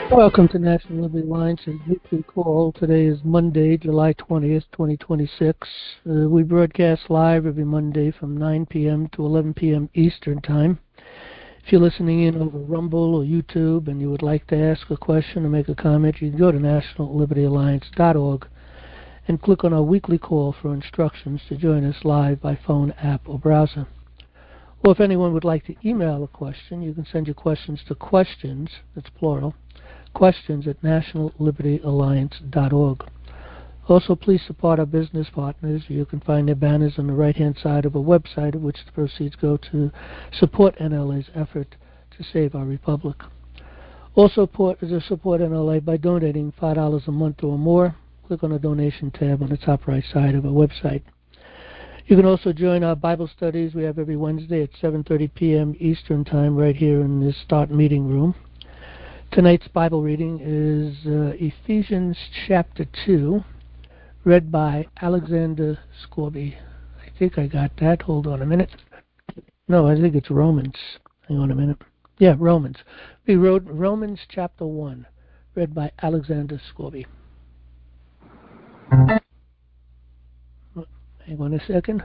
Welcome to National Liberty Alliance's weekly call. Today is Monday, July 20th, 2026. We broadcast live every Monday from 9 p.m. to 11 p.m. Eastern Time. If you're listening in over Rumble or YouTube and you would like to ask a question or make a comment, you can go to nationallibertyalliance.org and click on our weekly call for instructions to join us live by phone, app, or browser. Or if anyone would like to email a question, you can send your questions to questions, that's plural, questions at nationallibertyalliance.org. Also, please support our business partners. You can find their banners on the right-hand side of a website, of which the proceeds go to support NLA's effort to save our republic. Also, support NLA by donating $5 a month or more. Click on the donation tab on the top right side of our website. You can also join our Bible studies we have every Wednesday at 7:30 p.m. Eastern Time right here in this Start Meeting room. Tonight's Bible reading is Ephesians chapter 2, read by Alexander Scorby. I think I got that. Hold on a minute. No, I think it's Romans. Hang on a minute. Yeah, Romans. We wrote Romans chapter 1, read by Alexander Scorby. Hang on a second.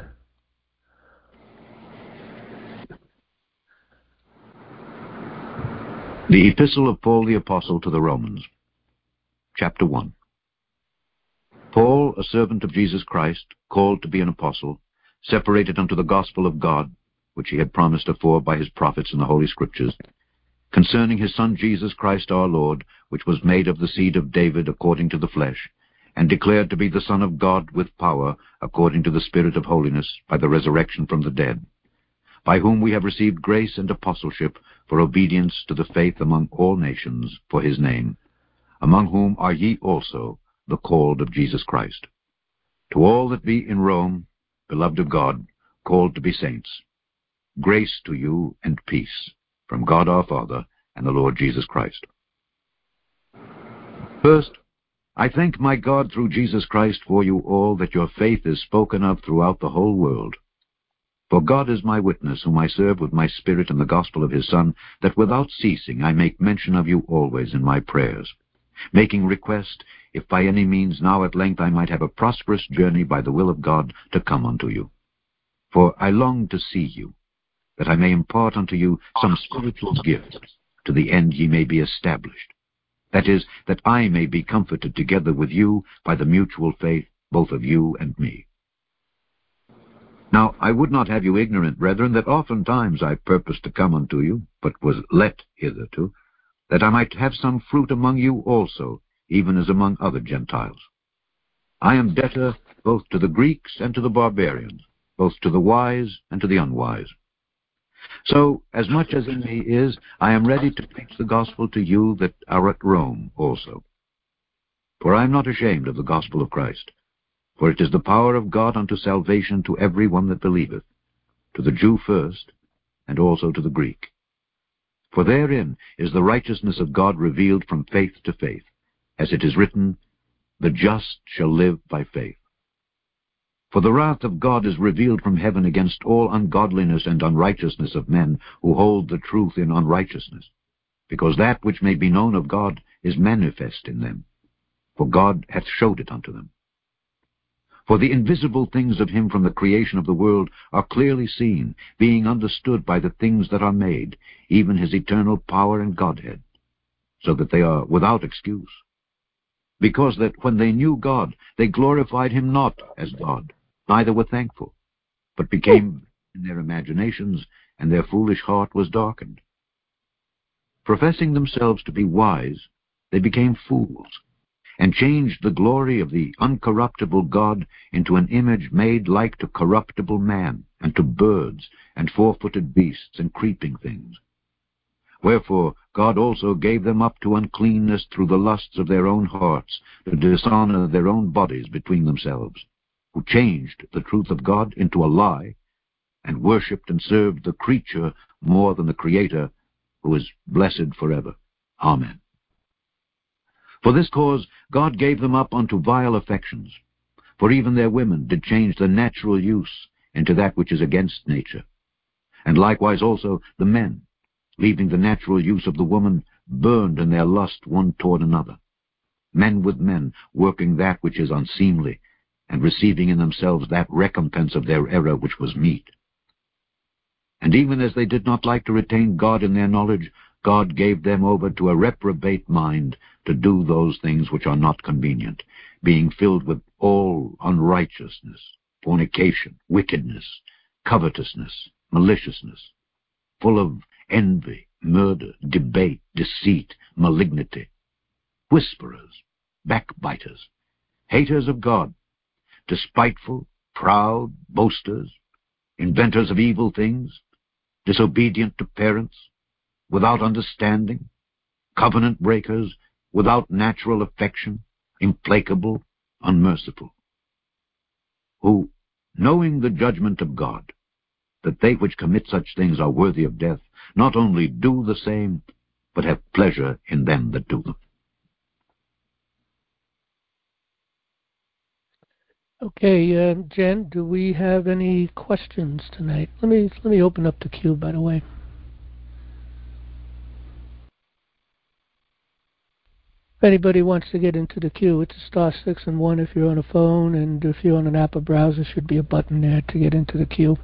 The Epistle of Paul the Apostle to the Romans, chapter 1. Paul, a servant of Jesus Christ, called to be an apostle, separated unto the gospel of God, which he had promised afore by his prophets in the Holy Scriptures, concerning his Son Jesus Christ our Lord, which was made of the seed of David according to the flesh, and declared to be the Son of God with power, according to the Spirit of holiness, by the resurrection from the dead, by whom we have received grace and apostleship for obedience to the faith among all nations for his name, among whom are ye also the called of Jesus Christ. To all that be in Rome, beloved of God, called to be saints, grace to you and peace from God our Father and the Lord Jesus Christ. First, I thank my God through Jesus Christ for you all, that your faith is spoken of throughout the whole world. For God is my witness, whom I serve with my spirit in the gospel of his Son, that without ceasing I make mention of you always in my prayers, making request, if by any means now at length I might have a prosperous journey by the will of God to come unto you. For I long to see you, that I may impart unto you some spiritual gift, to the end ye may be established. That is, that I may be comforted together with you by the mutual faith, both of you and me. Now I would not have you ignorant, brethren, that oftentimes I purposed to come unto you, but was let hitherto, that I might have some fruit among you also, even as among other Gentiles. I am debtor both to the Greeks and to the barbarians, both to the wise and to the unwise. So, as much as in me is, I am ready to preach the gospel to you that are at Rome also. For I am not ashamed of the gospel of Christ, for it is the power of God unto salvation to every one that believeth, to the Jew first, and also to the Greek. For therein is the righteousness of God revealed from faith to faith, as it is written, the just shall live by faith. For the wrath of God is revealed from heaven against all ungodliness and unrighteousness of men who hold the truth in unrighteousness, because that which may be known of God is manifest in them, for God hath showed it unto them. For the invisible things of him from the creation of the world are clearly seen, being understood by the things that are made, even his eternal power and Godhead, so that they are without excuse. Because that when they knew God, they glorified him not as God, neither were thankful, but became in their imaginations, and their foolish heart was darkened. Professing themselves to be wise, they became fools, and changed the glory of the uncorruptible God into an image made like to corruptible man, and to birds, and four-footed beasts, and creeping things. Wherefore God also gave them up to uncleanness through the lusts of their own hearts, to dishonor their own bodies between themselves, who changed the truth of God into a lie, and worshipped and served the creature more than the Creator, who is blessed forever. Amen. For this cause God gave them up unto vile affections, for even their women did change the natural use into that which is against nature. And likewise also the men, leaving the natural use of the woman, burned in their lust one toward another, men with men, working that which is unseemly, and receiving in themselves that recompense of their error which was meet. And even as they did not like to retain God in their knowledge, God gave them over to a reprobate mind to do those things which are not convenient, being filled with all unrighteousness, fornication, wickedness, covetousness, maliciousness, full of envy, murder, debate, deceit, malignity, whisperers, backbiters, haters of God, despiteful, proud, boasters, inventors of evil things, disobedient to parents, without understanding, covenant breakers, without natural affection, implacable, unmerciful, who, knowing the judgment of God, that they which commit such things are worthy of death, not only do the same, but have pleasure in them that do them. Okay, Jen, do we have any questions tonight? Let me open up the queue, by the way. If anybody wants to get into the queue, it's *6 and 1 if you're on a phone, and if you're on an Apple browser, should be a button there to get into the queue.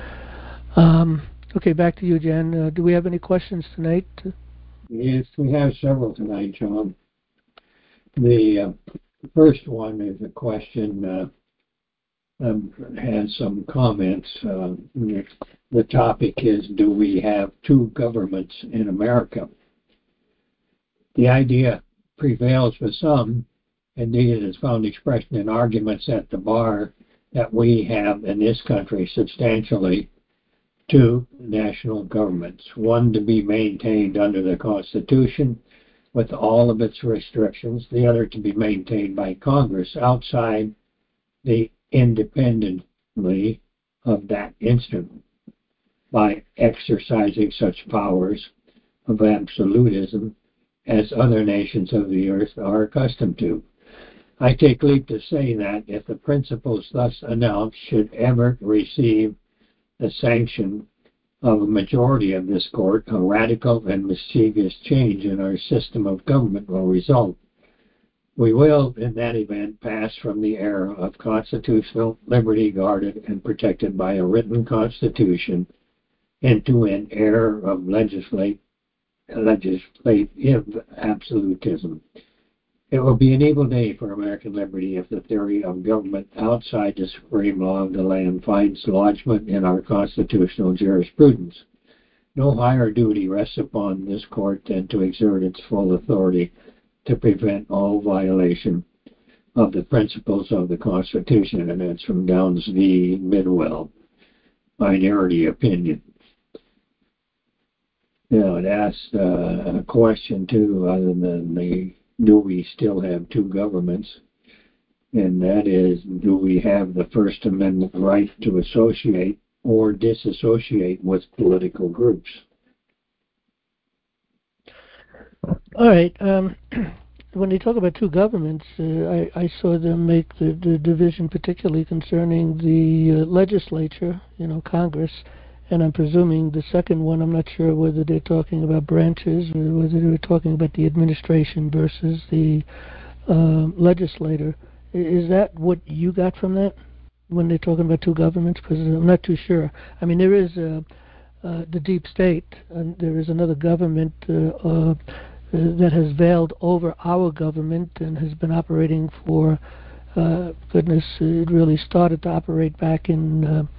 Okay, back to you, Jen. Do we have any questions tonight? Yes, we have several tonight, John. The first one is a question has some comments. The topic is, do we have two governments in America? The idea prevails for some. Indeed, it is found expression in arguments at the bar that we have in this country substantially two national governments, one to be maintained under the Constitution with all of its restrictions, the other to be maintained by Congress outside the independently of that instrument by exercising such powers of absolutism as other nations of the earth are accustomed to. I take leave to say that if the principles thus announced should ever receive the sanction of a majority of this court, a radical and mischievous change in our system of government will result. We will, in that event, pass from the era of constitutional liberty guarded and protected by a written constitution into an era of legislative absolutism. It will be an evil day for American liberty if the theory of government outside the supreme law of the land finds lodgment in our constitutional jurisprudence. No higher duty rests upon this court than to exert its full authority to prevent all violation of the principles of the Constitution, and that's from Downs v. Bidwell, minority opinion. Now, it asks a question, too, other than do we still have two governments? And that is, do we have the First Amendment right to associate or disassociate with political groups? All right. When they talk about two governments, I saw them make the division particularly concerning the legislature, Congress, and I'm presuming the second one, I'm not sure whether they're talking about branches or whether they were talking about the administration versus the legislator. Is that what you got from that when they're talking about two governments? Because I'm not too sure. I mean, there is the deep state, and there is another government that has veiled over our government and has been operating for, goodness, it really started to operate back in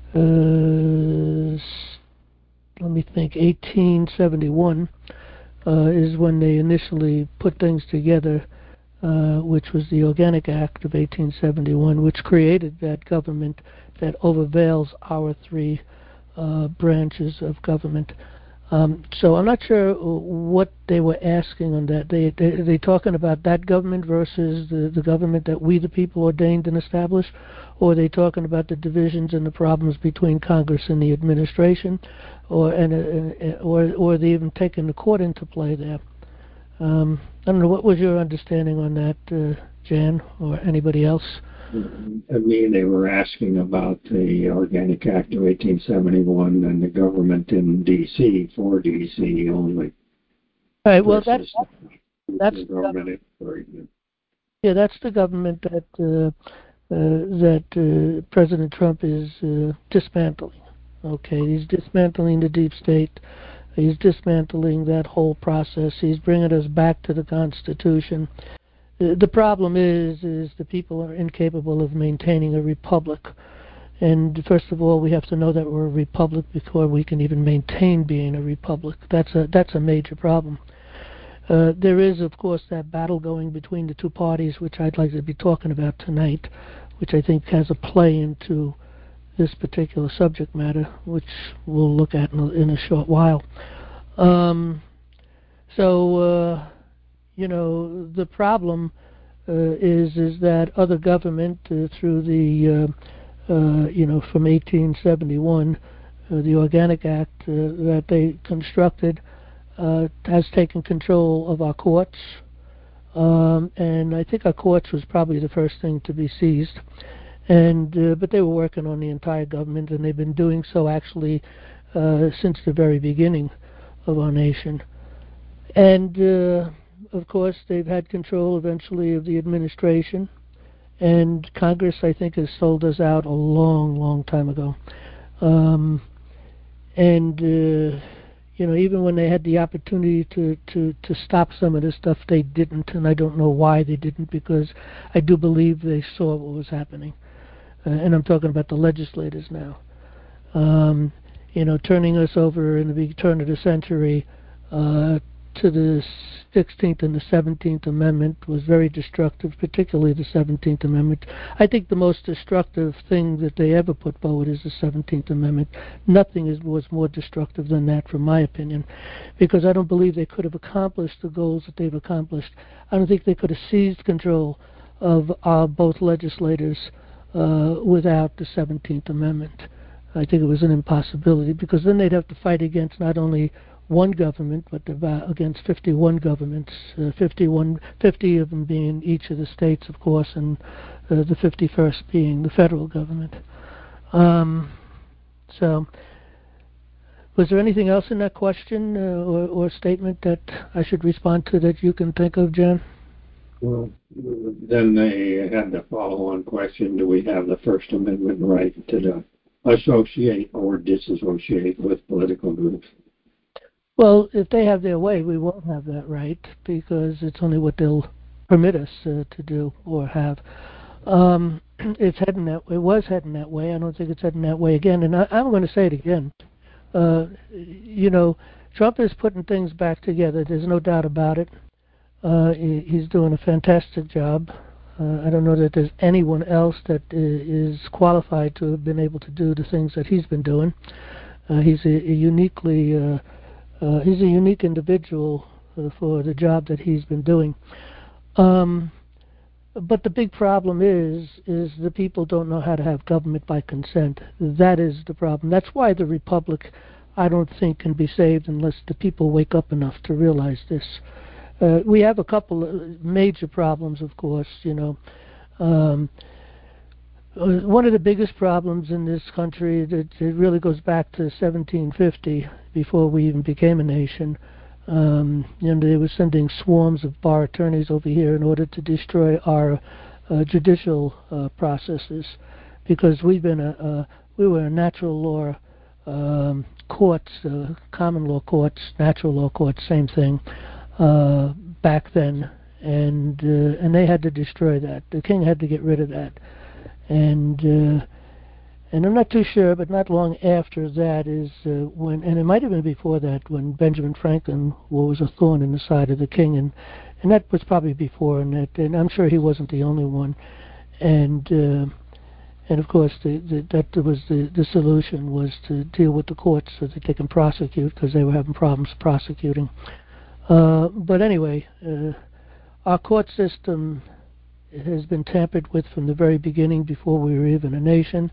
let me think, 1871 is when they initially put things together, which was the Organic Act of 1871, which created that government that overveils our three branches of government. So I'm not sure what they were asking on that. Are they talking about that government versus the government that we the people ordained and established? Or are they talking about the divisions and the problems between Congress and the administration? Or are they even taking the court into play there? I don't know, what was your understanding on that, Jan, or anybody else? I mean, they were asking about the Organic Act of 1871 and the government in D.C. for D.C. only. All right. Well, that's the government. Yeah, that's the government that President Trump is dismantling. Okay, he's dismantling the deep state. He's dismantling that whole process. He's bringing us back to the Constitution. The problem is the people are incapable of maintaining a republic. And first of all, we have to know that we're a republic before we can even maintain being a republic. That's a major problem. There is, of course, that battle going between the two parties, which I'd like to be talking about tonight, which I think has a play into this particular subject matter, which we'll look at in a short while. The problem is that other government through the from 1871, the Organic Act that they constructed has taken control of our courts, and I think our courts was probably the first thing to be seized. But they were working on the entire government, and they've been doing so actually since the very beginning of our nation. And of course, they've had control eventually of the administration. And Congress, I think, has sold us out a long, long time ago. Even when they had the opportunity to stop some of this stuff, they didn't. And I don't know why they didn't, because I do believe they saw what was happening. And I'm talking about the legislators now. Turning us over in the turn of the century to the 16th and the 17th Amendment was very destructive, particularly the 17th Amendment. I think the most destructive thing that they ever put forward is the 17th Amendment. Nothing was more destructive than that, from my opinion, because I don't believe they could have accomplished the goals that they've accomplished. I don't think they could have seized control of both legislators without the 17th Amendment. I think it was an impossibility, because then they'd have to fight against not only one government, but against 51 governments, 50 of them being each of the states, of course, and the 51st being the federal government. So, was there anything else in that question or statement that I should respond to that you can think of, Jen? Well, then they had the follow-on question: do we have the First Amendment right to associate or disassociate with political groups? Well, if they have their way, we won't have that right, because it's only what they'll permit us to do or have. It's heading that way. It was heading that way. I don't think it's heading that way again. And I'm going to say it again. Trump is putting things back together. There's no doubt about it. He's doing a fantastic job. I don't know that there's anyone else that is qualified to have been able to do the things that he's been doing. He's a unique individual for the job that he's been doing. But the big problem is the people don't know how to have government by consent. That is the problem. That's why the republic, I don't think, can be saved unless the people wake up enough to realize this. We have a couple of major problems, of course. One of the biggest problems in this country, that it really goes back to 1750, before we even became a nation. They were sending swarms of bar attorneys over here in order to destroy our judicial processes, because we were a natural law courts, common law courts, natural law courts, same thing, back then, and they had to destroy that. The king had to get rid of that, and I'm not too sure, but not long after that is when, and it might have been before that, when Benjamin Franklin was a thorn in the side of the king, and that was probably before, and I'm sure he wasn't the only one, and of course that was the solution, was to deal with the courts so that they can prosecute, because they were having problems prosecuting. But anyway, our court system has been tampered with from the very beginning, before we were even a nation.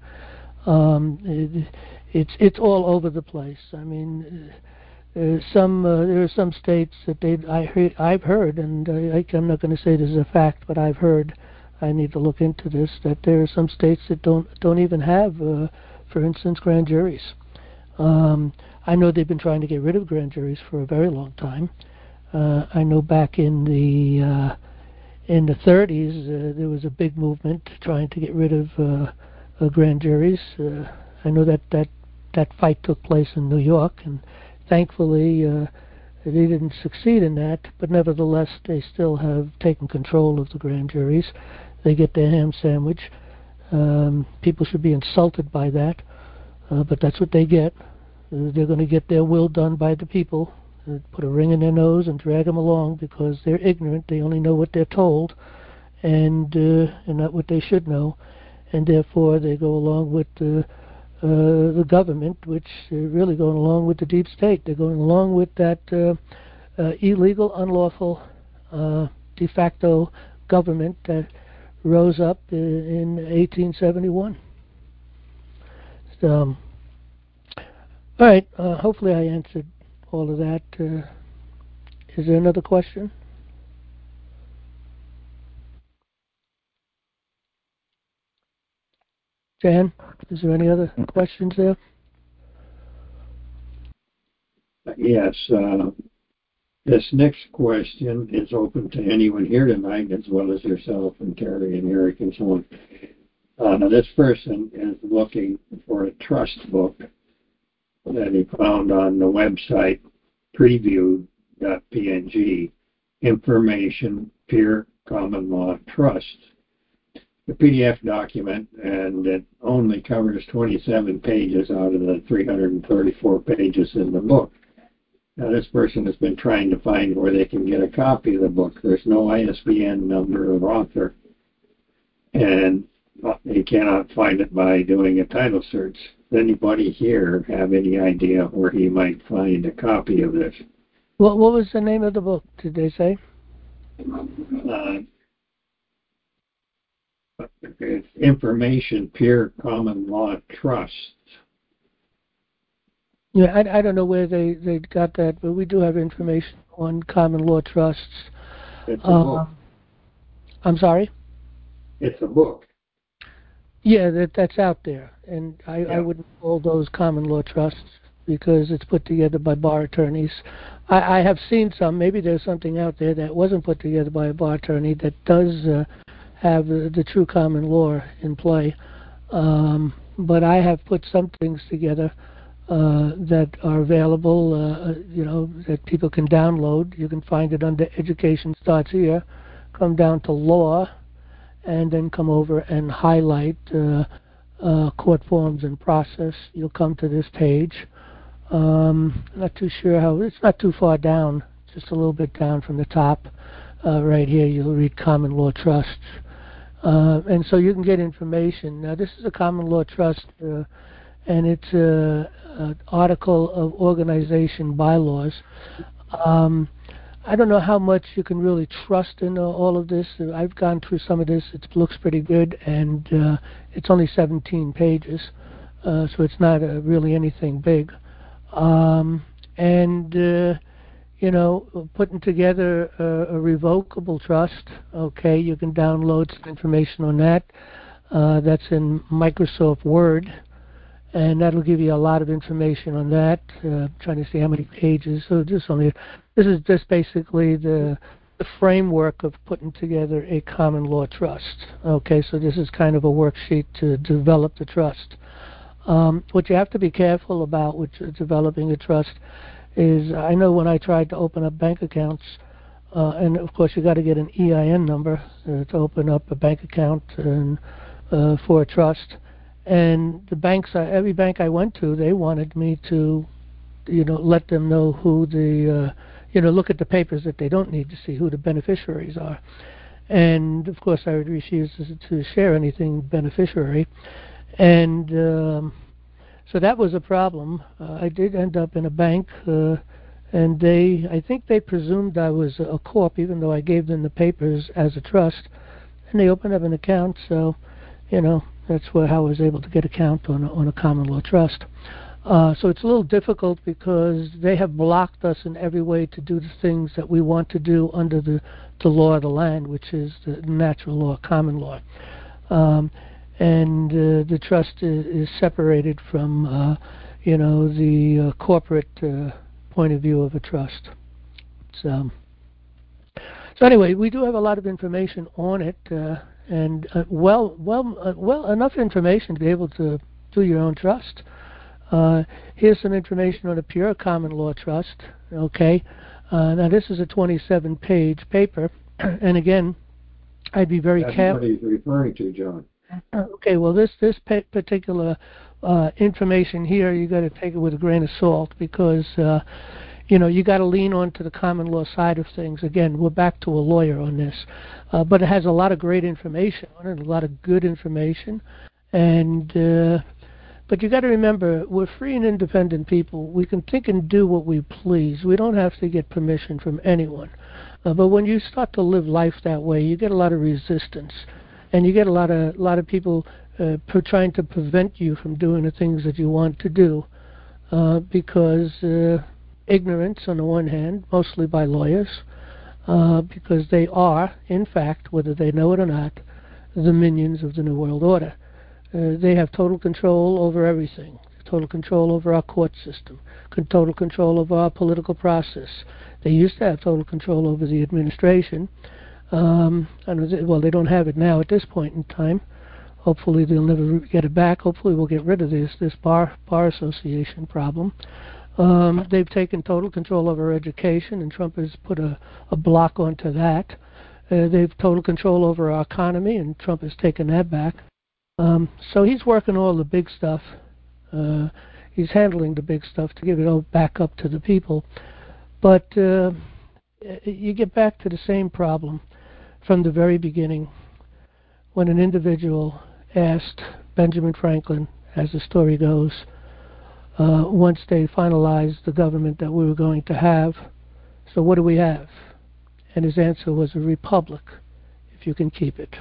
It's all over the place. I mean, there are some states that I've heard, and I'm not going to say this is a fact, but I've heard. I need to look into this. That there are some states that don't even have, for instance, grand juries. I know they've been trying to get rid of grand juries for a very long time. I know back in the 30s, there was a big movement trying to get rid of grand juries. I know that fight took place in New York, and thankfully they didn't succeed in that. But nevertheless, they still have taken control of the grand juries. They get their ham sandwich. People should be insulted by that, but that's what they get. They're going to get their will done by the people. Put a ring in their nose and drag them along because they're ignorant. They only know what they're told, and not what they should know, and therefore they go along with the government, which is really going along with the deep state. They're going along with that illegal, unlawful, de facto government that rose up in 1871. So, all right. Hopefully, I answered all of that. Is there another question? Jan, is there any other questions there? Yes. This next question is open to anyone here tonight, as well as yourself and Terry and Eric and so on. Now, this person is looking for a trust book that he found on the website preview.png, Information Peer Common Law Trust. The PDF document, and it only covers 27 pages out of the 334 pages in the book. Now, this person has been trying to find where they can get a copy of the book. There's no ISBN number of author, and he cannot find it by doing a title search. Does anybody here have any idea where he might find a copy of this? What was the name of the book, did they say? It's Information Peer Common Law Trust. Yeah, I don't know where they got that, but we do have information on common law trusts. It's a book. I'm sorry? It's a book. Yeah, that's out there, and I wouldn't call those common law trusts because it's put together by bar attorneys. I have seen some. Maybe there's something out there that wasn't put together by a bar attorney that does have the true common law in play. But I have put some things together that are available, that people can download. You can find it under Education Starts Here. Come down to Law, and then come over and highlight court forms and process. You'll come to this page. Not too sure how. It's not too far down, just a little bit down from the top. Right here, you'll read Common Law Trusts. And so you can get information. Now, this is a common law trust, and it's an article of organization bylaws. I don't know how much you can really trust in all of this. I've gone through some of this. It looks pretty good, and it's only 17 pages, so it's not really anything big. Putting together a revocable trust, okay, you can download some information on that. That's in Microsoft Word, and that'll give you a lot of information on that. Trying to see how many pages. So this is just basically the framework of putting together a common law trust. Okay, so this is kind of a worksheet to develop the trust. What you have to be careful about with developing a trust is, I know when I tried to open up bank accounts, and of course you got to get an EIN number to open up a bank account and for a trust. And the banks, every bank I went to, they wanted me to, let them know who the, look at the papers that they don't need to see who the beneficiaries are. And of course I would refuse to share anything beneficiary. And so that was a problem. I did end up in a bank, and I think they presumed I was a corp, even though I gave them the papers as a trust, and they opened up an account. So, that's how I was able to get account on a common law trust. So it's a little difficult because they have blocked us in every way to do the things that we want to do under the law of the land, which is the natural law, common law. And the trust is separated from, the corporate point of view of a trust. So So anyway, we do have a lot of information on it, and well enough information to be able to do your own trust. Here's some information on a pure common law trust. Okay, now this is a 27-page paper, and again, I'd be very careful. That's what he's referring to, John. Okay, well, this particular information here, you got to take it with a grain of salt because you got to lean onto the common law side of things. Again, we're back to a lawyer on this, but it has a lot of great information on it, a lot of good information, and but you got to remember, we're free and independent people. We can think and do what we please. We don't have to get permission from anyone. But when you start to live life that way, you get a lot of resistance, and you get a lot of people trying to prevent you from doing the things that you want to do, because ignorance, on the one hand, mostly by lawyers, because they are, in fact, whether they know it or not, the minions of the New World Order. They have total control over everything, total control over our court system, total control over our political process. They used to have total control over the administration. Well, they don't have it now at this point in time. Hopefully they'll never get it back. Hopefully we'll get rid of this bar association problem. They've taken total control over education, and Trump has put a block onto that. They've total control over our economy, and Trump has taken that back. So he's working all the big stuff. He's handling the big stuff to give it all back up to the people. But you get back to the same problem from the very beginning when an individual asked Benjamin Franklin, as the story goes, once they finalized the government that we were going to have, so what do we have? And his answer was a republic, if you can keep it.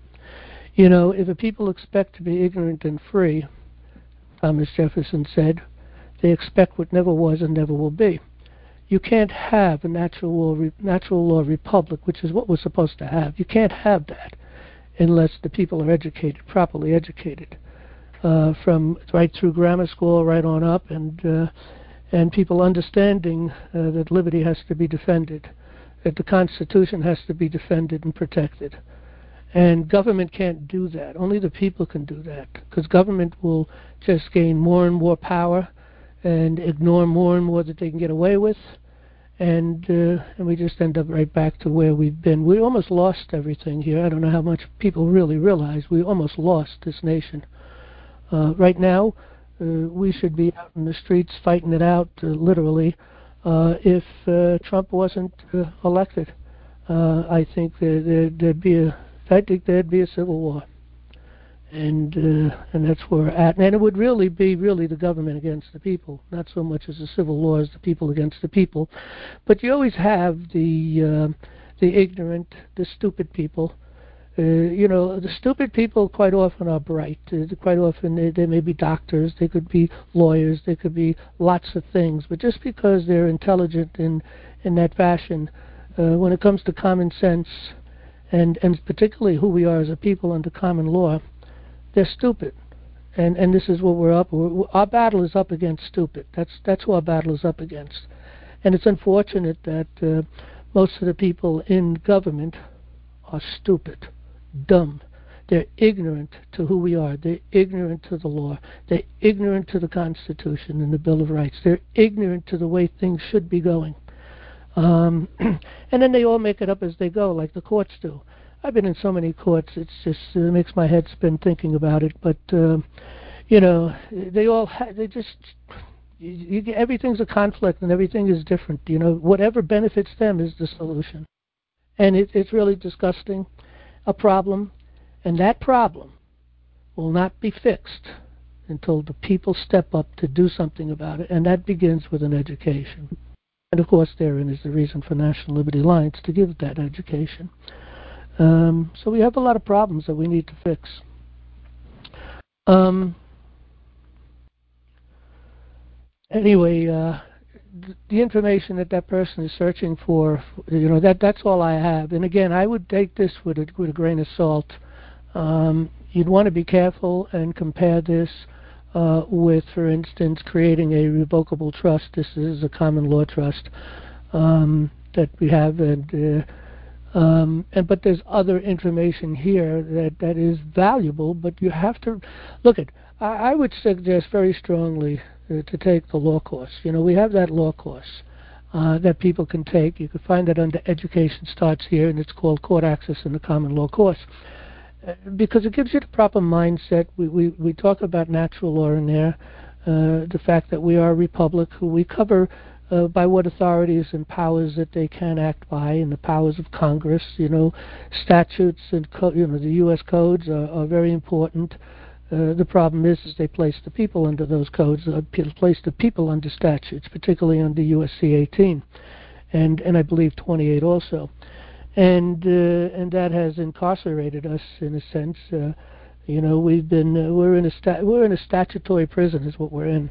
If the people expect to be ignorant and free, Thomas Jefferson said, they expect what never was and never will be. You can't have a natural law republic, which is what we're supposed to have. You can't have that unless the people are educated, properly educated, from right through grammar school right on up, and people understanding that liberty has to be defended, that the Constitution has to be defended and protected. And government can't do that. Only the people can do that, because government will just gain more and more power and ignore more and more that they can get away with, and we just end up right back to where we've been. We almost lost everything here. I don't know how much people really realize we almost lost this nation. Right now, we should be out in the streets fighting it out, literally, if Trump wasn't elected. I think there'd be a civil war. And that's where we're at. And it would really be the government against the people, not so much as a civil war as the people against the people. But you always have the ignorant, the stupid people. The stupid people quite often are bright. Quite often they may be doctors, they could be lawyers, they could be lots of things. But just because they're intelligent in that fashion, when it comes to common sense, and particularly who we are as a people under common law, they're stupid, and this is what we're up. Our battle is up against stupid. That's who our battle is up against, and it's unfortunate that most of the people in government are stupid, dumb. They're ignorant to who we are. They're ignorant to the law. They're ignorant to the Constitution and the Bill of Rights. They're ignorant to the way things should be going, and then they all make it up as they go, like the courts do. I've been in so many courts; it's just it makes my head spin thinking about it. But they all everything's a conflict and everything is different. Whatever benefits them is the solution, and it's really disgusting, a problem, and that problem will not be fixed until the people step up to do something about it, and that begins with an education. And of course, therein is the reason for National Liberty Alliance to give that education. So we have a lot of problems that we need to fix. Anyway, the information that person is searching for, that's all I have. And again, I would take this with a grain of salt. You'd want to be careful and compare this with, for instance, creating a revocable trust. This is a common law trust that we have, and But there's other information here that is valuable, but you have to look at. I would suggest very strongly to take the law course. We have that law course that people can take. You can find that under Education Starts Here, and it's called Court Access in the Common Law course. Because it gives you the proper mindset. We talk about natural law in there, the fact that we are a republic, who we cover by what authorities and powers that they can act by, and the powers of Congress. Statutes and the U.S. codes are very important. The problem is they place the people under those codes, place the people under statutes, particularly under USC 18, and I believe 28 also. And that has incarcerated us in a sense. We're in a statutory prison is what we're in,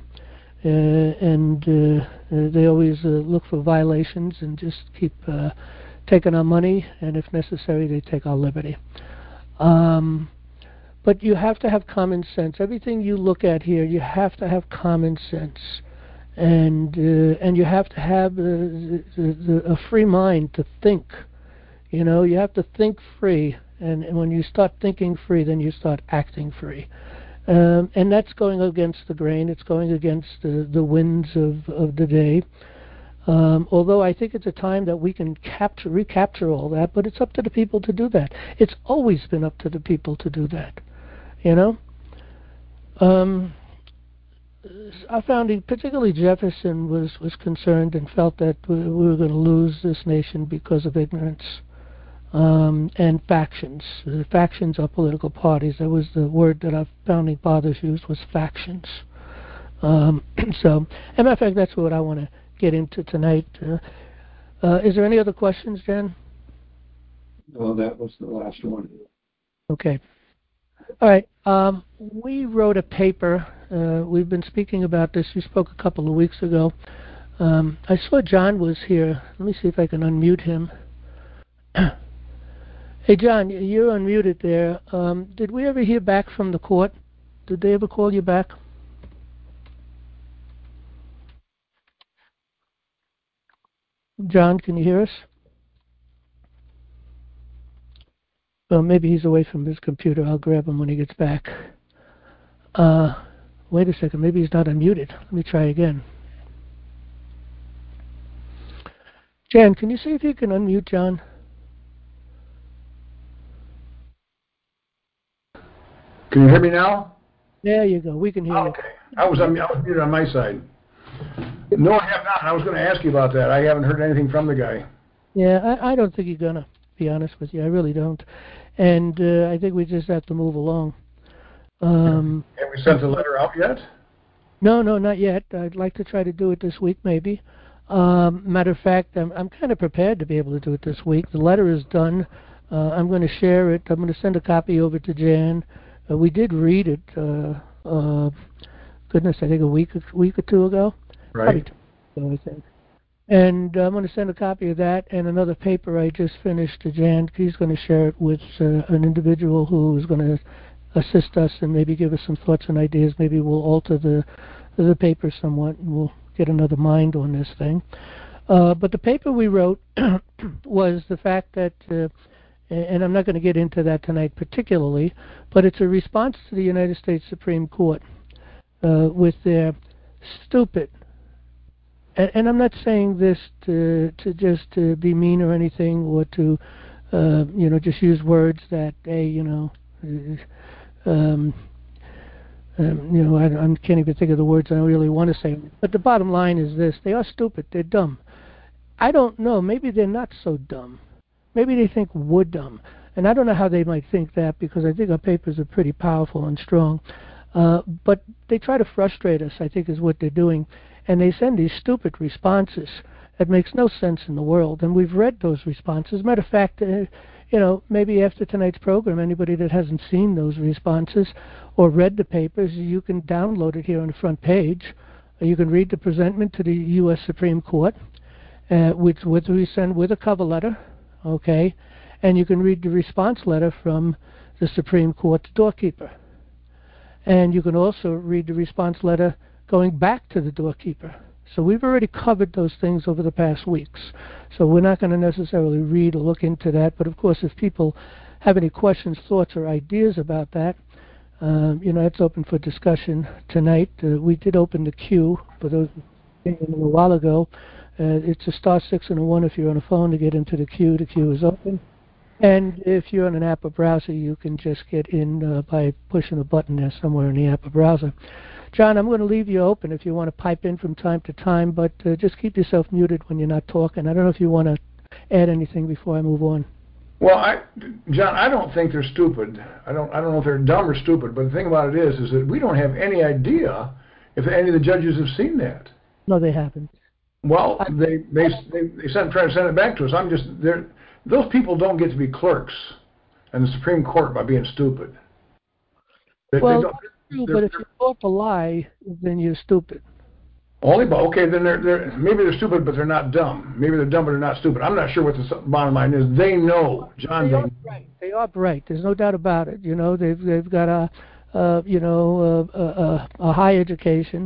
and they always look for violations and just keep taking our money, and if necessary, they take our liberty. But you have to have common sense. Everything you look at here, you have to have common sense, and you have to have a free mind to think. You have to think free, and when you start thinking free, then you start acting free. And that's going against the grain. It's going against the winds of the day. Although I think it's a time that we can recapture all that, but it's up to the people to do that. It's always been up to the people to do that. Our founding, particularly Jefferson, was concerned and felt that we were going to lose this nation because of ignorance. And factions. Factions are political parties. That was the word that our founding fathers used, was factions. So, as a matter of fact, that's what I want to get into tonight. Is there any other questions, Jan? No, that was the last one. Okay. All right. We wrote a paper. We've been speaking about this. We spoke a couple of weeks ago. I saw John was here. Let me see if I can unmute him. Hey, John, you're unmuted there. Did we ever hear back from the court? Did they ever call you back? John, can you hear us? Well, maybe he's away from his computer. I'll grab him when he gets back. Wait a second. Maybe he's not unmuted. Let me try again. Jan, can you see if you can unmute John? Can you hear me now? There you go. We can hear you. Okay. I was muted on my side. No, I have not. I was going to ask you about that. I haven't heard anything from the guy. Yeah, I don't think he's going to, be honest with you. I really don't. And I think we just have to move along. Have we sent the letter out yet? No, not yet. I'd like to try to do it this week, maybe. Matter of fact, I'm kind of prepared to be able to do it this week. The letter is done. I'm going to share it. I'm going to send a copy over to Jan. We did read it, goodness, I think a week or two ago. Right. Probably 2 I think. And I'm going to send a copy of that and another paper I just finished to Jan. He's going to share it with an individual who is going to assist us and maybe give us some thoughts and ideas. Maybe we'll alter the paper somewhat and we'll get another mind on this thing. But the paper we wrote was the fact that and I'm not going to get into that tonight particularly, but it's a response to the United States Supreme Court with their stupid, and I'm not saying this to just to be mean or anything, or to just use words that I can't even think of the words I really want to say. But the bottom line is this: they are stupid. They're dumb. I don't know. Maybe they're not so dumb. Maybe they think we're dumb. And I don't know how they might think that, because I think our papers are pretty powerful and strong. But they try to frustrate us, I think, is what they're doing. And they send these stupid responses that makes no sense in the world. And we've read those responses. As a matter of fact, maybe after tonight's program, anybody that hasn't seen those responses or read the papers, you can download it here on the front page. You can read the presentment to the U.S. Supreme Court, which we send with a cover letter. Okay, and you can read the response letter from the Supreme Court's doorkeeper. And you can also read the response letter going back to the doorkeeper. So we've already covered those things over the past weeks. So we're not going to necessarily read or look into that. But, of course, if people have any questions, thoughts, or ideas about that, it's open for discussion tonight. We did open the queue for those a little while ago. It's a *6 and a 1 if you're on a phone to get into the queue. The queue is open. And if you're on an app or browser, you can just get in by pushing a button there somewhere in the app or browser. John, I'm going to leave you open if you want to pipe in from time to time, but just keep yourself muted when you're not talking. I don't know if you want to add anything before I move on. Well, John, I don't think they're stupid. I don't know if they're dumb or stupid, but the thing about it is that we don't have any idea if any of the judges have seen that. No, they haven't. Well, they try to send it back to us. Those people don't get to be clerks in the Supreme Court by being stupid. That's true, but if you talk a lie, then you're stupid. Okay, then maybe they're stupid, but they're not dumb. Maybe they're dumb, but they're not stupid. I'm not sure what the bottom line is. They know, John. They are bright. They are bright. There's no doubt about it. They've got a high education.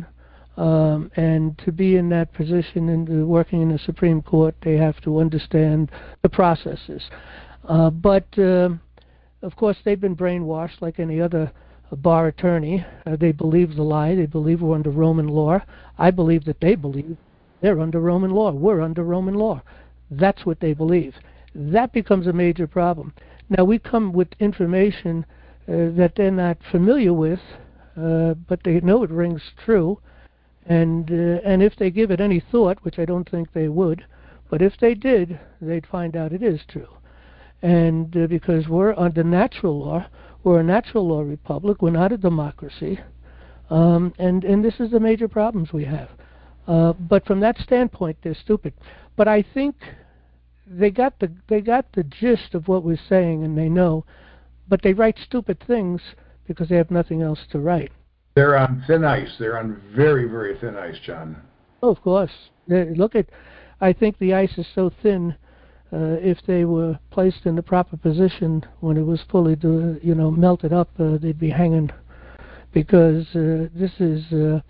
And to be in that position and working in the Supreme Court, they have to understand the processes. But of course, they've been brainwashed like any other bar attorney. They believe the lie. They believe we're under Roman law. I believe that they believe they're under Roman law. We're under Roman law. That's what they believe. That becomes a major problem. Now, we come with information that they're not familiar with, but they know it rings true. And if they give it any thought, which I don't think they would, but if they did, they'd find out it is true. And because we're under natural law, we're a natural law republic, we're not a democracy, and this is the major problems we have. But from that standpoint, they're stupid. But I think they got the gist of what we're saying, and they know, but they write stupid things because they have nothing else to write. They're on thin ice. They're on very, very thin ice, John. Oh, of course. I think the ice is so thin, if they were placed in the proper position when it was fully, melted up, they'd be hanging. Because this is,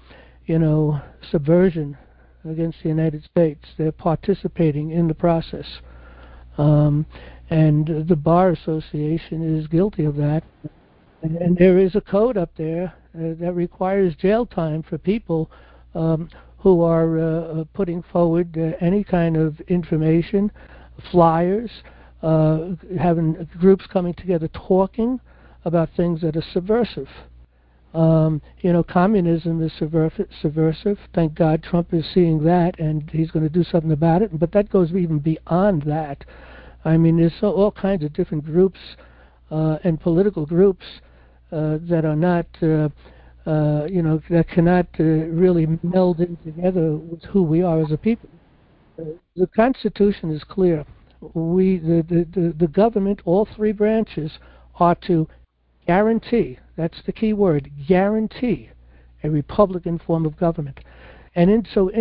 subversion against the United States. They're participating in the process. And the Bar Association is guilty of that. And there is a code up there that requires jail time for people who are putting forward any kind of information, flyers, having groups coming together talking about things that are subversive. Communism is subversive. Thank God Trump is seeing that, and he's going to do something about it. But that goes even beyond that. I mean, there's all kinds of different groups and political groups that are not, that cannot really meld in together with who we are as a people. The Constitution is clear. The government, all three branches, are to guarantee, that's the key word, guarantee a Republican form of government. And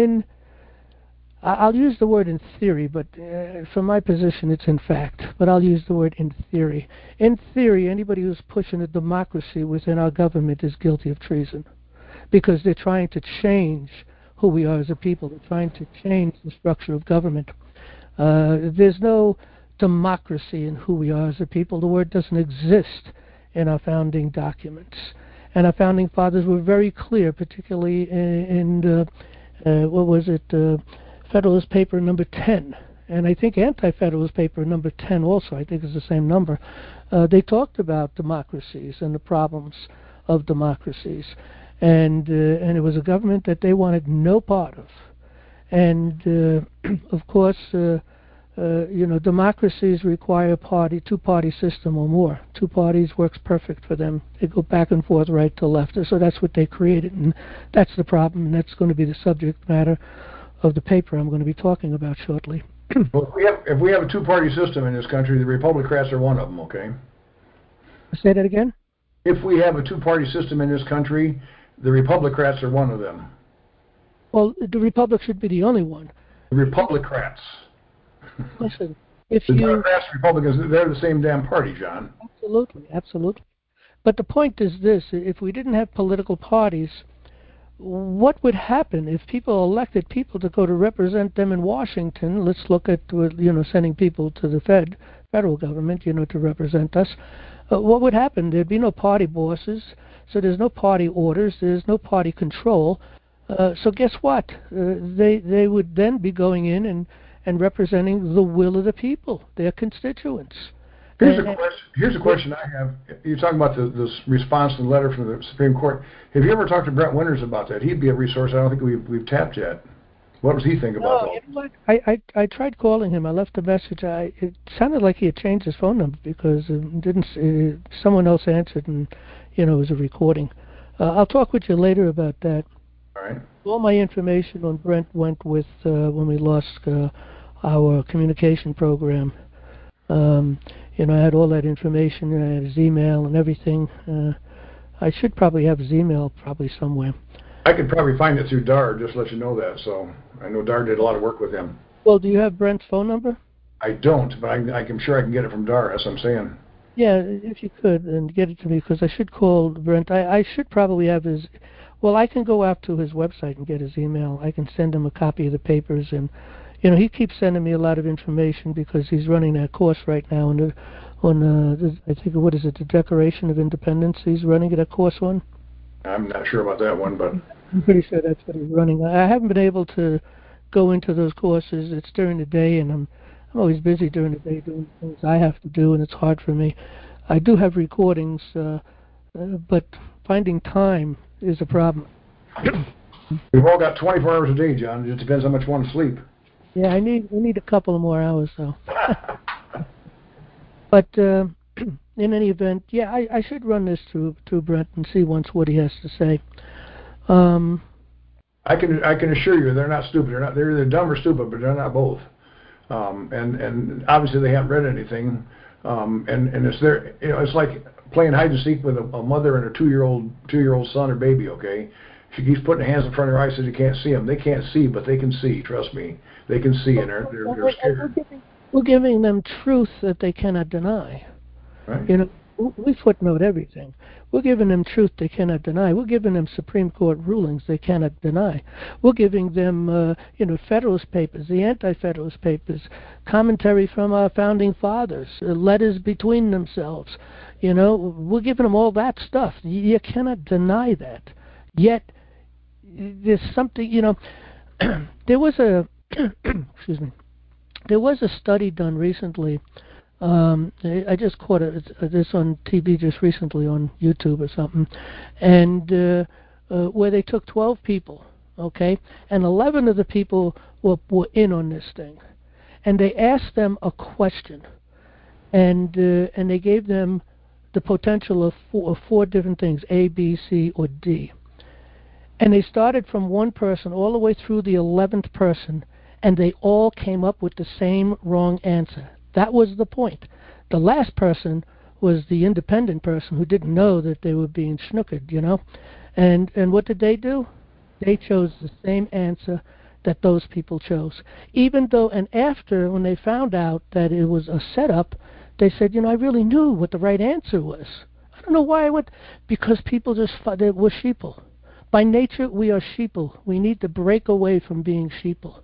I'll use the word in theory, but from my position it's in fact, but I'll use the word in theory. In theory, anybody who's pushing a democracy within our government is guilty of treason, because they're trying to change who we are as a people. They're trying to change the structure of government. There's no democracy in who we are as a people. The word doesn't exist in our founding documents. And our founding fathers were very clear, particularly in Federalist Paper number 10, and I think Anti-Federalist Paper number 10 also, I think is the same number. They talked about democracies and the problems of democracies, and it was a government that they wanted no part of. And of course, democracies require a two-party system or more. Two parties works perfect for them. They go back and forth, right to left. So that's what they created, and that's the problem, and that's going to be the subject matter of the paper I'm going to be talking about shortly. Well, if we have a two-party system in this country, the Republicans are one of them, okay? Say that again? If we have a two-party system in this country, the Republicans are one of them. Well, the Republic should be the only one. The Republicans. Listen, the Democrats, Republicans, they're the same damn party, John. Absolutely. But the point is this: if we didn't have political parties, what would happen if people elected people to go to represent them in Washington? Let's look at, sending people to the federal government, to represent us. What would happen? There'd be no party bosses, so there's no party orders, there's no party control. So guess what? They would then be going in and representing the will of the people, their constituents. Here's a question I have. You're talking about the response to the letter from the Supreme Court. Have you ever talked to Brent Winters about that? He'd be a resource I don't think we've tapped yet. What does he think about that? You know what? I tried calling him. I left a message. It sounded like he had changed his phone number because someone else answered, and it was a recording. I'll talk with you later about that. All right. All my information on Brent went with when we lost our communication program. I had all that information. I had his email and everything. I should probably have his email somewhere. I could probably find it through Dar, just to let you know that. So I know Dar did a lot of work with him. Well, do you have Brent's phone number? I don't, but I'm sure I can get it from Dar. That's what I'm saying. Yeah, if you could, and get it to me, because I should call Brent. I should probably have his... Well, I can go out to his website and get his email. I can send him a copy of the papers, and he keeps sending me a lot of information because he's running that course right now on I think, what is it, the Declaration of Independence? He's running that course on. I'm not sure about that one, but I'm pretty sure that's what he's running. I haven't been able to go into those courses. It's during the day, and I'm always busy during the day doing things I have to do, and it's hard for me. I do have recordings, but finding time is a problem. We've all got 24 hours a day, John. It just depends how much you want to sleep. Yeah, I need a couple of more hours, though. But in any event, yeah, I should run this through Brent and see once what he has to say. I can assure you they're not stupid. They're either dumb or stupid, but they're not both. And obviously they haven't read anything. And it's their, it's like playing hide and seek with a mother and a two-year-old son or baby. Okay, she keeps putting her hands in front of her eyes, says you can't see them. They can't see, but they can see. Trust me, they can see, and they're scared. We're giving them truth that they cannot deny. Right. We footnote everything. We're giving them truth they cannot deny. We're giving them Supreme Court rulings they cannot deny. We're giving them, Federalist Papers, the Anti-Federalist Papers, commentary from our founding fathers, letters between themselves. We're giving them all that stuff. You cannot deny that. Yet, there's something, there was a, excuse me, there was a study done recently. I just caught this on TV just recently on YouTube or something, and where they took 12 people, okay, and 11 of the people were in on this thing, and they asked them a question, and they gave them the potential of four different things, A, B, C, or D, and they started from one person all the way through the 11th person, and they all came up with the same wrong answer. That was the point. The last person was the independent person who didn't know that they were being snookered, And what did they do? They chose the same answer that those people chose. Even though, and after, when they found out that it was a setup, they said, I really knew what the right answer was. I don't know why I went, because people they were sheeple. By nature, we are sheeple. We need to break away from being sheeple.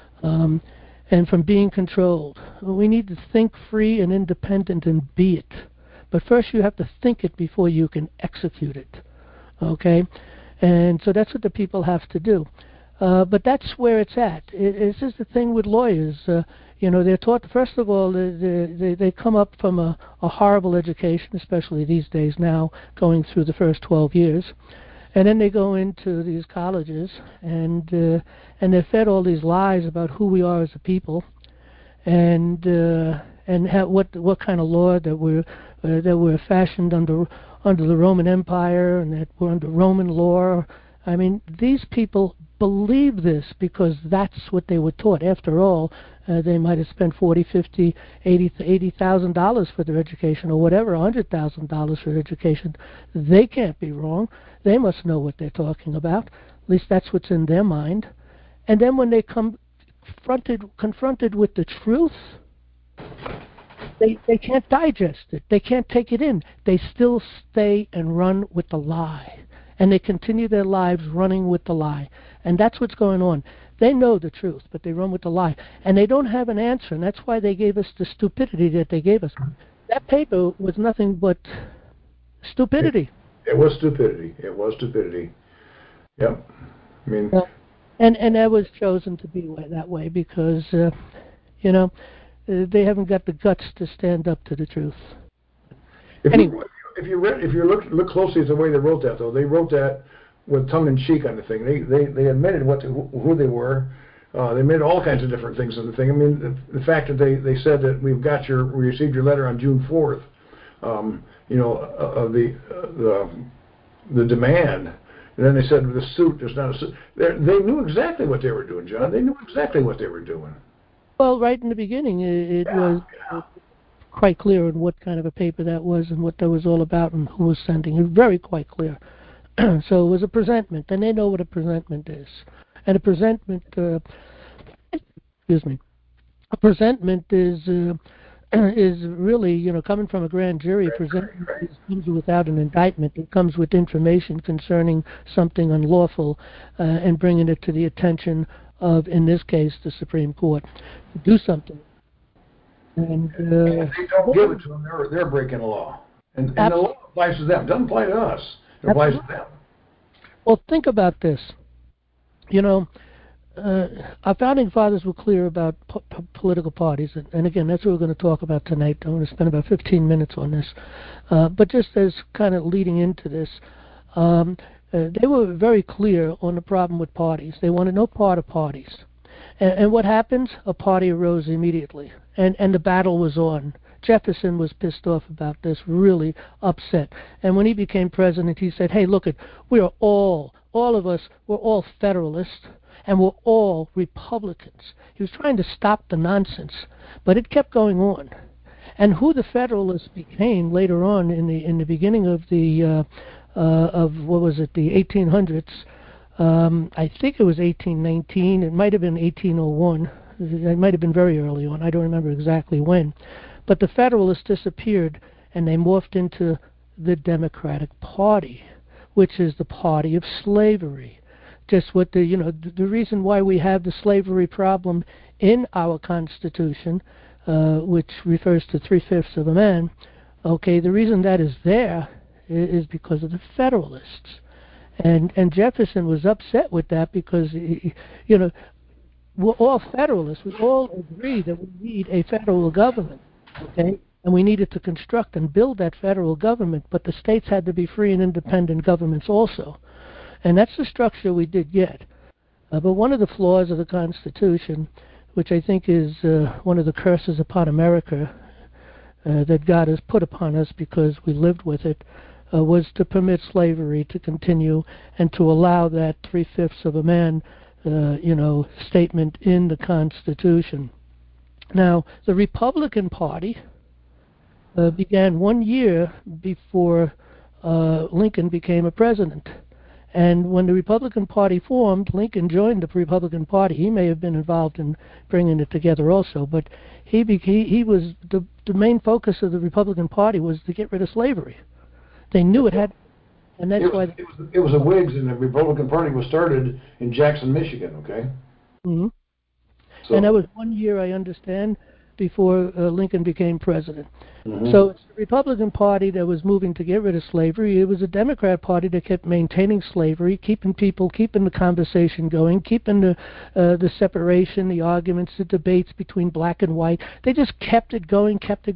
And from being controlled. We need to think free and independent and be it. But first you have to think it before you can execute it. Okay? And so that's what the people have to do. But that's where it's at. This is the thing with lawyers. They're taught, first of all, they come up from a horrible education, especially these days now, going through the first 12 years. And then they go into these colleges, and they're fed all these lies about who we are as a people, and what kind of law that we're fashioned under the Roman Empire, and that we're under Roman law. I mean, these people believe this because that's what they were taught. After all, they might have spent $40,000, $50,000, $80,000 for their education, or whatever, $100,000 for their education. They can't be wrong. They must know what they're talking about. At least that's what's in their mind. And then when they come confronted with the truth, they can't digest it. They can't take it in. They still stay and run with the lie. and they continue their lives running with the lie. And that's what's going on. They know the truth, but they run with the lie. And they don't have an answer, and that's why they gave us the stupidity that they gave us. That paper was nothing but stupidity. It was stupidity. It was stupidity. Yep. I mean... And that was chosen to be that way because, they haven't got the guts to stand up to the truth. If you look closely at the way they wrote that, though, they wrote that with tongue in cheek on the thing. They admitted who they were. They admitted all kinds of different things on the thing. I mean, the fact that they said that we received your letter on June 4th, of the demand. And then they said the suit, there's not a suit. They knew exactly what they were doing, John. They knew exactly what they were doing. Well, right in the beginning, it was quite clear on what kind of a paper that was and what that was all about and who was sending. It was very quite clear. So it was a presentment, and they know what a presentment is. And a presentment, a presentment is really, coming from a grand jury. A presentment comes without an indictment. It comes with information concerning something unlawful and bringing it to the attention of, in this case, the Supreme Court to do something. And if they don't give it to them, they're breaking the law. And the law applies to them. It doesn't apply to us. It applies to them. Well, think about this. Our founding fathers were clear about political parties, and again, that's what we're going to talk about tonight. I'm going to spend about 15 minutes on this. But just as kind of leading into this, they were very clear on the problem with parties. They wanted no part of parties. And what happens? A party arose immediately, and the battle was on. Jefferson was pissed off about this, really upset. And when he became president, he said, hey, look, we are all of us, we're all Federalists, and we're all Republicans. He was trying to stop the nonsense, but it kept going on. And who the Federalists became later on in the beginning of the the 1800s, I think it was 1819, it might have been 1801, it might have been very early on, I don't remember exactly when. But the Federalists disappeared, and they morphed into the Democratic Party, which is the party of slavery. Just what the reason why we have the slavery problem in our Constitution, which refers to 3/5 of a man. Okay, the reason that is there is because of the Federalists, and Jefferson was upset with that because we're all Federalists. We all agree that we need a federal government. Okay, and we needed to construct and build that federal government, but the states had to be free and independent governments also. And that's the structure we did get. But one of the flaws of the Constitution, which I think is one of the curses upon America that God has put upon us because we lived with it, was to permit slavery to continue and to allow that 3/5 of a man, statement in the Constitution. Now, the Republican Party began 1 year before Lincoln became a president. And when the Republican Party formed, Lincoln joined the Republican Party. He may have been involved in bringing it together also, but he was the main focus of the Republican Party was to get rid of slavery. They knew it had, and that's why it was the Whigs, and the Republican Party was started in Jackson, Michigan. Okay. Mm-hmm. So, and that was 1 year, I understand, before Lincoln became president. Mm-hmm. So it's the Republican Party that was moving to get rid of slavery. It was the Democrat Party that kept maintaining slavery, keeping the conversation going, keeping the separation, the arguments, the debates between black and white. They just kept it going.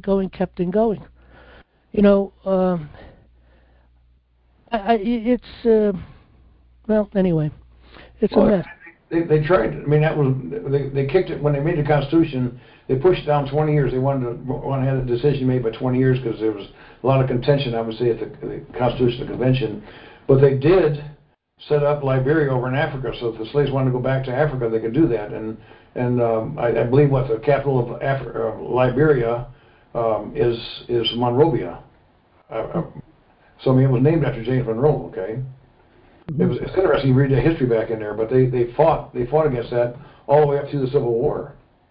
Anyway, it's a mess. They tried. I mean, that was they kicked it when they made the Constitution. They pushed it down 20 years. They wanted to have the decision made by 20 years because there was a lot of contention, obviously, at the Constitutional Convention. But they did set up Liberia over in Africa, so if the slaves wanted to go back to Africa, they could do that. And I believe what the capital of Liberia is Monrovia. So I mean, it was named after James Monroe. Okay. Mm-hmm. It's interesting. You read the history back in there, but they fought against that all the way up through the Civil War.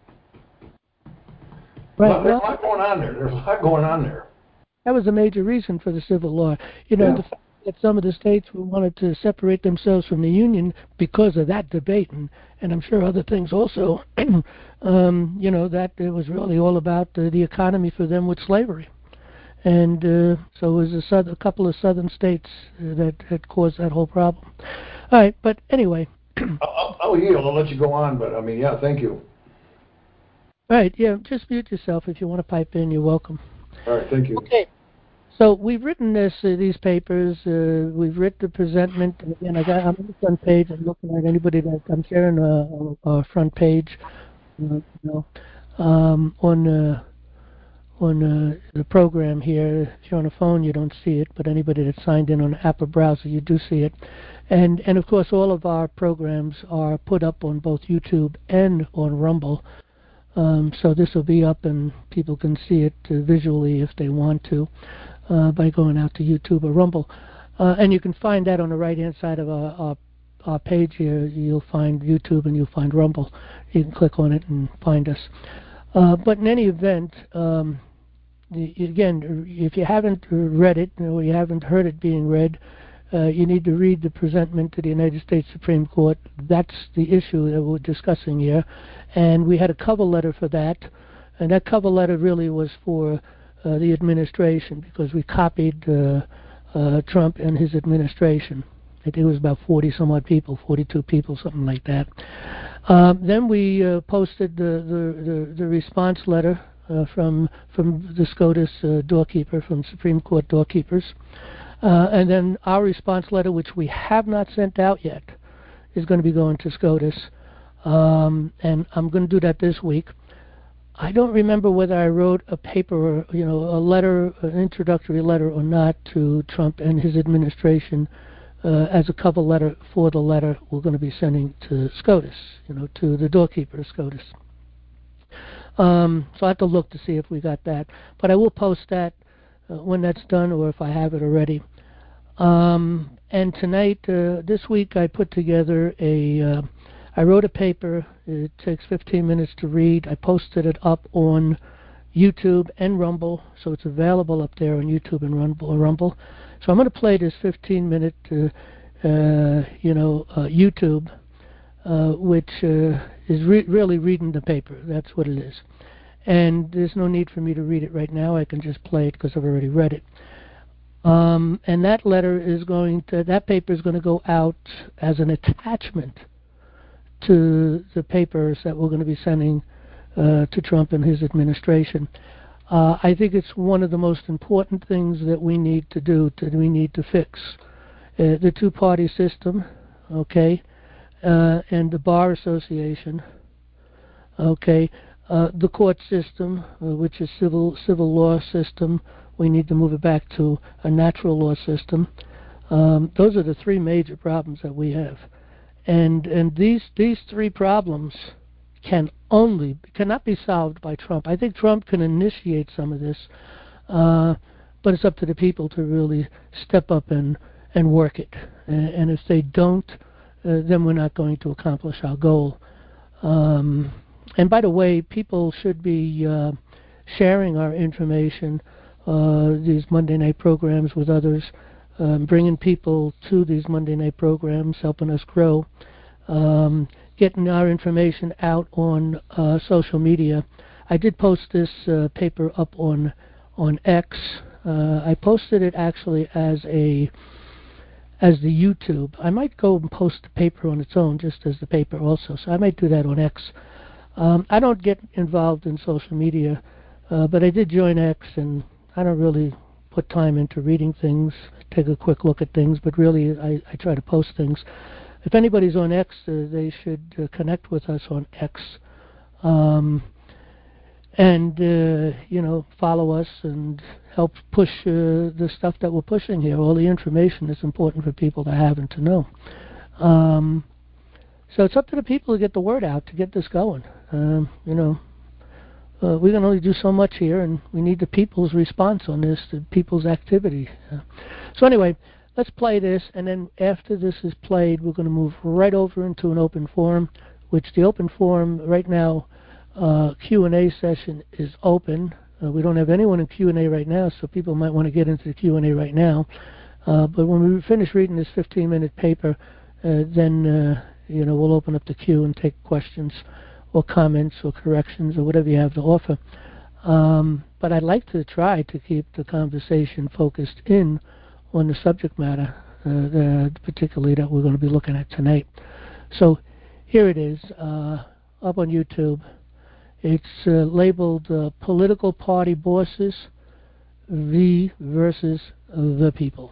Right. There's a lot going on there. That was a major reason for the Civil War. Yeah. The that some of the states wanted to separate themselves from the Union because of that debate, and I'm sure other things also, that it was really all about the economy for them with slavery. And so it was a couple of southern states that had caused that whole problem. All right, but anyway. I'll yield. I'll let you go on, but yeah, thank you. All right, yeah, just mute yourself. If you want to pipe in, you're welcome. All right, thank you. Okay, so we've written these papers. We've written the presentment. Again, I'm on the front page. I'm looking at anybody that I'm sharing our front page. On the program here. If you're on a phone, you don't see it, but anybody that's signed in on an Apple browser, you do see it. And of course, all of our programs are put up on both YouTube and on Rumble. So this will be up, and people can see it visually if they want to by going out to YouTube or Rumble. And you can find that on the right-hand side of our page here. You'll find YouTube and you'll find Rumble. You can click on it and find us. But in any event, again, if you haven't read it or you haven't heard it being read, you need to read the presentment to the United States Supreme Court. That's the issue that we're discussing here. And we had a cover letter for that. And that cover letter really was for the administration, because we copied Trump and his administration. I think it was about 40-some-odd people, 42 people, something like that. Then we posted the response letter from the SCOTUS doorkeeper, from Supreme Court doorkeepers. And then our response letter, which we have not sent out yet, is going to be going to SCOTUS. And I'm going to do that this week. I don't remember whether I wrote a paper, or, a letter, an introductory letter or not to Trump and his administration as a cover letter for the letter we're going to be sending to SCOTUS, to the doorkeeper of SCOTUS. So I have to look to see if we got that. But I will post that when that's done, or if I have it already. And tonight, this week, I put together I wrote a paper. It takes 15 minutes to read. I posted it up on YouTube and Rumble, so it's available up there on YouTube and Rumble. So I'm going to play this 15-minute, YouTube, which is really reading the paper. That's what it is. And there's no need for me to read it right now. I can just play it because I've already read it. And that paper is going to go out as an attachment to the papers that we're going to be sending to Trump and his administration. I think it's one of the most important things that we need to do, we need to fix. The two-party system, okay, and the Bar Association, okay, the court system, which is civil law system. We need to move it back to a natural law system. Those are the three major problems that we have. And these three problems cannot be solved by Trump. I think Trump can initiate some of this, but it's up to the people to really step up and work it. And if they don't, then we're not going to accomplish our goal. And by the way, people should be sharing our information, these Monday night programs, with others. Bringing people to these Monday night programs, helping us grow, getting our information out on social media. I did post this paper up on X. I posted it actually as the YouTube. I might go and post the paper on its own, just as the paper also. So I might do that on X. I don't get involved in social media, but I did join X, and I don't really put time into reading things, take a quick look at things, but really I try to post things. If anybody's on X, they should connect with us on X, and follow us and help push the stuff that we're pushing here. All the information is important for people to have and to know. So it's up to the people to get the word out, to get this going. We can only do so much here, and we need the people's response on this, the people's activity. So anyway, let's play this, and then after this is played, we're going to move right over into an open forum, which the open forum right now, Q&A session is open. We don't have anyone in Q&A right now, so people might want to get into the Q&A right now. But when we finish reading this 15-minute paper, then we'll open up the queue and take questions or comments or corrections or whatever you have to offer. But I'd like to try to keep the conversation focused in on the subject matter, particularly that we're going to be looking at tonight. So here it is, up on YouTube. It's labeled Political Party Bosses versus the People.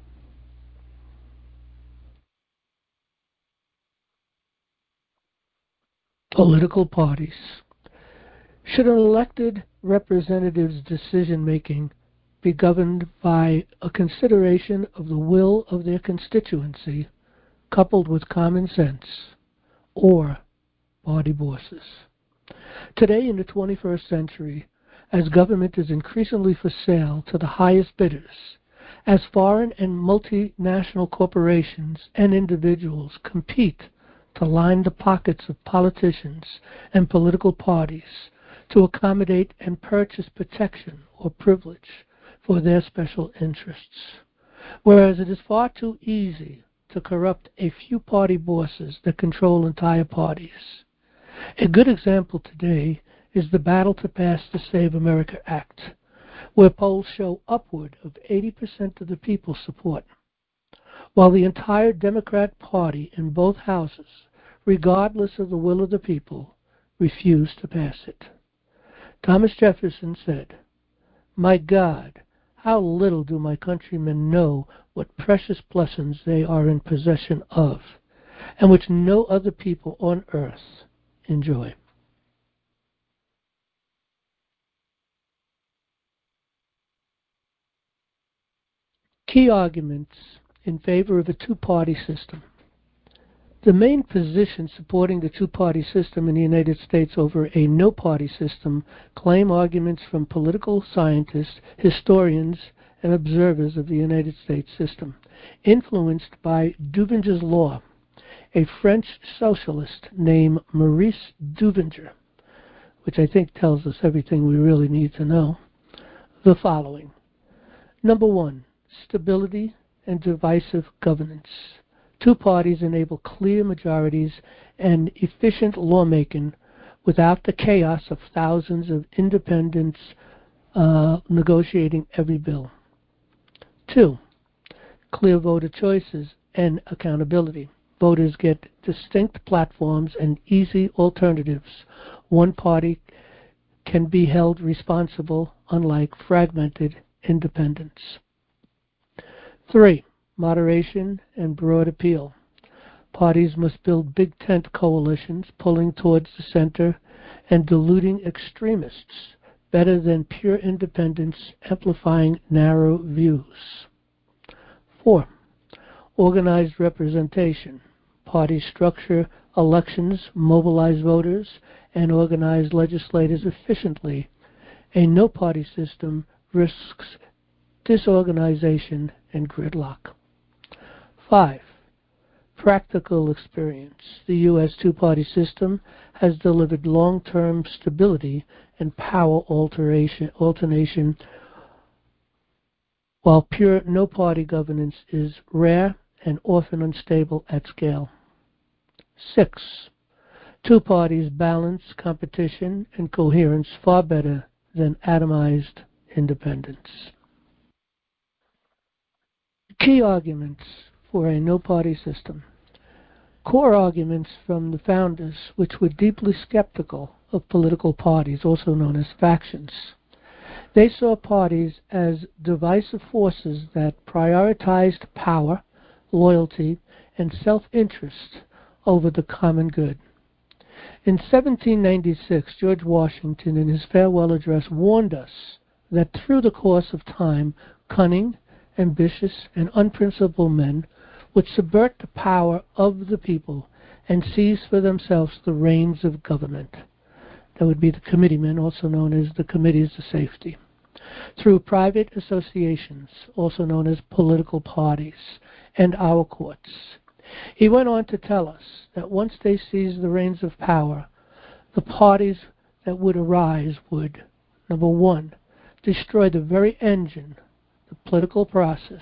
Political parties. Should an elected representative's decision-making be governed by a consideration of the will of their constituency, coupled with common sense, or party bosses? Today, in the 21st century, as government is increasingly for sale to the highest bidders, as foreign and multinational corporations and individuals compete to line the pockets of politicians and political parties to accommodate and purchase protection or privilege for their special interests, whereas it is far too easy to corrupt a few party bosses that control entire parties. A good example today is the battle to pass the Save America Act, where polls show upward of 80% of the people support, while the entire Democrat Party in both houses, regardless of the will of the people, refuse to pass it. Thomas Jefferson said, "My God, how little do my countrymen know what precious blessings they are in possession of, and which no other people on earth enjoy." Key arguments in favor of a two-party system. The main position supporting the two-party system in the United States over a no-party system claim arguments from political scientists, historians, and observers of the United States system, influenced by Duvinger's law, a French socialist named Maurice Duvinger, which I think tells us everything we really need to know, the following. Number one, stability and divisive governance. Two parties enable clear majorities and efficient lawmaking without the chaos of thousands of independents negotiating every bill. Two, clear voter choices and accountability. Voters get distinct platforms and easy alternatives. One party can be held responsible, unlike fragmented independents. 3. Moderation and broad appeal. Parties must build big tent coalitions, pulling towards the center and diluting extremists, better than pure independents amplifying narrow views. 4. Organized representation. Parties structure elections, mobilize voters, and organize legislators efficiently. A no-party system risks disorganization and gridlock. 5. Practical experience. The U.S. two-party system has delivered long-term stability and power alternation, while pure no-party governance is rare and often unstable at scale. 6. Two parties balance competition and coherence far better than atomized independence. Key arguments for a no-party system. Core arguments from the founders, which were deeply skeptical of political parties, also known as factions. They saw parties as divisive forces that prioritized power, loyalty, and self-interest over the common good. In 1796, George Washington, in his farewell address, warned us that through the course of time, cunning, ambitious, and unprincipled men would subvert the power of the people and seize for themselves the reins of government. That would be the committeemen, also known as the Committees of Safety, through private associations, also known as political parties, and our courts. He went on to tell us that once they seized the reins of power, the parties that would arise would, number one, destroy the very engine, the political process,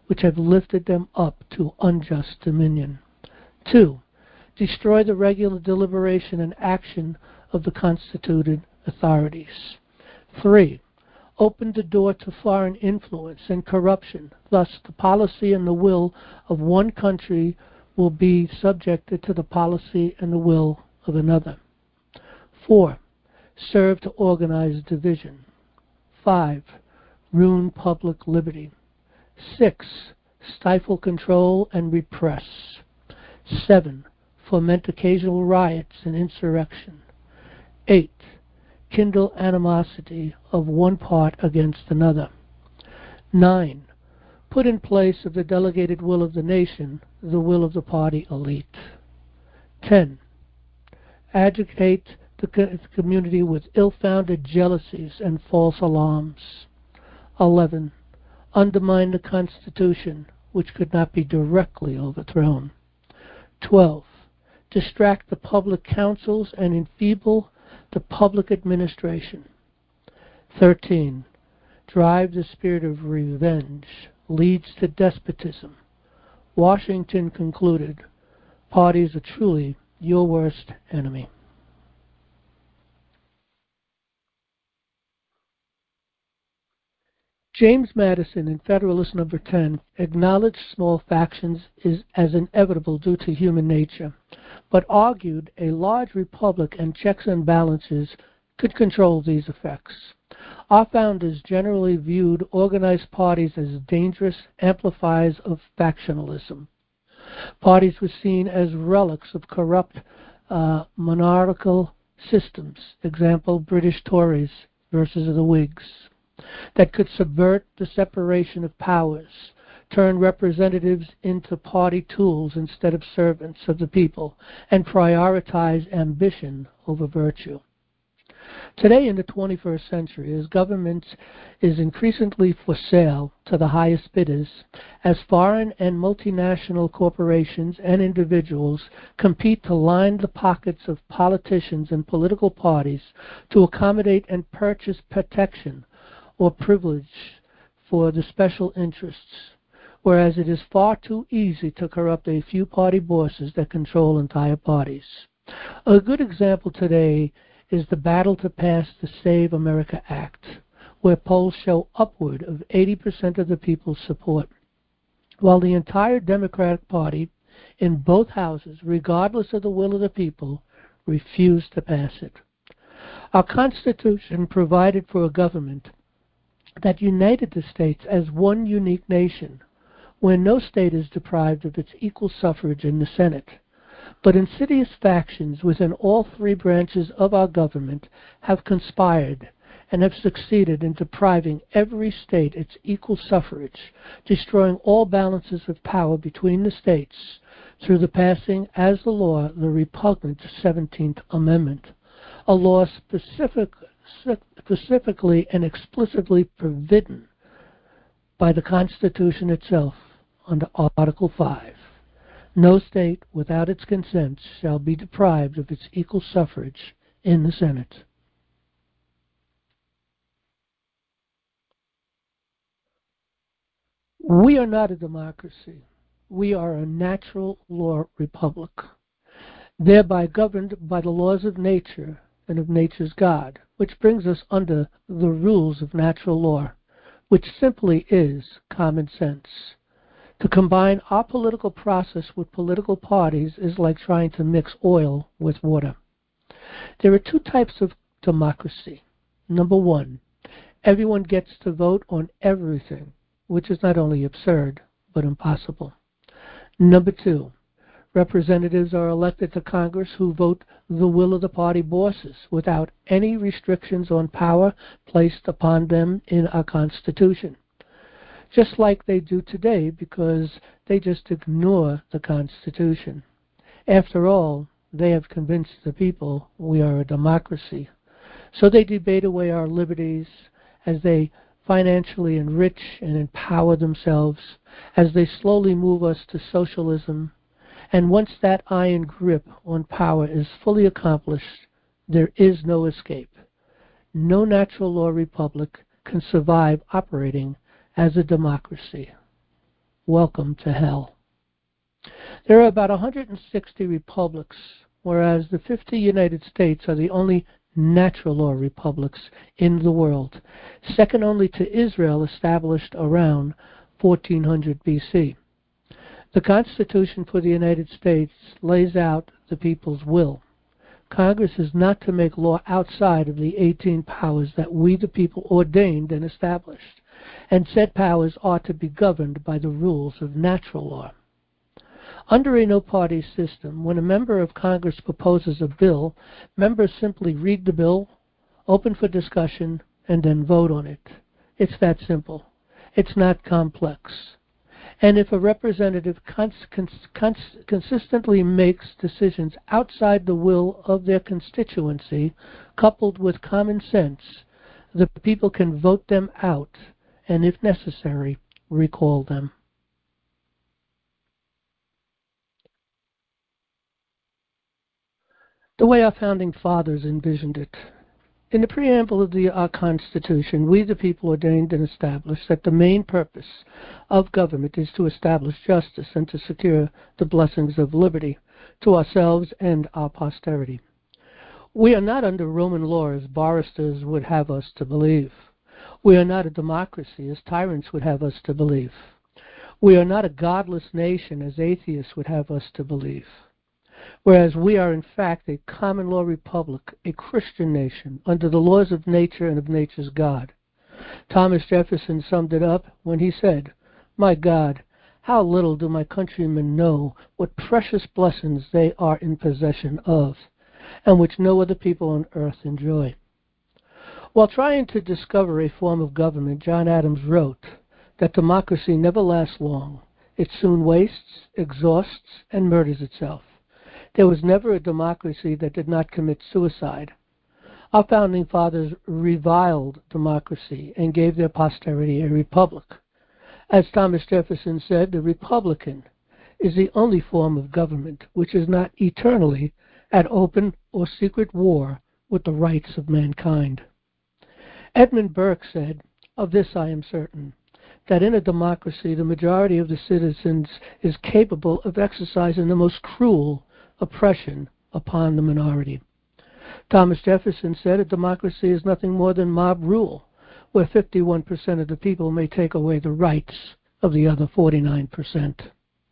which have lifted them up to unjust dominion. 2. Destroy the regular deliberation and action of the constituted authorities. 3. Open the door to foreign influence and corruption. Thus, the policy and the will of one country will be subjected to the policy and the will of another. 4. Serve to organize division. 5. Ruin public liberty. 6. Stifle control and repress. 7. Foment occasional riots and insurrection. 8. Kindle animosity of one part against another. 9. Put in place of the delegated will of the nation the will of the party elite. 10. Agitate the community with ill-founded jealousies and false alarms. 11. Undermine the Constitution, which could not be directly overthrown. 12. Distract the public councils and enfeeble the public administration. 13. Drive the spirit of revenge, leads to despotism. Washington concluded, parties are truly your worst enemy. James Madison in Federalist No. 10 acknowledged small factions as inevitable due to human nature, but argued a large republic and checks and balances could control these effects. Our founders generally viewed organized parties as dangerous amplifiers of factionalism. Parties were seen as relics of corrupt monarchical systems, example, British Tories versus the Whigs, that could subvert the separation of powers, turn representatives into party tools instead of servants of the people, and prioritize ambition over virtue. Today, in the 21st century, as government is increasingly for sale to the highest bidders, as foreign and multinational corporations and individuals compete to line the pockets of politicians and political parties to accommodate and purchase protection or privilege for the special interests, whereas it is far too easy to corrupt a few party bosses that control entire parties. A good example today is the battle to pass the Save America Act, where polls show upward of 80% of the people's support, while the entire Democratic Party in both houses, regardless of the will of the people, refused to pass it. Our Constitution provided for a government that united the states as one unique nation, where no state is deprived of its equal suffrage in the Senate. But insidious factions within all three branches of our government have conspired and have succeeded in depriving every state its equal suffrage, destroying all balances of power between the states through the passing as the law the repugnant 17th Amendment, a law specifically and explicitly forbidden by the Constitution itself under Article 5. No state without its consent shall be deprived of its equal suffrage in the Senate. We are not a democracy. We are a natural law republic, thereby governed by the laws of nature and of nature's God, which brings us under the rules of natural law, which simply is common sense. To combine our political process with political parties is like trying to mix oil with water. There are two types of democracy. Number one, everyone gets to vote on everything, which is not only absurd, but impossible. Number two, representatives are elected to Congress who vote the will of the party bosses without any restrictions on power placed upon them in our Constitution, just like they do today because they just ignore the Constitution. After all, they have convinced the people we are a democracy. So they debate away our liberties as they financially enrich and empower themselves, as they slowly move us to socialism. And once that iron grip on power is fully accomplished, there is no escape. No natural law republic can survive operating as a democracy. welcome to hell. There are about 160 republics, whereas the 50 United States are the only natural law republics in the world, second only to Israel, established around 1400 BC. The Constitution for the United States lays out the people's will. Congress is not to make law outside of the 18 powers that we the people ordained and established, and said powers are to be governed by the rules of natural law. Under a no-party system, when a member of Congress proposes a bill, members simply read the bill, open for discussion, and then vote on it. It's that simple. It's not complex. And if a representative consistently makes decisions outside the will of their constituency, coupled with common sense, the people can vote them out and, if necessary, recall them. The way our founding fathers envisioned it. In the preamble of our Constitution, we the people ordained and established that the main purpose of government is to establish justice and to secure the blessings of liberty to ourselves and our posterity. We are not under Roman law as barristers would have us to believe. We are not a democracy as tyrants would have us to believe. We are not a godless nation as atheists would have us to believe. Whereas we are in fact a common law republic, a Christian nation, under the laws of nature and of nature's God. Thomas Jefferson summed it up when he said, "My God, how little do my countrymen know what precious blessings they are in possession of, and which no other people on earth enjoy." While trying to discover a form of government, John Adams wrote that democracy never lasts long. It soon wastes, exhausts, and murders itself. There was never a democracy that did not commit suicide. Our founding fathers reviled democracy and gave their posterity a republic. As Thomas Jefferson said, the Republican is the only form of government which is not eternally at open or secret war with the rights of mankind. Edmund Burke said, "Of this I am certain, that in a democracy the majority of the citizens is capable of exercising the most cruel oppression upon the minority." Thomas Jefferson said a democracy is nothing more than mob rule, where 51% of the people may take away the rights of the other 49%.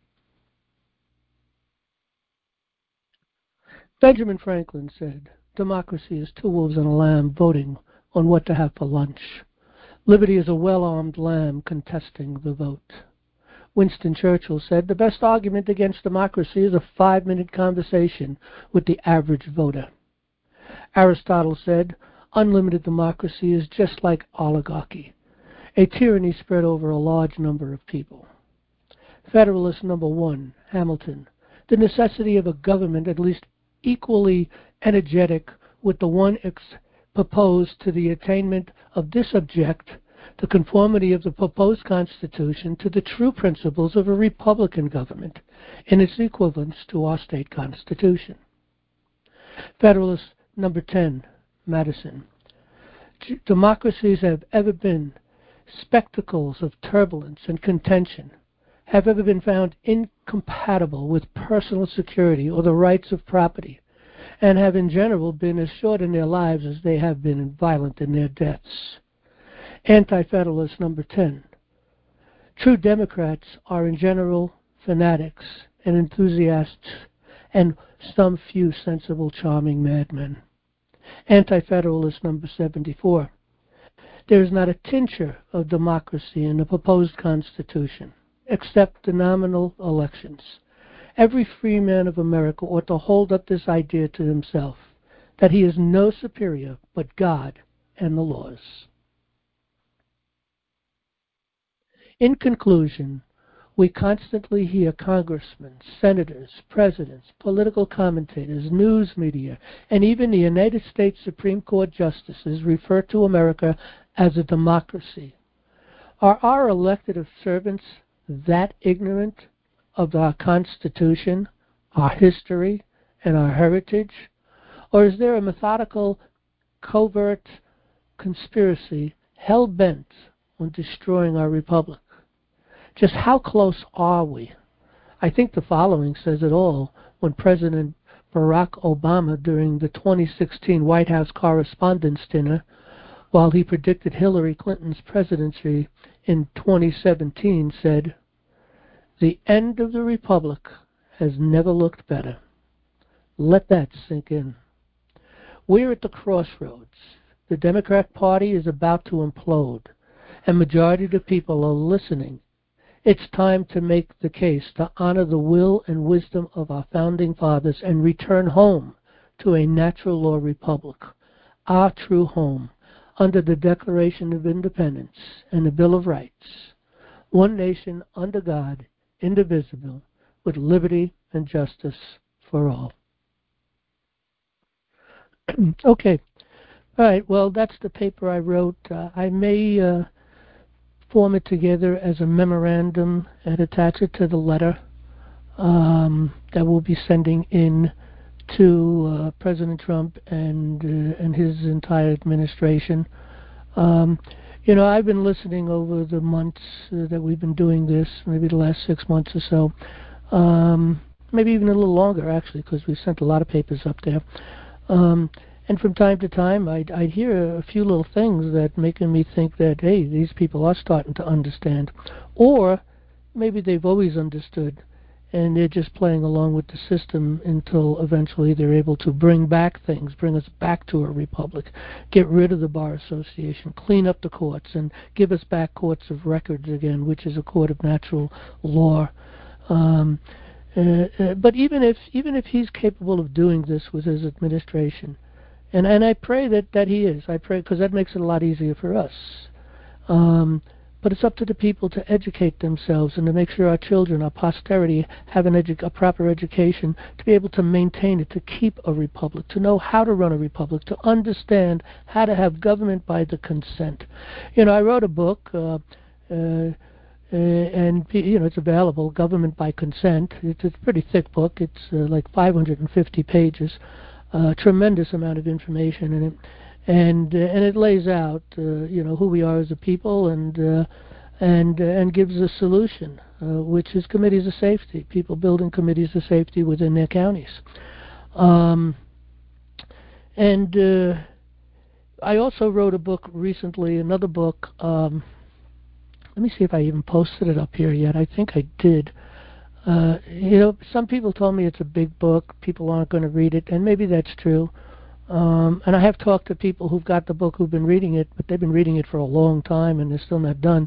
Benjamin Franklin said, "Democracy is two wolves and a lamb voting on what to have for lunch. Liberty is a well-armed lamb contesting the vote." Winston Churchill said, "The best argument against democracy is a 5-minute conversation with the average voter." Aristotle said, "Unlimited democracy is just like oligarchy, a tyranny spread over a large number of people." Federalist number 1, Hamilton, "The necessity of a government at least equally energetic with the one proposed to the attainment of this object, the conformity of the proposed Constitution to the true principles of a republican government in its equivalence to our state constitution." Federalist number 10, Madison, "Democracies have ever been spectacles of turbulence and contention, have ever been found incompatible with personal security or the rights of property, and have in general been as short in their lives as they have been violent in their deaths." Anti-Federalist number 10, "True Democrats are in general fanatics and enthusiasts and some few sensible, charming madmen." Anti-Federalist number 74, "There is not a tincture of democracy in the proposed Constitution, except the nominal elections. Every free man of America ought to hold up this idea to himself, that he is no superior but God and the laws." In conclusion, we constantly hear congressmen, senators, presidents, political commentators, news media, and even the United States Supreme Court justices refer to America as a democracy. Are our elected servants that ignorant of our Constitution, our history, and our heritage? Or is there a methodical, covert conspiracy hell-bent on destroying our republic? Just how close are we? I think the following says it all. When President Barack Obama, during the 2016 White House Correspondents' Dinner, while he predicted Hillary Clinton's presidency in 2017, said, "The end of the republic has never looked better." Let that sink in. We're at the crossroads. The Democrat Party is about to implode, and majority of the people are listening. It's time to make the case to honor the will and wisdom of our founding fathers and return home to a natural law republic, our true home, under the Declaration of Independence and the Bill of Rights. One nation under God, indivisible, with liberty and justice for all. Okay. All right. Well, that's the paper I wrote. I may form it together as a memorandum and attach it to the letter that we'll be sending in to President Trump and his entire administration. I've been listening over the months that we've been doing this, maybe the last 6 months or so, maybe even a little longer, actually, because we sent a lot of papers up there. And from time to time, I'd hear a few little things that making me think that, hey, these people are starting to understand. Or maybe they've always understood, and they're just playing along with the system until eventually they're able to bring back things, bring us back to a republic, get rid of the Bar Association, clean up the courts, and give us back courts of records again, which is a court of natural law. But even if he's capable of doing this with his administration, and I pray that he is. I pray because that makes it a lot easier for us. But it's up to the people to educate themselves and to make sure our children, our posterity, have a proper education to be able to maintain it, to keep a republic, to know how to run a republic, to understand how to have government by the consent. I wrote a book, and it's available, Government by Consent. It's a pretty thick book. It's like 550 pages. Tremendous amount of information in it, and it lays out who we are as a people, and gives a solution, which is committees of safety, people building committees of safety within their counties. I also wrote a book recently, another book. Let me see if I even posted it up here yet. I think I did. Some people told me it's a big book, people aren't going to read it, and maybe that's true. And I have talked to people who've got the book who've been reading it, but they've been reading it for a long time and they're still not done.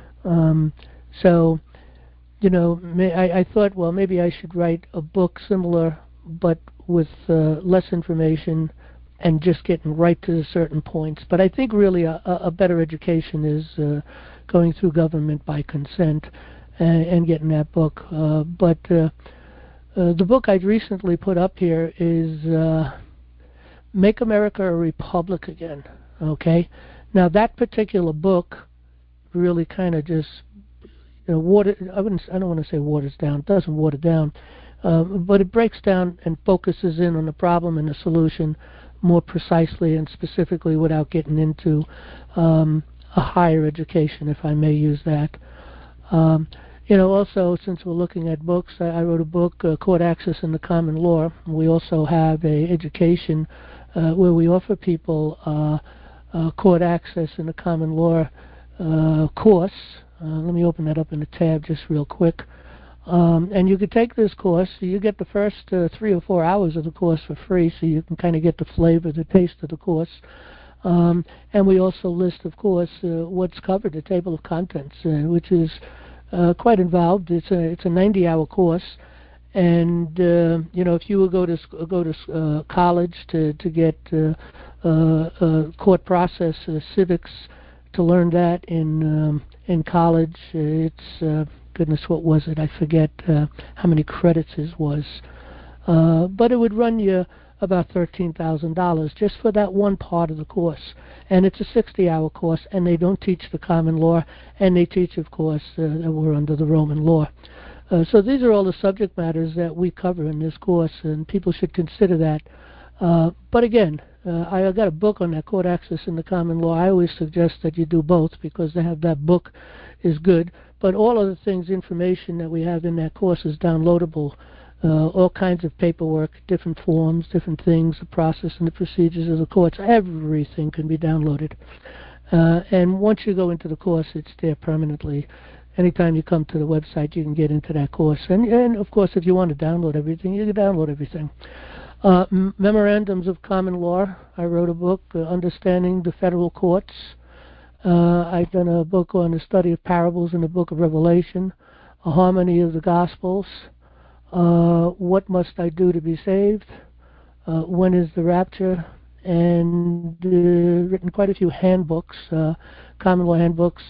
I thought, well, maybe I should write a book similar, but with less information and just getting right to certain points. But I think really a better education is going through Government by Consent and getting that book. But the book I'd recently put up here is Make America a Republic Again. Okay? Now that particular book really kind of just I don't want to say waters down. It doesn't water down, but it breaks down and focuses in on the problem and the solution more precisely and specifically without getting into a higher education, if I may use that. Also, since we're looking at books, I wrote a book, Court Access in the Common Law. We also have a education where we offer people court access in the common law course. Let me open that up in a tab just real quick. And you could take this course. So you get the first 3 or 4 hours of the course for free, so you can kind of get the flavor, the taste of the course. And we also list, of course, what's covered, the table of contents, which is quite involved. It's a 90-hour course, and if you would go to college to get court process, civics, to learn that in college, it's goodness, what was it? I forget how many credits it was, but it would run you about $13,000 just for that one part of the course. And it's a 60-hour course, and they don't teach the common law, and they teach, of course, that we're under the Roman law. So these are all the subject matters that we cover in this course, and people should consider that. But again, I got a book on that, Court Access in the Common Law. I always suggest that you do both because they have that book is good. But all of the things, information that we have in that course is downloadable. All kinds of paperwork, different forms, different things, the process and the procedures of the courts. Everything can be downloaded. And once you go into the course, it's there permanently. Anytime you come to the website, you can get into that course. And of course, if you want to download everything, you can download everything. Memorandums of Common Law. I wrote a book, Understanding the Federal Courts. I've done a book on the study of parables in the book of Revelation, A Harmony of the Gospels, What Must I Do to Be Saved, When is the Rapture, and written quite a few handbooks, common law handbooks,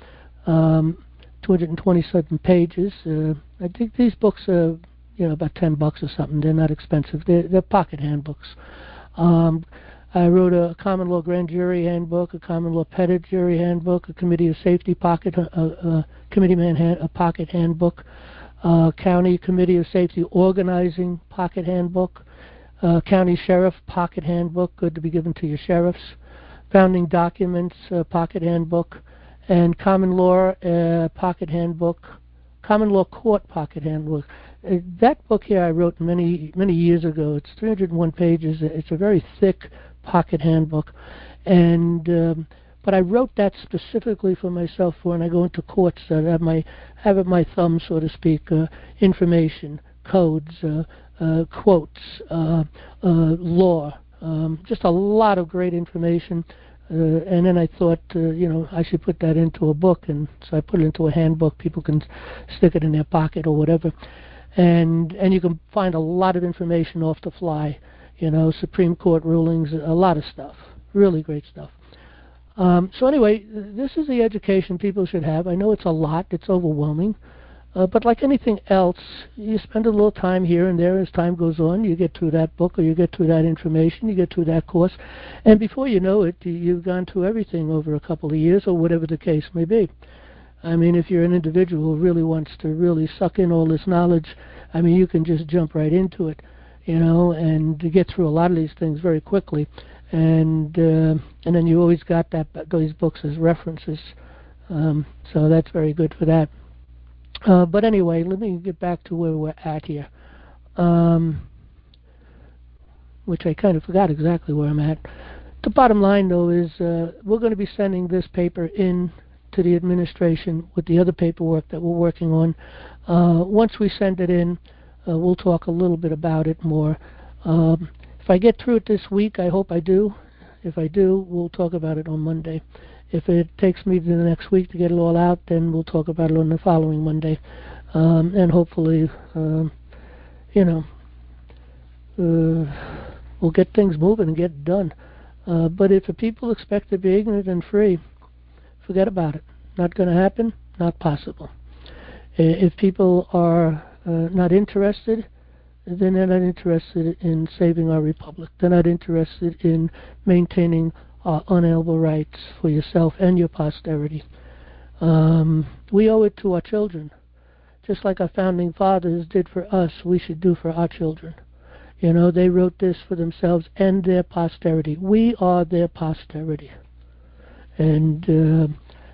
227 pages. I think these books are about $10 or something. They're not expensive. They're pocket handbooks. I wrote a common law grand jury handbook, a common law pettit jury handbook, a committee of safety pocket, a pocket handbook, county committee of safety organizing pocket handbook, county sheriff pocket handbook, good to be given to your sheriffs, founding documents pocket handbook, and common law pocket handbook, common law court pocket handbook. That book here I wrote many years ago. It's 301 pages. It's a very thick pocket handbook, and but I wrote that specifically for myself for when I go into courts that have at my thumb, so to speak, information, codes, quotes, law, just a lot of great information. And then I thought, I should put that into a book, and so I put it into a handbook. People can stick it in their pocket or whatever, and you can find a lot of information off the fly. Supreme Court rulings, a lot of stuff, really great stuff. So anyway, this is the education people should have. I know it's a lot, it's overwhelming, but like anything else, you spend a little time here and there as time goes on. You get through that book, or you get through that information, you get through that course, and before you know it, you've gone through everything over a couple of years, or whatever the case may be. I mean, if you're an individual who really wants to really suck in all this knowledge, I mean, you can just jump right into it, and get through a lot of these things very quickly. And then you always got those books as references, so that's very good for that. But anyway, let me get back to where we're at here, which I kind of forgot exactly where I'm at. The bottom line, though, is we're going to be sending this paper in to the administration with the other paperwork that we're working on. Once we send it in, we'll talk a little bit about it more. If I get through it this week, I hope I do. If I do, we'll talk about it on Monday. If it takes me to the next week to get it all out, then we'll talk about it on the following Monday. And hopefully, we'll get things moving and get it done. But if the people expect to be ignorant and free, forget about it. Not going to happen, not possible. If people are not interested, then they're not interested in saving our republic. They're not interested in maintaining our unalienable rights for yourself and your posterity. We owe it to our children. Just like our founding fathers did for us, we should do for our children. They wrote this for themselves and their posterity. We are their posterity. And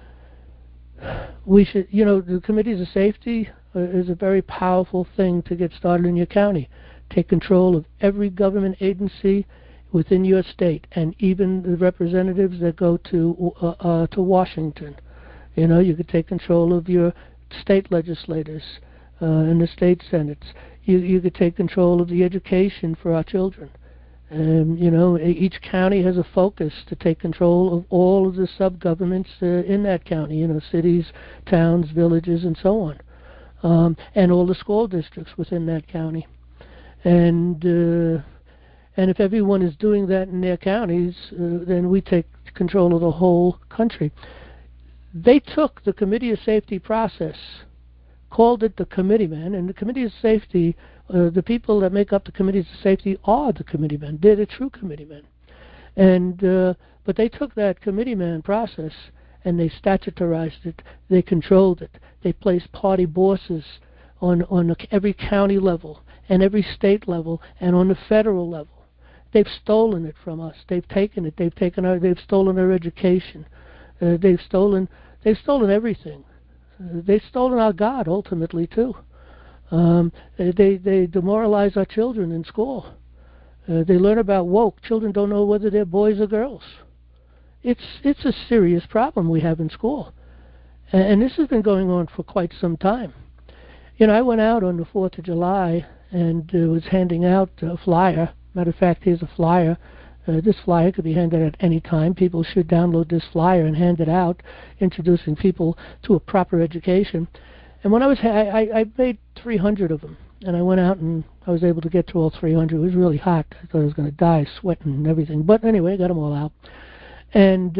we should, the committees of safety is a very powerful thing to get started in your county. Take control of every government agency within your state, and even the representatives that go to Washington. You could take control of your state legislators and the state senates. You could take control of the education for our children. Each county has a focus to take control of all of the sub-governments in that county, cities, towns, villages, and so on. And all the school districts within that county. And if everyone is doing that in their counties, then we take control of the whole country. They took the Committee of Safety process, called it the Committeemen, and the Committee of Safety, the people that make up the Committees of Safety are the Committeemen. They're the true Committeemen. But they took that Committeeman process and they statutorized it. They controlled it. They placed party bosses on every county level and every state level and on the federal level They've stolen it from us. They've taken it. They've stolen our education. They've stolen everything. They've stolen our God ultimately too. They demoralize our children in school. They learn about woke. Children don't know whether they're boys or girls. It's a serious problem we have in school, and this has been going on for quite some time. I went out on the 4th of July and was handing out a flyer. Matter of fact, here's a flyer. This flyer could be handed at any time. People should download this flyer and hand it out, introducing people to a proper education. And when I made 300 of them, and I went out and I was able to get to all 300. It was really hot. I thought I was going to die, sweating and everything. But anyway, I got them all out. And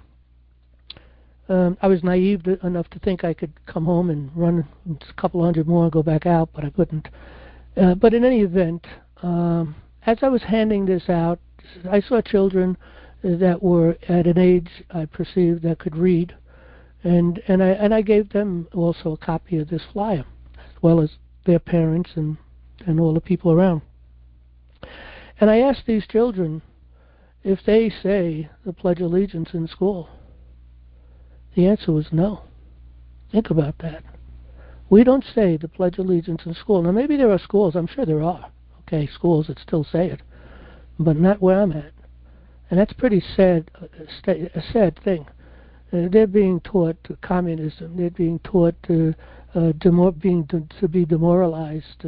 I was naive enough to think I could come home and run a couple hundred more and go back out, but I couldn't. But in any event, as I was handing this out, I saw children that were at an age I perceived that could read, and I gave them also a copy of this flyer, as well as their parents and all the people around. And I asked these children if they say the Pledge of Allegiance in school. The answer was no. Think about that. We don't say the Pledge of Allegiance in school. Now, maybe there are schools, I'm sure there are, schools that still say it, but not where I'm at. And that's pretty sad, a sad thing. They're being taught communism. They're being taught to be demoralized.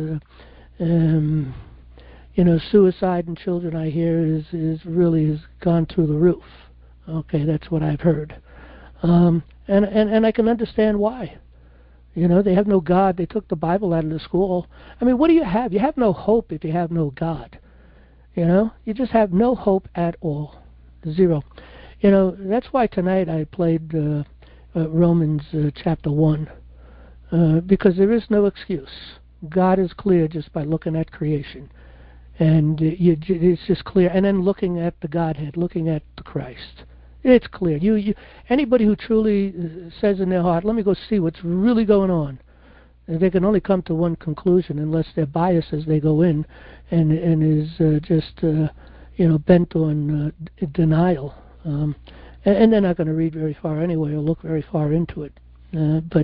Suicide in children, I hear, is really has gone through the roof. Okay, that's what I've heard. And I can understand why. They have no God. They took the Bible out of the school. I mean, what do you have? You have no hope if you have no God. You just have no hope at all. Zero. That's why tonight I played Romans chapter 1, because there is no excuse. God is clear just by looking at creation. And it's just clear. And then looking at the Godhead, looking at the Christ. It's clear. Anybody who truly says in their heart, let me go see what's really going on, they can only come to one conclusion unless they're biased as they go in and is just bent on denial. And they're not going to read very far anyway or look very far into it. But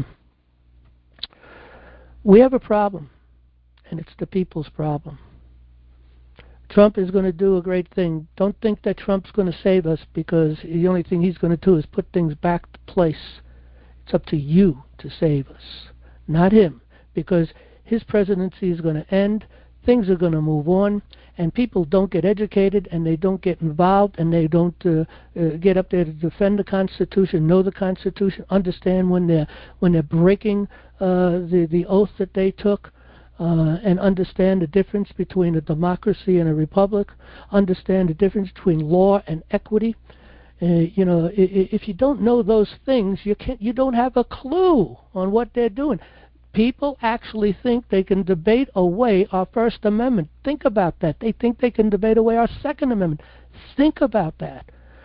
we have a problem, and it's the people's problem. Trump is going to do a great thing. Don't think that Trump's going to save us, because the only thing he's going to do is put things back to place. It's up to you to save us, not him, because his presidency is going to end, things are going to move on, and people don't get educated, and they don't get involved, and they don't get up there to defend the Constitution, know the Constitution, understand when they're breaking the oath that they took. And understand the difference between a democracy and a republic, understand the difference between law and equity. If you don't know those things, you don't have a clue on what they're doing. People actually think they can debate away our First Amendment. Think about that. They think they can debate away our Second Amendment. Think about that.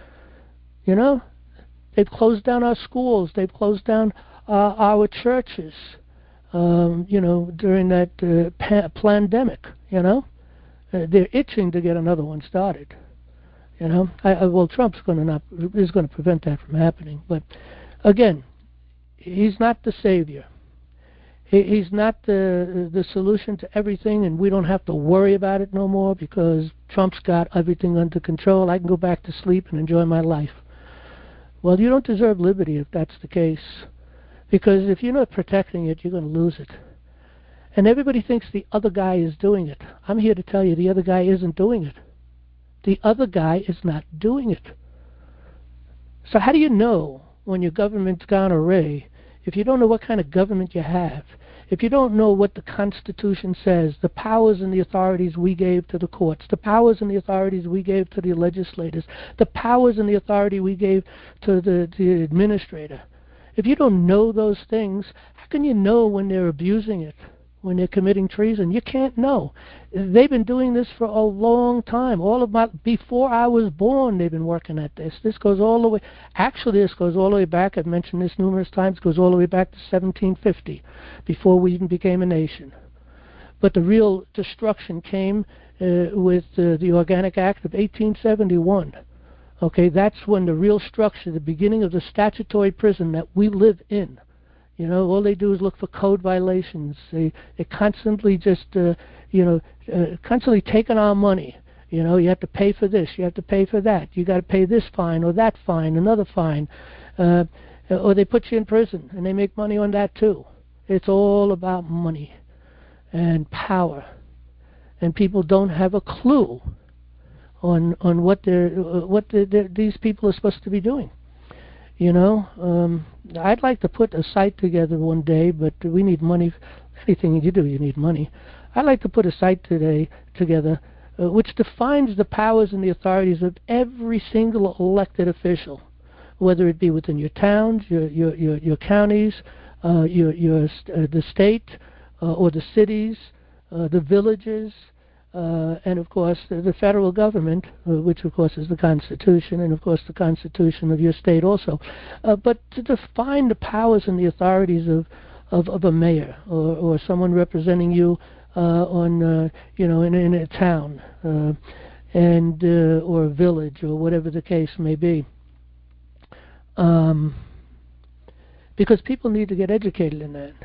They've closed down our schools. They've closed down our churches. During that pandemic, they're itching to get another one started. Trump's is going to prevent that from happening. But again, he's not the savior. He's not the solution to everything, and we don't have to worry about it no more because Trump's got everything under control. I can go back to sleep and enjoy my life. Well, you don't deserve liberty if that's the case. Because if you're not protecting it, you're going to lose it. And everybody thinks the other guy is doing it. I'm here to tell you the other guy isn't doing it. The other guy is not doing it. So how do you know when your government's gone array if you don't know what kind of government you have? If you don't know what the Constitution says, the powers and the authorities we gave to the courts, the powers and the authorities we gave to the legislators, the powers and the authority we gave to the administrator. If you don't know those things, how can you know when they're abusing it, when they're committing treason? You can't know. They've been doing this for a long time. Before I was born, they've been working at this. This goes all the way. Actually, this goes all the way back. I've mentioned this numerous times. It goes all the way back to 1750, before we even became a nation. But the real destruction came with the Organic Act of 1871. Okay, that's when the real structure, the beginning of the statutory prison that we live in. You know, all they do is look for code violations. They constantly just, constantly taking our money. You know, you have to pay for this, you have to pay for that. You got to pay this fine or that fine, another fine. Or they put you in prison, and they make money on that too. It's all about money and power. And people don't have a clue on what these people are supposed to be doing. You know, I'd like to put a site together one day, but we need money. Anything you do, you need money. I'd like to put a site together which defines the powers and the authorities of every single elected official, whether it be within your towns, your counties, the state, or the cities, the villages, and of course the federal government, which of course is the Constitution, and of course the Constitution of your state also. But to define the powers and the authorities of a mayor or someone representing you in a town and or a village or whatever the case may be. Because people need to get educated in that,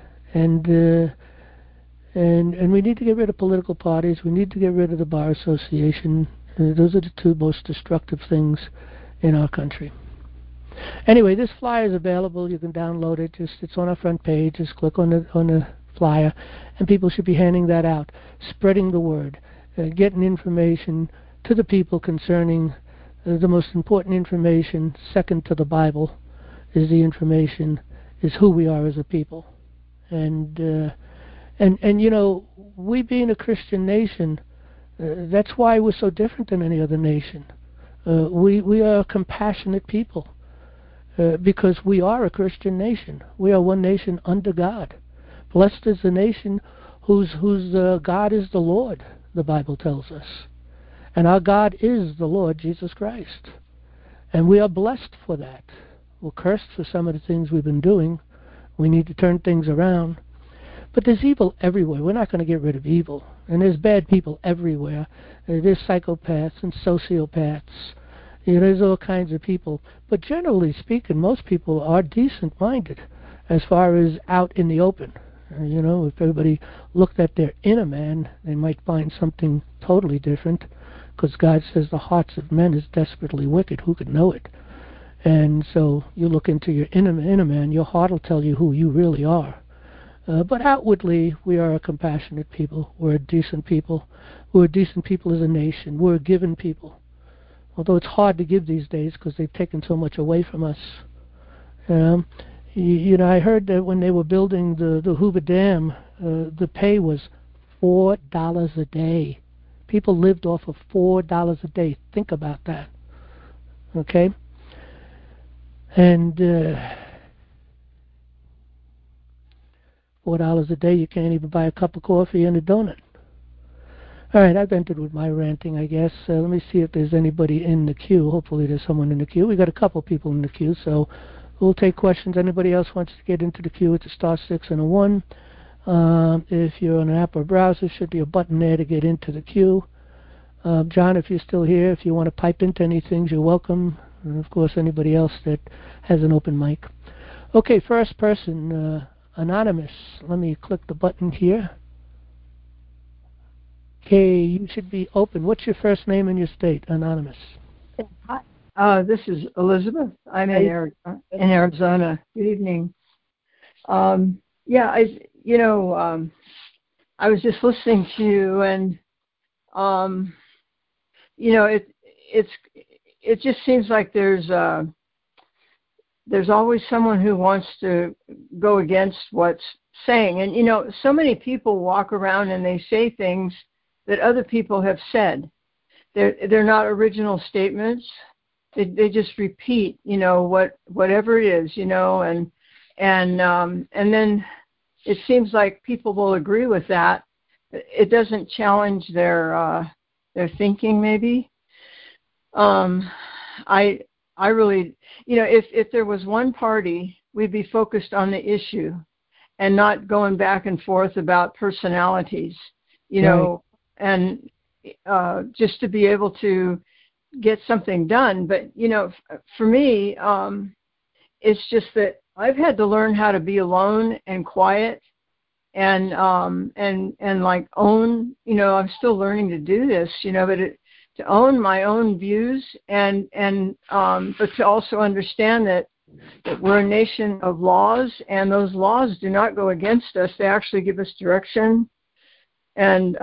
and we need to get rid of political parties. We need to get rid of the Bar Association. Those are the two most destructive things in our country. Anyway, this flyer is available. You can download it. It's on our front page. Just click on the flyer, and people should be handing that out, spreading the word, getting information to the people concerning the most important information, second to the Bible, is who we are as a people. And you know, we being a Christian nation, that's why we're so different than any other nation. We are a compassionate people because we are a Christian nation. We are one nation under God. Blessed is the nation whose God is the Lord, the Bible tells us. And our God is the Lord Jesus Christ. And we are blessed for that. We're cursed for some of the things we've been doing. We need to turn things around. But there's evil everywhere. We're not going to get rid of evil. And there's bad people everywhere. There's psychopaths and sociopaths. You know, there's all kinds of people. But generally speaking, most people are decent-minded as far as out in the open. You know, if everybody looked at their inner man, they might find something totally different, because God says the hearts of men is desperately wicked. Who could know it? And so you look into your inner man, your heart will tell you who you really are. But outwardly, we are a compassionate people. We're a decent people. We're a decent people as a nation. We're a given people. Although it's hard to give these days because they've taken so much away from us. You know, I heard that when they were building the Hoover Dam, the pay was $4 a day. People lived off of $4 a day. Think about that. Okay? And $4 a day, you can't even buy a cup of coffee and a donut. All right, I've ended with my ranting, I guess. Let me see if there's anybody in the queue. Hopefully there's someone in the queue. We've got a couple people in the queue, so we'll take questions. Anybody else wants to get into the queue, it's a *6 and a 1. If you're on an app or browser, should be a button there to get into the queue. John, if you're still here, if you want to pipe into any things, you're welcome. And of course, anybody else that has an open mic. Okay, first person, Anonymous. Let me click the button here. Okay, you should be open. What's your first name and your state, Anonymous? Hi, this is Elizabeth. I'm in Arizona. Good evening. I was just listening to you, and it just seems like there's always someone who wants to go against what's saying, and so many people walk around and they say things that other people have said. They're not original statements. They just repeat, whatever it is, and then it seems like people will agree with that. It doesn't challenge their thinking, maybe. I really, if there was one party, we'd be focused on the issue and not going back and forth about personalities, Right. And just to be able to get something done. But for me, it's just that I've had to learn how to be alone and quiet and like own. I'm still learning to do this. But to own my own views and but to also understand that we're a nation of laws, and those laws do not go against us. They actually give us direction. And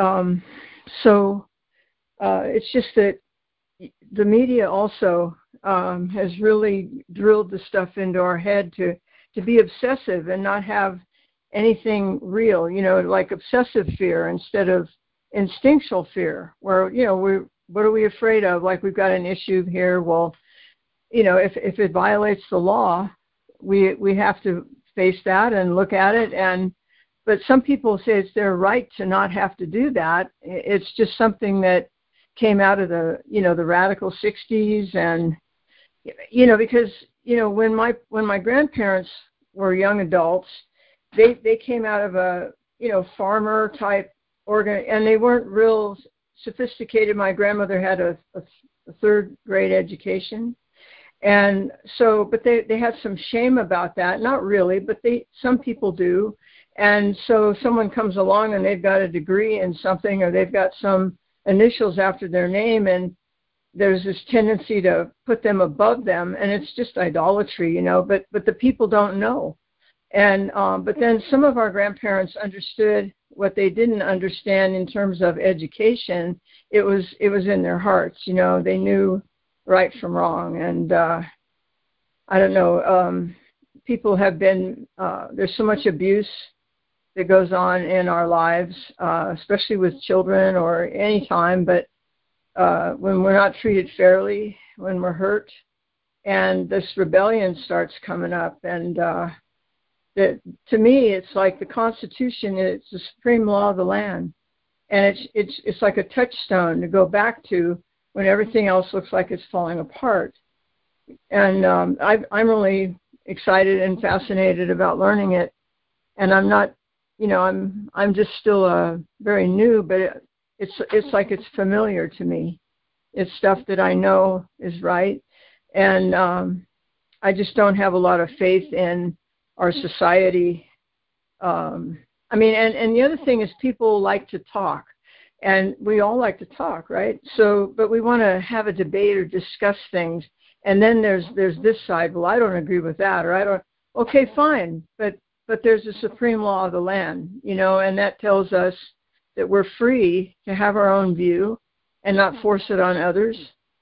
so it's just that the media also has really drilled the stuff into our head to be obsessive and not have anything real, like obsessive fear instead of instinctual fear, where, what are we afraid of? Like, we've got an issue here. Well, if it violates the law, we have to face that and look at it. But some people say it's their right to not have to do that. It's just something that came out of the radical 60s. And, because, when my grandparents were young adults, they came out of a, farmer type and they weren't real sophisticated. My grandmother had a third grade education. And so, but they had some shame about that. Not really, but some people do. And so someone comes along and they've got a degree in something, or they've got some initials after their name, and there's this tendency to put them above them, and it's just idolatry, but the people don't know. And but then some of our grandparents understood what they didn't understand in terms of education. It was in their hearts, they knew right from wrong. And I don't know, people have been, there's so much abuse that goes on in our lives, especially with children or any time, but when we're not treated fairly, when we're hurt, and this rebellion starts coming up. And to me, it's like the Constitution, it's the supreme law of the land. And it's like a touchstone to go back to when everything else looks like it's falling apart. And I'm really excited and fascinated about learning it. And I'm not, I'm just still very new, but it's like it's familiar to me. It's stuff that I know is right. And I just don't have a lot of faith in our society. And the other thing is, people like to talk, and we all like to talk, right? So, but we want to have a debate or discuss things. And then there's this side, well, I don't agree with that, or I don't, okay, fine. But there's a supreme law of the land, and that tells us that we're free to have our own view and not force it on others.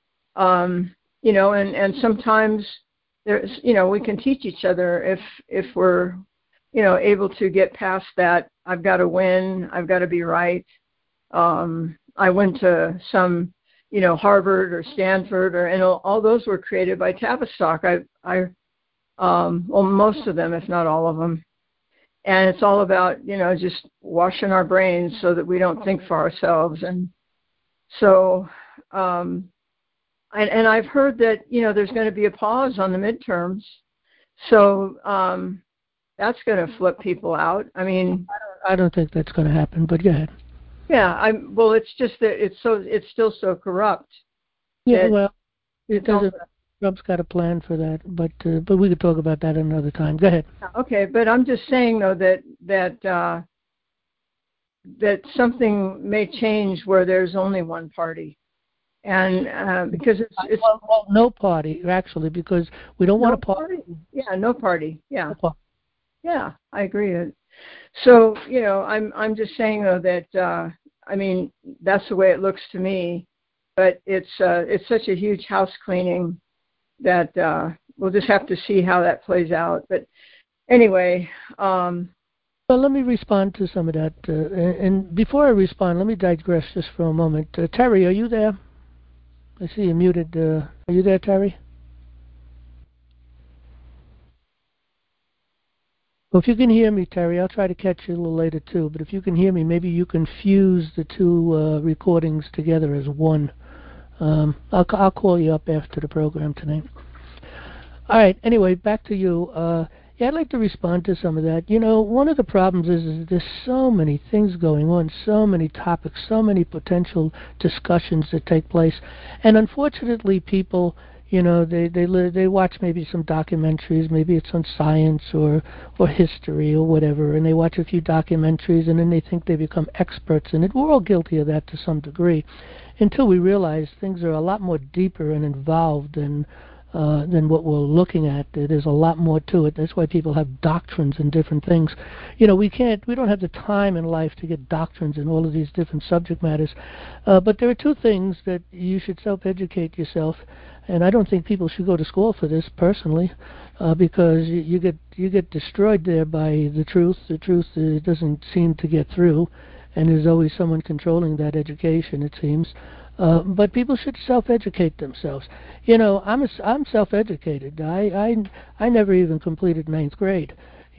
And sometimes there's, we can teach each other if we're, able to get past that. I've got to win. I've got to be right. I went to some, Harvard or Stanford, and all those were created by Tavistock. Well, most of them, if not all of them. And it's all about, just washing our brains so that we don't think for ourselves. And so, and I've heard that, there's going to be a pause on the midterms. So that's going to flip people out. I don't think that's going to happen, but go ahead. Yeah, well, it's just that it's still so corrupt. Yeah, well, it doesn't. Trump's got a plan for that, but we could talk about that another time. Go ahead. Okay, but I'm just saying though that something may change where there's only one party, and because it's well, no party actually, because we don't want a party. Yeah, no party. Yeah, no party. Yeah, I agree. So I'm just saying though that that's the way it looks to me, but it's such a huge house cleaning that we'll just have to see how that plays out. But anyway, well, let me respond to some of that. And before I respond, let me digress just for a moment. Terry, are you there? I see you muted. Are you there, Terry? Well, if you can hear me, Terry, I'll try to catch you a little later too. But if you can hear me, maybe you can fuse the two recordings together as one. I'll call you up after the program tonight. All right. Anyway, back to you. Yeah, I'd like to respond to some of that. One of the problems is there's so many things going on, so many topics, so many potential discussions that take place, and unfortunately, people, they watch maybe some documentaries, maybe it's on science or history or whatever, and they watch a few documentaries, and then they think they become experts in it. We're all guilty of that to some degree, until we realize things are a lot more deeper and involved than what we're looking at. There's a lot more to it. That's why people have doctrines and different things. We don't have the time in life to get doctrines in all of these different subject matters. But there are two things that you should self-educate yourself, and I don't think people should go to school for this personally, because you get destroyed there by the truth. The truth doesn't seem to get through, and there's always someone controlling that education, it seems. But people should self-educate themselves. I'm self-educated. I never even completed 9th grade,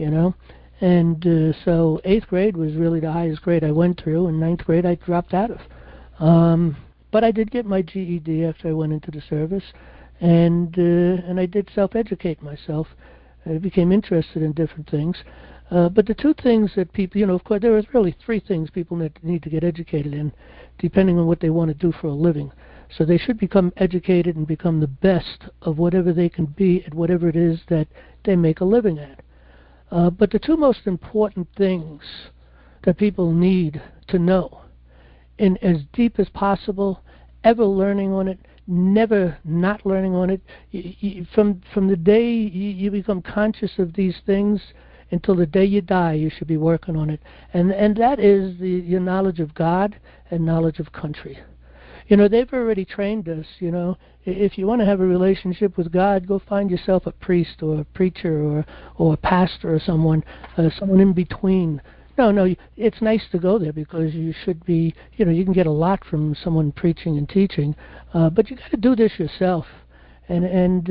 and so 8th grade was really the highest grade I went through, and 9th grade I dropped out of. But I did get my GED after I went into the service, and I did self-educate myself. I became interested in different things. But the two things that people, of course, there are really three things people need to get educated in, depending on what they want to do for a living. So they should become educated and become the best of whatever they can be at whatever it is that they make a living at. But the two most important things that people need to know, in as deep as possible, ever learning on it, never not learning on it, from the day you become conscious of these things until the day you die, you should be working on it. And that is your knowledge of God and knowledge of country. They've already trained us, If you want to have a relationship with God, go find yourself a priest or a preacher or a pastor or someone in between. No, it's nice to go there because you should be, you can get a lot from someone preaching and teaching, but you got to do this yourself. And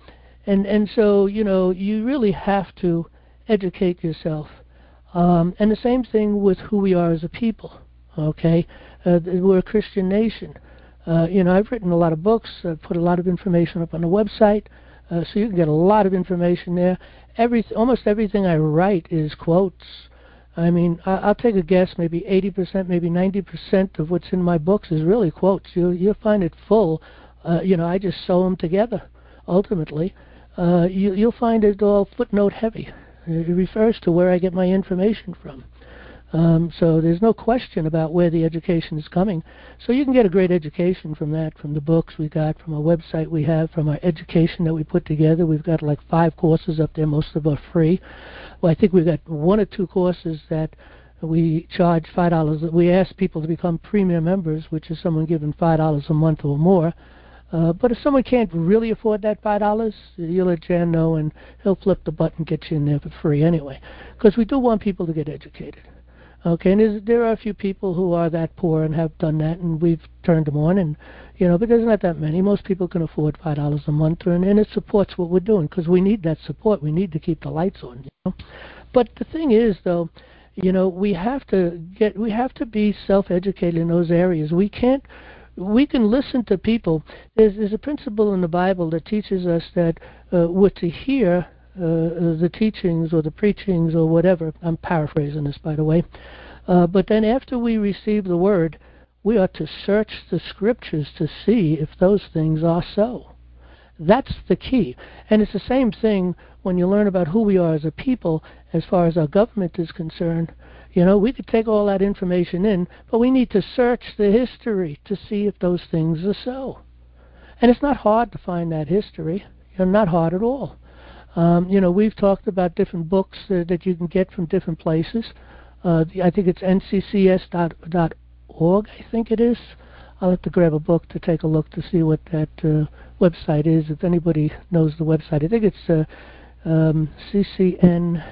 so, you really have to educate yourself. And the same thing with who we are as a people, okay? We're a Christian nation. I've written a lot of books. I've put a lot of information up on the website, so you can get a lot of information there. Almost everything I write is quotes. I mean, I'll take a guess, maybe 80%, maybe 90% of what's in my books is really quotes. You'll find it full. I just sew them together, ultimately. You'll find it all footnote heavy. It refers to where I get my information from. So there's no question about where the education is coming. So you can get a great education from that, from the books we got, from our website we have, from our education that we put together. We've got like 5 courses up there. Most of them are free. Well, I think we've got 1 or 2 courses that we charge $5. We ask people to become premier members, which is someone giving $5 a month or more. But if someone can't really afford that $5, you let Jan know, and he'll flip the button and get you in there for free anyway. Because we do want people to get educated. Okay, and there are a few people who are that poor and have done that, and we've turned them on, and but there's not that many. Most people can afford $5 a month, and it supports what we're doing, because we need that support. We need to keep the lights on. But the thing is, though, we have to be self-educated in those areas. We can listen to people. There's a principle in the Bible that teaches us that we're to hear the teachings or the preachings or whatever. I'm paraphrasing this, by the way. But then after we receive the word, we are to search the scriptures to see if those things are so. That's the key. And it's the same thing when you learn about who we are as a people, as far as our government is concerned. We could take all that information in, but we need to search the history to see if those things are so. And it's not hard to find that history. Not hard at all. We've talked about different books that you can get from different places. I think it's nccs.org, I think it is. I'll have to grab a book to take a look to see what that website is, if anybody knows the website. I think it's CCN.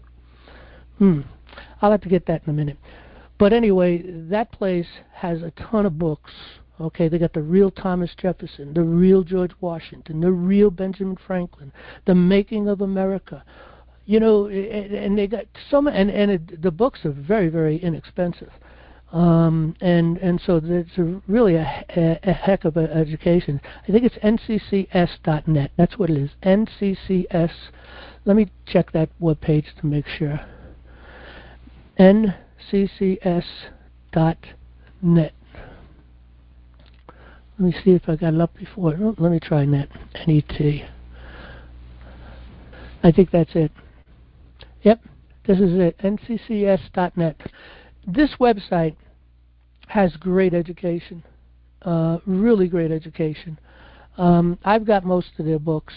I'll have to get that in a minute. But anyway, that place has a ton of books. Okay, they got the real Thomas Jefferson, the real George Washington, the real Benjamin Franklin, the making of America. And they got the books are very, very inexpensive. And so it's really a heck of an education. I think it's nccs.net. That's what it is, nccs.net. let me check that web page to make sure. nccs.net. Let me see if I got it up before. Oh, let me try net. N-E-T. I think that's it. Yep, this is it. nccs.net. This website has great education. Really great education. I've got most of their books.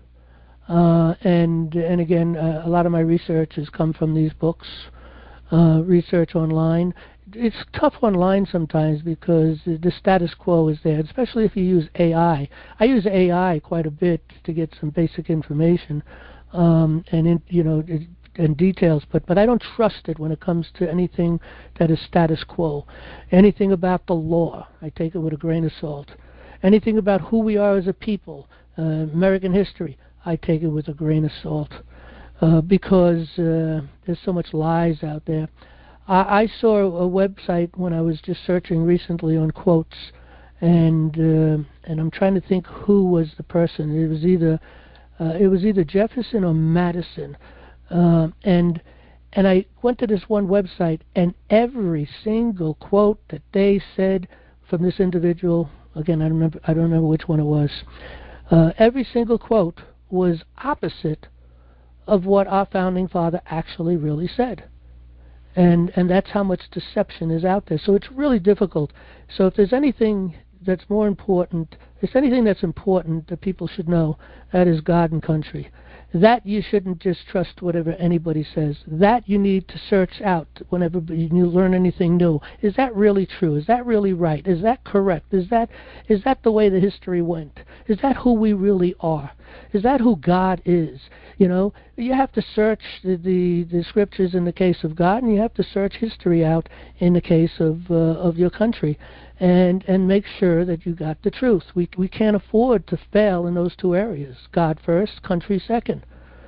And again, a lot of my research has come from these books. Research online. It's tough online sometimes because the status quo is there, especially if you use AI. I use AI quite a bit to get some basic information and details, but I don't trust it when it comes to anything that is status quo. Anything about the law, I take it with a grain of salt. Anything about who we are as a people, American history, I take it with a grain of salt because there's so much lies out there. I saw a website when I was just searching recently on quotes, and I'm trying to think who was the person. It was either Jefferson or Madison, and I went to this one website, and every single quote that they said from this individual, again I don't remember which one it was. Every single quote was opposite of what our founding father actually really said. And that's how much deception is out there. So it's really difficult. So if there's anything that's more important, if there's anything that's important that people should know, that is God and country. That you shouldn't just trust whatever anybody says. That you need to search out whenever you learn anything new. Is that really true? Is that really right? Is that correct? Is that the way the history went? Is that who we really are? Is that who God is? You know, you have to search the scriptures in the case of God, and you have to search history out in the case of your country, and make sure that you got the truth. We can't afford to fail in those two areas: God first, country second.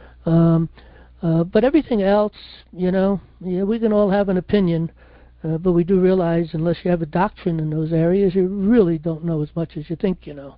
But everything else, we can all have an opinion, but we do realize unless you have a doctrine in those areas, you really don't know as much as you think you know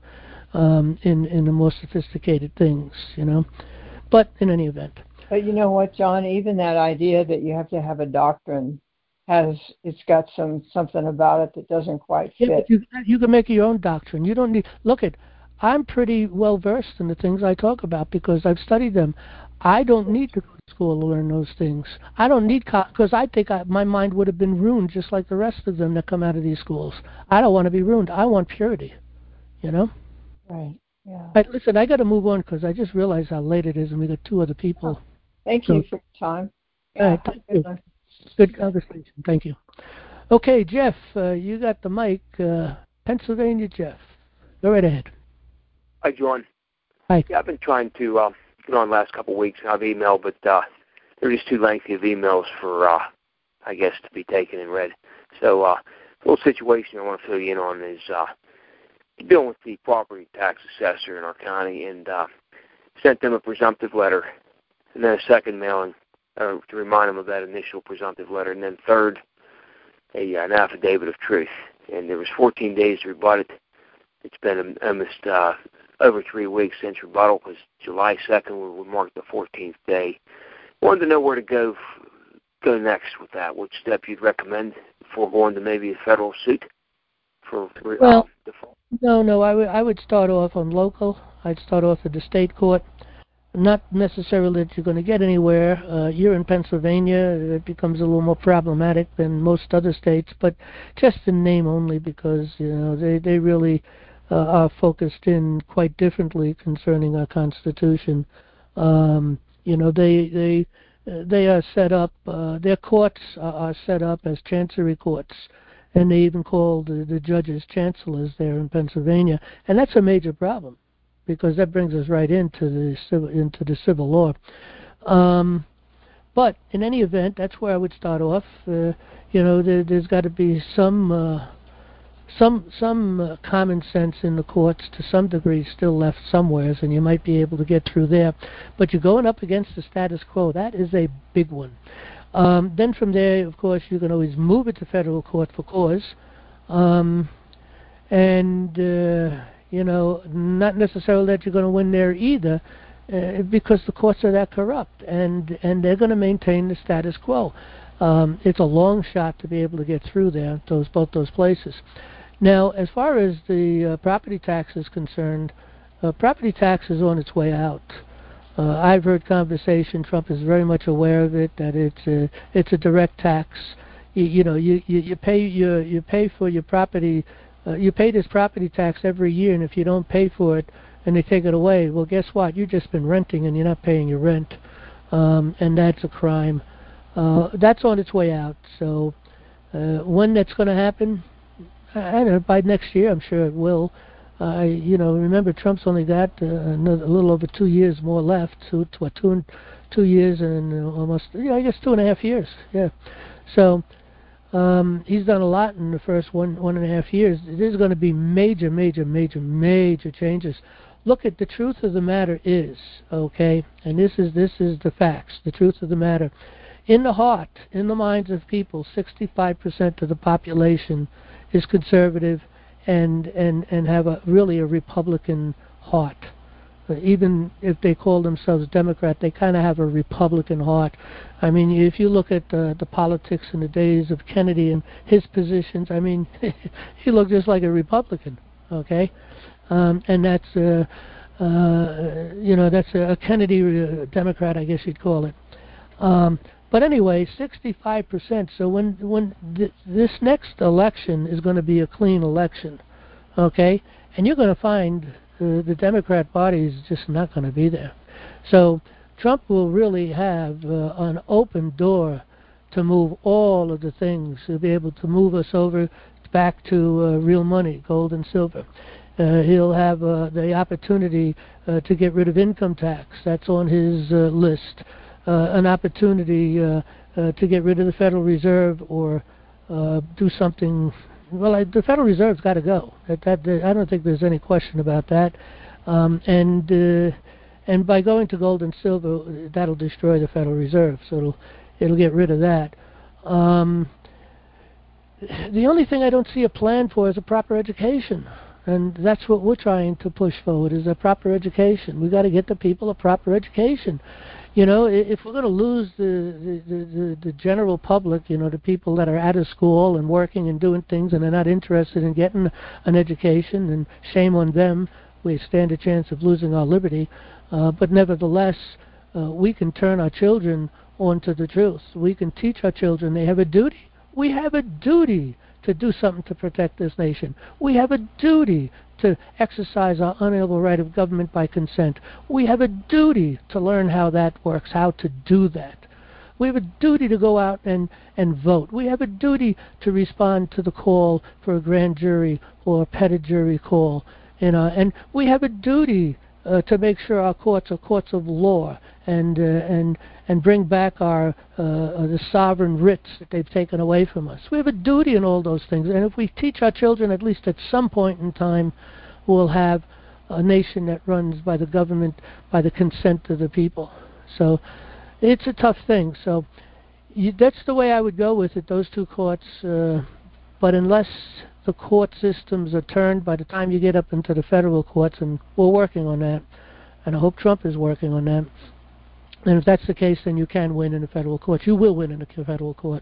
in the more sophisticated things, But in any event. But you know what, John? Even that idea that you have to have a doctrine it's got something about it that doesn't quite fit. Yeah, but you can make your own doctrine. You don't need. I'm pretty well versed in the things I talk about because I've studied them. I don't need to go to school to learn those things. I don't need because I think my mind would have been ruined just like the rest of them that come out of these schools. I don't want to be ruined. I want purity. Right. Yeah. Right, listen, I got to move on because I just realized how late it is, and we got two other people. Thank you for your time. All right, thank you. Good conversation. Thank you. Okay, Jeff, you got the mic. Pennsylvania, Jeff. Go right ahead. Hi, John. Hi. Yeah, I've been trying to get on the last couple of weeks. I've emailed, but they're just too lengthy of emails for, I guess, to be taken and read. So the little situation I want to fill you in on is dealing with the property tax assessor in our county, and sent them a presumptive letter, and then a second mailing to remind them of that initial presumptive letter, and then third, an affidavit of truth. And there was 14 days to rebut it. It's been almost over 3 weeks since rebuttal, because July 2nd we marked the 14th day. Wanted to know where to go next with that. What step you'd recommend before going to maybe a federal suit for default? No. I would start off on local. I'd start off at the state court. Not necessarily that you're going to get anywhere. You're in Pennsylvania. It becomes a little more problematic than most other states, but just in name only because they really are focused in quite differently concerning our Constitution. They are set up. Their courts are set up as chancery courts. And they even call the judges chancellors there in Pennsylvania, and that's a major problem because that brings us right into the civil law. But in any event, that's where I would start off. There's got to be some common sense in the courts to some degree still left somewheres, and you might be able to get through there. But you're going up against the status quo. That is a big one. Then from there, of course, you can always move it to federal court for cause. Not necessarily that you're going to win there either. because the courts are that corrupt, and they're going to maintain the status quo. It's a long shot to be able to get through there, both those places. Now, as far as the property tax is concerned, property tax is on its way out. I've heard conversation. Trump is very much aware of it. That it's a direct tax. You pay for your property. You pay this property tax every year, and if you don't pay for it and they take it away, well, guess what? You've just been renting and you're not paying your rent, and that's a crime. That's on its way out. So when that's going to happen, I don't know. By next year, I'm sure it will. Remember, Trump's only got a little over 2 years more left. 2 years and almost, I guess 2.5 years. Yeah. So he's done a lot in the first 1.5 years. There's going to be major changes. Look, at the truth of the matter is, okay, and this is the facts. The truth of the matter, in the heart, in the minds of people, 65% of the population is conservative and have really a Republican heart. Even if they call themselves Democrat, they kind of have a Republican heart. I mean, if you look at the politics in the days of Kennedy and his positions, I mean, he looked just like a Republican, okay? And that's that's a Kennedy Democrat, I guess you'd call it. But anyway, 65%. So when this next election is going to be a clean election, okay, and you're going to find the Democrat Party is just not going to be there. So Trump will really have an open door to move all of the things. He'll be able to move us over back to real money, gold and silver. He'll have the opportunity to get rid of income tax. That's on his list. An opportunity to get rid of the Federal Reserve or do something. Well, the Federal Reserve's got to go. I don't think there's any question about that. And by going to gold and silver, that'll destroy the Federal Reserve. So it'll get rid of that. The only thing I don't see a plan for is a proper education. And that's what we're trying to push forward, is a proper education. We've got to get the people a proper education. If we're going to lose the general public, the people that are out of school and working and doing things and they're not interested in getting an education, and shame on them, we stand a chance of losing our liberty. But nevertheless, we can turn our children onto the truth. We can teach our children they have a duty. We have a duty to do something to protect this nation. We have a duty to exercise our unalienable right of government by consent. We have a duty to learn how that works, how to do that. We have a duty to go out and vote. We have a duty to respond to the call for a grand jury or a petit jury call. And we have a duty to make sure our courts are courts of law and bring back our the sovereign writs that they've taken away from us. We have a duty in all those things, and if we teach our children, at least at some point in time, we'll have a nation that runs by the government, by the consent of the people. So it's a tough thing. So that's the way I would go with it, those two courts. But unless the court systems are turned by the time you get up into the federal courts, and we're working on that, and I hope Trump is working on that. And if that's the case, then you can win in the federal court. You will win in the federal court.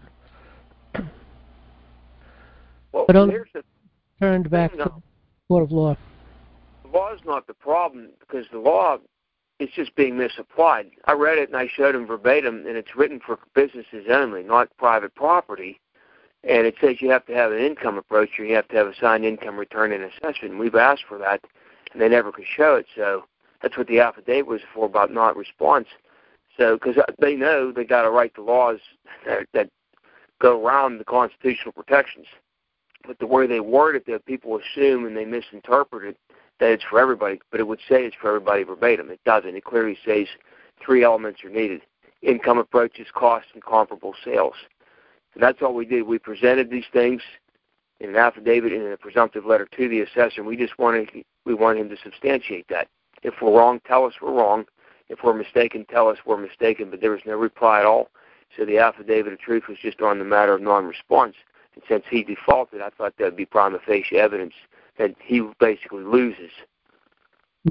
Well, but only turned back to the court of law. The law is not the problem, because the law is just being misapplied. I read it and I showed him verbatim, and it's written for businesses only, not private property. And it says you have to have an income approach, or you have to have a signed income return and assessment. We've asked for that, and they never could show it. So that's what the affidavit was for, about not response. So, because they know they got to write the laws that go around the constitutional protections. But the way they word it, that people assume and they misinterpret it, that it's for everybody. But it would say it's for everybody verbatim. It doesn't. It clearly says 3 elements are needed: income approaches, costs, and comparable sales. And that's all we did. We presented these things in an affidavit and in a presumptive letter to the assessor. And we want him to substantiate that. If we're wrong, tell us we're wrong. If we're mistaken, tell us we're mistaken. But there was no reply at all. So the affidavit of truth was just on the matter of non-response. And since he defaulted, I thought that would be prima facie evidence that he basically loses. Mm-hmm.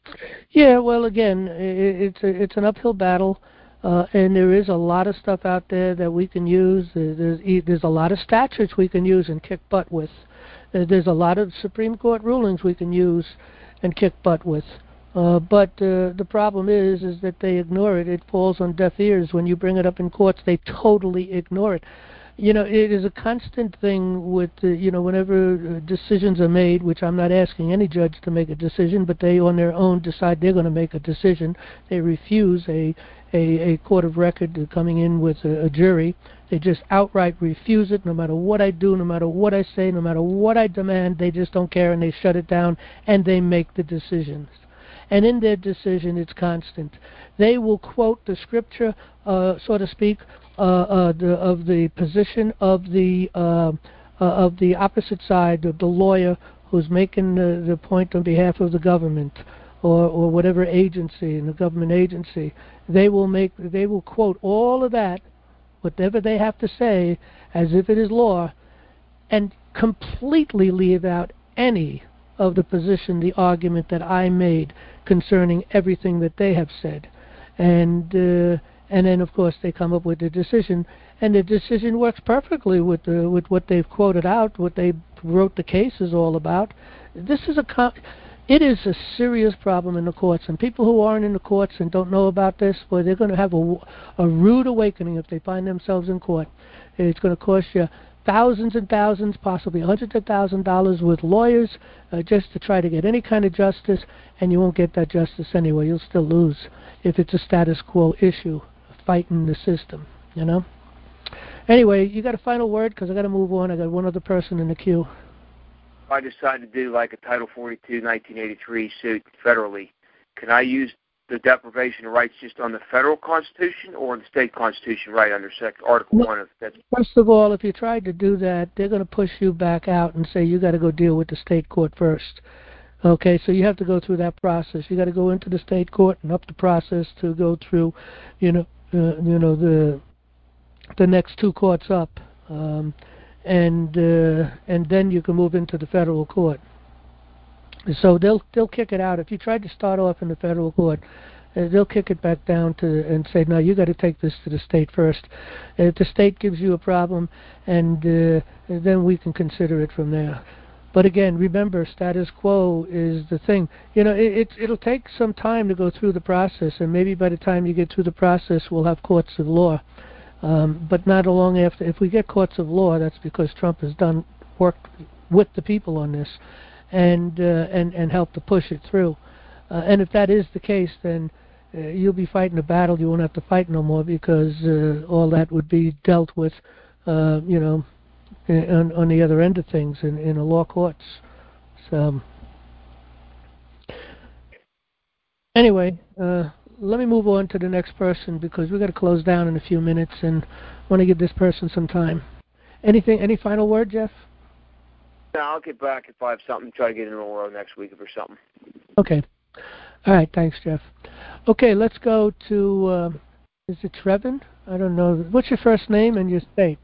Yeah, well, again, it's an uphill battle, and there is a lot of stuff out there that we can use. There's a lot of statutes we can use and kick butt with. There's a lot of Supreme Court rulings we can use and kick butt with. But the problem is that they ignore it. It falls on deaf ears. When you bring it up in courts, they totally ignore it. You know, it is a constant thing with, whenever decisions are made, which I'm not asking any judge to make a decision, but they on their own decide they're going to make a decision. They refuse a court of record coming in with a jury. They just outright refuse it, no matter what I do, no matter what I say, no matter what I demand. They just don't care, and they shut it down, and they make the decisions. And in their decision, it's constant. They will quote the scripture, so to speak, of the position of the opposite side, of the lawyer who's making the point on behalf of the government or whatever agency, in the government agency. They will quote all of that, whatever they have to say, as if it is law, and completely leave out any of the position, the argument that I made concerning everything that they have said. And then, of course, they come up with a decision, and the decision works perfectly with what they've quoted out, what they wrote the case is all about. It is a serious problem in the courts, and people who aren't in the courts and don't know about this, boy, they're going to have a rude awakening if they find themselves in court. It's going to cost you thousands and thousands, possibly hundreds of $1,000s with lawyers just to try to get any kind of justice, and you won't get that justice anyway. You'll still lose if it's a status quo issue, fighting the system, you know. Anyway, you got a final word? Because I got to move on. I got one other person in the queue. I decide to do like a Title 42 1983 suit federally, can I use the deprivation of rights just on the federal Constitution or the state Constitution right under Article 1 of that? First of all, if you tried to do that, they're going to push you back out and say you got to go deal with the state court first. Okay, so you have to go through that process. You got to go into the state court and up the process to go through, the next two courts up, and then you can move into the federal court. So they'll kick it out if you tried to start off in the federal court. They'll kick it back down and say, no, you got to take this to the state first. If the state gives you a problem, and then we can consider it from there. But again, remember, status quo is the thing. You know, it'll take some time to go through the process, and maybe by the time you get through the process, we'll have courts of law. But not long after. If we get courts of law, that's because Trump has worked with the people on this, and helped to push it through. And if that is the case, then you'll be fighting a battle you won't have to fight no more, because all that would be dealt with, on the other end of things in the law courts. So anyway, let me move on to the next person, because we've got to close down in a few minutes, and I want to give this person some time. Any final word, Jeff? No, I'll get back if I have something. Try to get in a row next week or something. Okay. All right. Thanks, Jeff. Okay, let's go to, is it Trevin? I don't know. What's your first name and your state?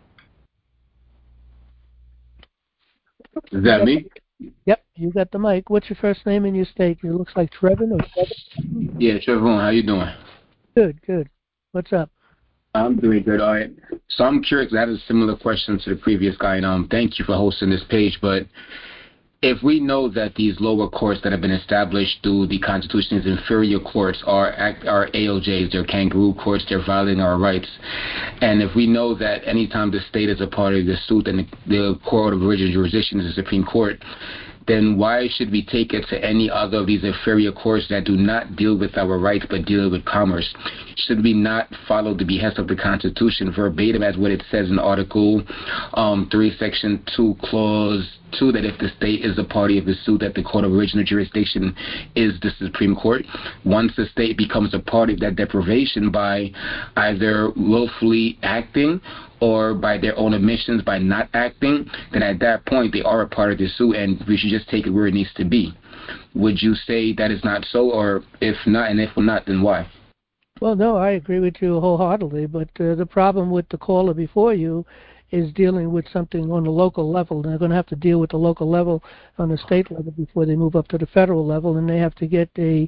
Is that me? Yep, you got the mic. What's your first name and your state? It looks like Trevin or Trevin? Yeah, Trevon, how you doing? Good. What's up? I'm doing good. All right. So I'm curious. I had a similar question to the previous guy, and thank you for hosting this page. But if we know that these lower courts that have been established through the Constitution, these inferior courts are ALJs, they're kangaroo courts, they're violating our rights, and if we know that anytime the state is a party of the suit and the court of original jurisdiction is the Supreme Court, then why should we take it to any other of these inferior courts that do not deal with our rights but deal with commerce? Should we not follow the behest of the Constitution verbatim as what it says in Article 3, Section 2, Clause 2, that if the state is a party of the suit, that the court of original jurisdiction is the Supreme Court? Once the state becomes a party of that deprivation by either willfully acting or by their own omissions, by not acting, then at that point they are a part of the suit, and we should just take it where it needs to be. Would you say that is not so, or if not, and if not, then why? Well, no, I agree with you wholeheartedly, but the problem with the caller before you is dealing with something on the local level. They're going to have to deal with the local level on the state level before they move up to the federal level, and they have to get a,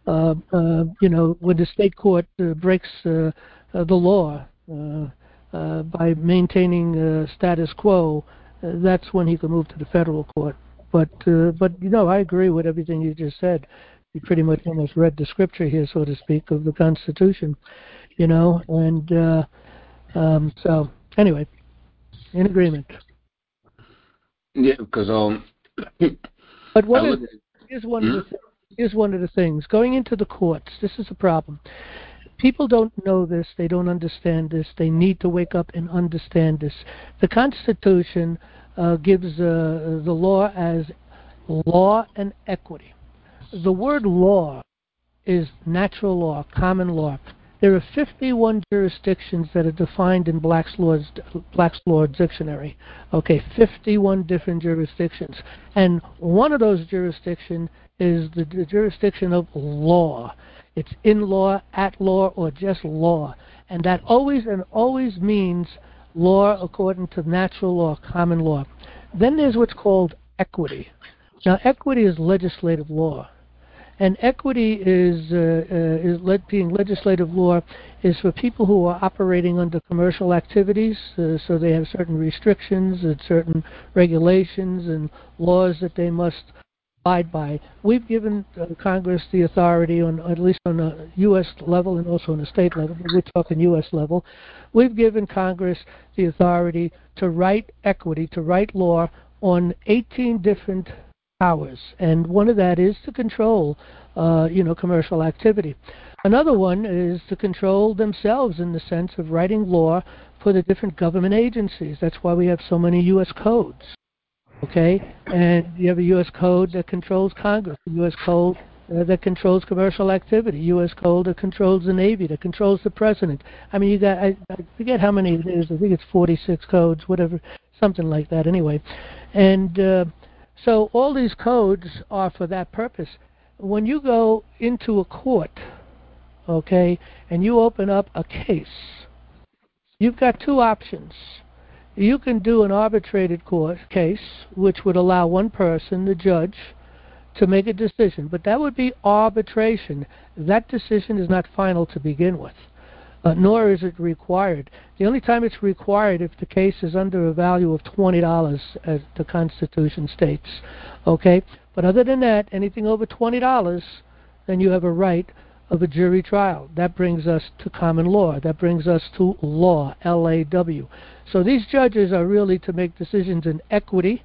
when the state court breaks the law by maintaining status quo, that's when he can move to the federal court. But I agree with everything you just said. You pretty much almost read the scripture here, so to speak, of the Constitution, and so anyway, in agreement. Yeah, because But here's one of the things. Going into the courts, this is a problem. People don't know this. They don't understand this. They need to wake up and understand this. The Constitution gives the law as law and equity. The word law is natural law, common law. There are 51 jurisdictions that are defined in Black's Law Dictionary. Okay, 51 different jurisdictions. And one of those jurisdictions is the jurisdiction of law. It's in law, at law, or just law. And that always means law according to natural law, common law. Then there's what's called equity. Now, equity is legislative law. And equity is being legislative law is for people who are operating under commercial activities, so they have certain restrictions and certain regulations and laws that they must abide by. We've given Congress the authority, at least on a U.S. level and also on a state level, but we're talking U.S. level, we've given Congress the authority to write equity, to write law on 18 different powers, and one of that is to control, commercial activity. Another one is to control themselves in the sense of writing law for the different government agencies. That's why we have so many U.S. codes, okay? And you have a U.S. code that controls Congress, a U.S. code that controls commercial activity, U.S. code that controls the Navy, that controls the President. I mean, I forget how many it is. I think it's 46 codes, whatever, something like that anyway. And so all these codes are for that purpose. When you go into a court, okay, and you open up a case, you've got two options. You can do an arbitrated case, which would allow one person, the judge, to make a decision. But that would be arbitration. That decision is not final to begin with. Nor is it required. The only time it's required if the case is under a value of $20, as the Constitution states. Okay? But other than that, anything over $20, then you have a right of a jury trial. That brings us to common law. That brings us to law, L-A-W. So these judges are really to make decisions in equity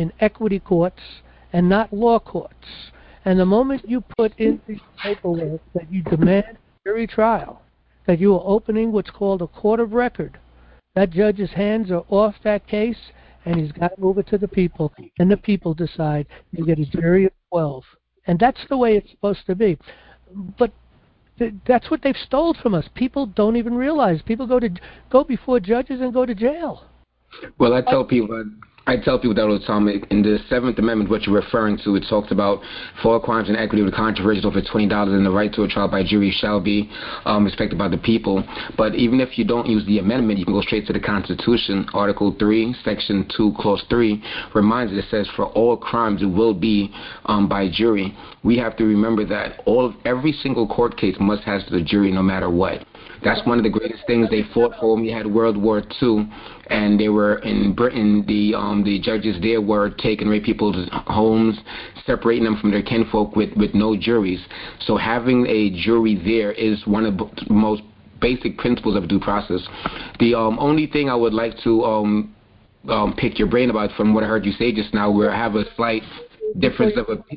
courts, and not law courts. And the moment you put in the paperwork that you demand jury trial, that you are opening what's called a court of record, that judge's hands are off that case, and he's got to move it to the people, and the people decide. You get a jury of 12. And that's the way it's supposed to be. But that's what they've stole from us. People don't even realize. People go before judges and go to jail. Well, I tell people that all the time. In the Seventh Amendment, what you're referring to, it talks about for all crimes and equity with controversies over $20, and the right to a trial by jury shall be respected by the people. But even if you don't use the amendment, you can go straight to the Constitution. Article 3, Section 2, Clause 3 reminds it says, for all crimes it will be by jury. We have to remember that every single court case must have the jury no matter what. That's one of the greatest things they fought for when we had World War II, and they were in Britain. The judges there were taking away people's homes, separating them from their kinfolk with no juries. So having a jury there is one of the most basic principles of due process. The only thing I would like to pick your brain about from what I heard you say just now, where I have a slight difference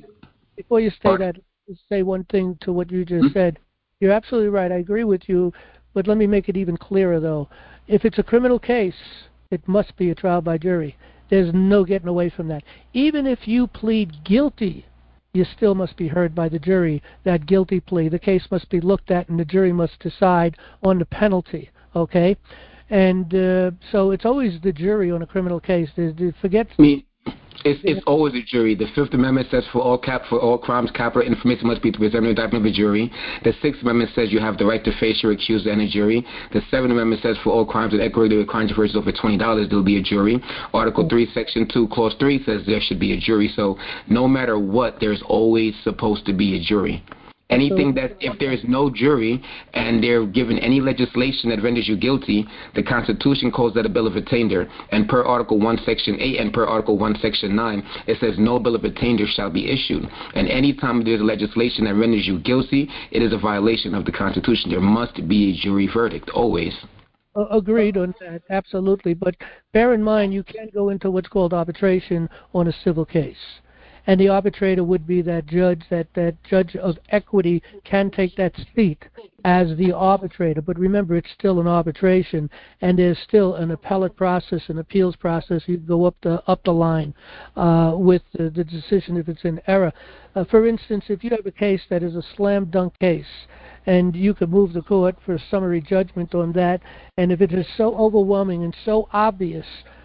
Before you say that, just say one thing to what you just said. You're absolutely right. I agree with you. But let me make it even clearer, though. If it's a criminal case, it must be a trial by jury. There's no getting away from that. Even if you plead guilty, you still must be heard by the jury, that guilty plea. The case must be looked at, and the jury must decide on the penalty, okay? And so it's always the jury on a criminal case. Forget It's always a jury. The Fifth Amendment says for all crimes, capital information must be presented in the document of a jury. The Sixth Amendment says you have the right to face your accuser and a jury. The Seventh Amendment says for all crimes and equity controversies over $20, there will be a jury. Article 3, Section 2, Clause 3 says there should be a jury. So no matter what, there's always supposed to be a jury. Anything that, if there is no jury and they're given any legislation that renders you guilty, the Constitution calls that a bill of attainder. And per Article 1, Section 8 and per Article 1, Section 9, it says no bill of attainder shall be issued. And any time there's legislation that renders you guilty, it is a violation of the Constitution. There must be a jury verdict, always. Agreed on that, absolutely. But bear in mind, you can't go into what's called arbitration on a civil case. And the arbitrator would be that judge of equity can take that seat as the arbitrator. But remember, it's still an arbitration, and there's still an appellate process, an appeals process. You go up the line with the decision if it's in error. For instance, if you have a case that is a slam dunk case, and you could move the court for summary judgment on that, and if it is so overwhelming and so obvious,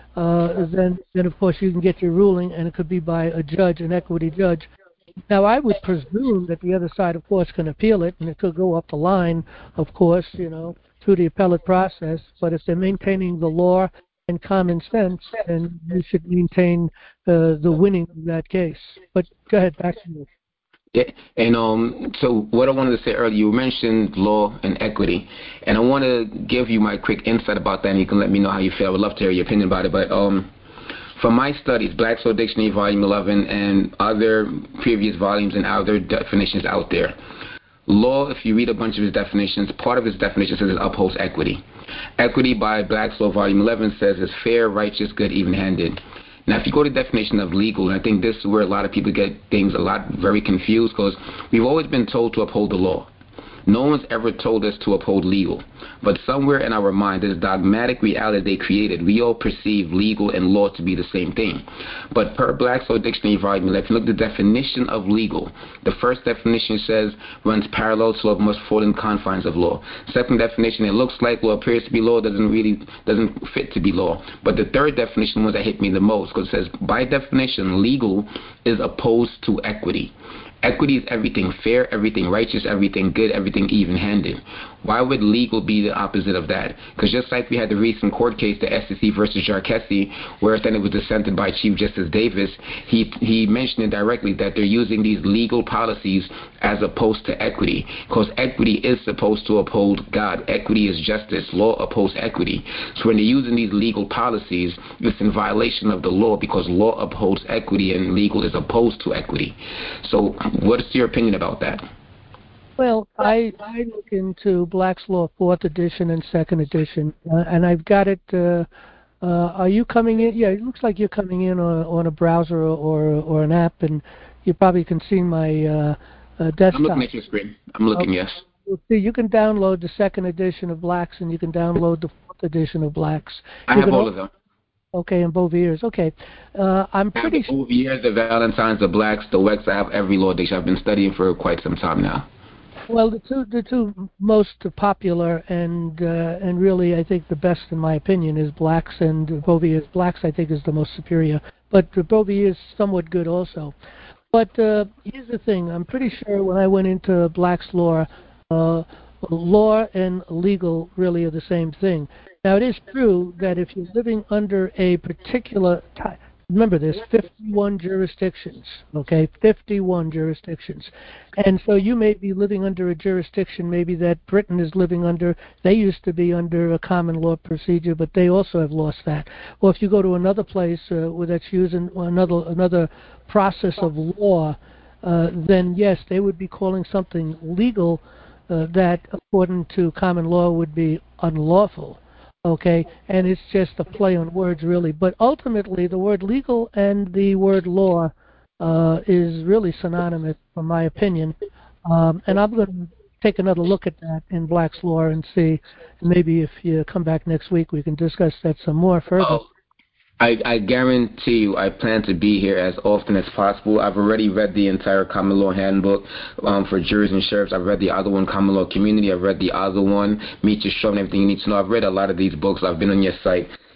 then of course you can get your ruling, and it could be by a judge, an equity judge. Now, I would presume that the other side, of course, can appeal it, and it could go up the line, of course, through the appellate process. But if they're maintaining the law and common sense, then you should maintain the winning of that case. But go ahead, back to you. Yeah, and so what I wanted to say earlier, you mentioned law and equity, and I want to give you my quick insight about that, and you can let me know how you feel. I would love to hear your opinion about it. But from my studies, Black's Law Dictionary, Volume 11, and other previous volumes and other definitions out there, law, if you read a bunch of its definitions, part of its definition says it upholds equity. Equity by Black's Law, Volume 11, says it's fair, righteous, good, even-handed. Now, if you go to the definition of legal, and I think this is where a lot of people get things very confused, because we've always been told to uphold the law. No one's ever told us to uphold legal. But somewhere in our mind, this dogmatic reality they created, we all perceive legal and law to be the same thing. But per Black's Law Dictionary, Volume 11, if you look at the definition of legal, the first definition says runs parallel to law, must fall in confines of law. Second definition, it looks like law, appears to be law, doesn't fit to be law. But the third definition was that hit me the most, because it says, by definition, legal is opposed to equity. Equity is everything fair, everything righteous, everything good, everything even-handed. Why would legal be the opposite of that? Because just like we had the recent court case, the SEC versus Jarkessi, where then it was dissented by Chief Justice Davis, he mentioned it directly that they're using these legal policies as opposed to equity. Because equity is supposed to uphold God. Equity is justice. Law upholds equity. So when they're using these legal policies, it's in violation of the law, because law upholds equity and legal is opposed to equity. So what is your opinion about that? Well, I look into Black's Law 4th edition and 2nd edition, and I've got it. Are you coming in? Yeah, it looks like you're coming in on a browser or an app, and you probably can see my desktop. I'm looking at your screen. I'm looking, okay. Yes. See, you can download the 2nd edition of Black's, and you can download the 4th edition of Black's. I have all of them. Okay, in both ears. Okay, I'm pretty sure. Both ears, the Valentines, the Blacks, the Wex. I have every law dictionary. I've been studying for quite some time now. Well, the two most popular and really I think the best in my opinion is Black's, and Bovier's. Black's I think is the most superior, but Bovier's is somewhat good also. But here's the thing: I'm pretty sure when I went into Black's Law, law and legal really are the same thing. Now, it is true that if you're living under a particular type, remember there's 51 jurisdictions, okay, 51 jurisdictions. And so you may be living under a jurisdiction maybe that Britain is living under. They used to be under a common law procedure, but they also have lost that. Or if you go to another place where that's using another process of law, then yes, they would be calling something legal that according to common law would be unlawful. Okay, and it's just a play on words, really. But ultimately, the word legal and the word law is really synonymous, from my opinion. And I'm going to take another look at that in Black's Law and see. Maybe if you come back next week, we can discuss that some more further. Oh, I guarantee you I plan to be here as often as possible. I've already read the entire Common Law Handbook for juries and sheriffs. I've read the other one, Common Law Community. I've read the other one, Meet Your Show and Everything You Need to Know. I've read a lot of these books. I've been on your site.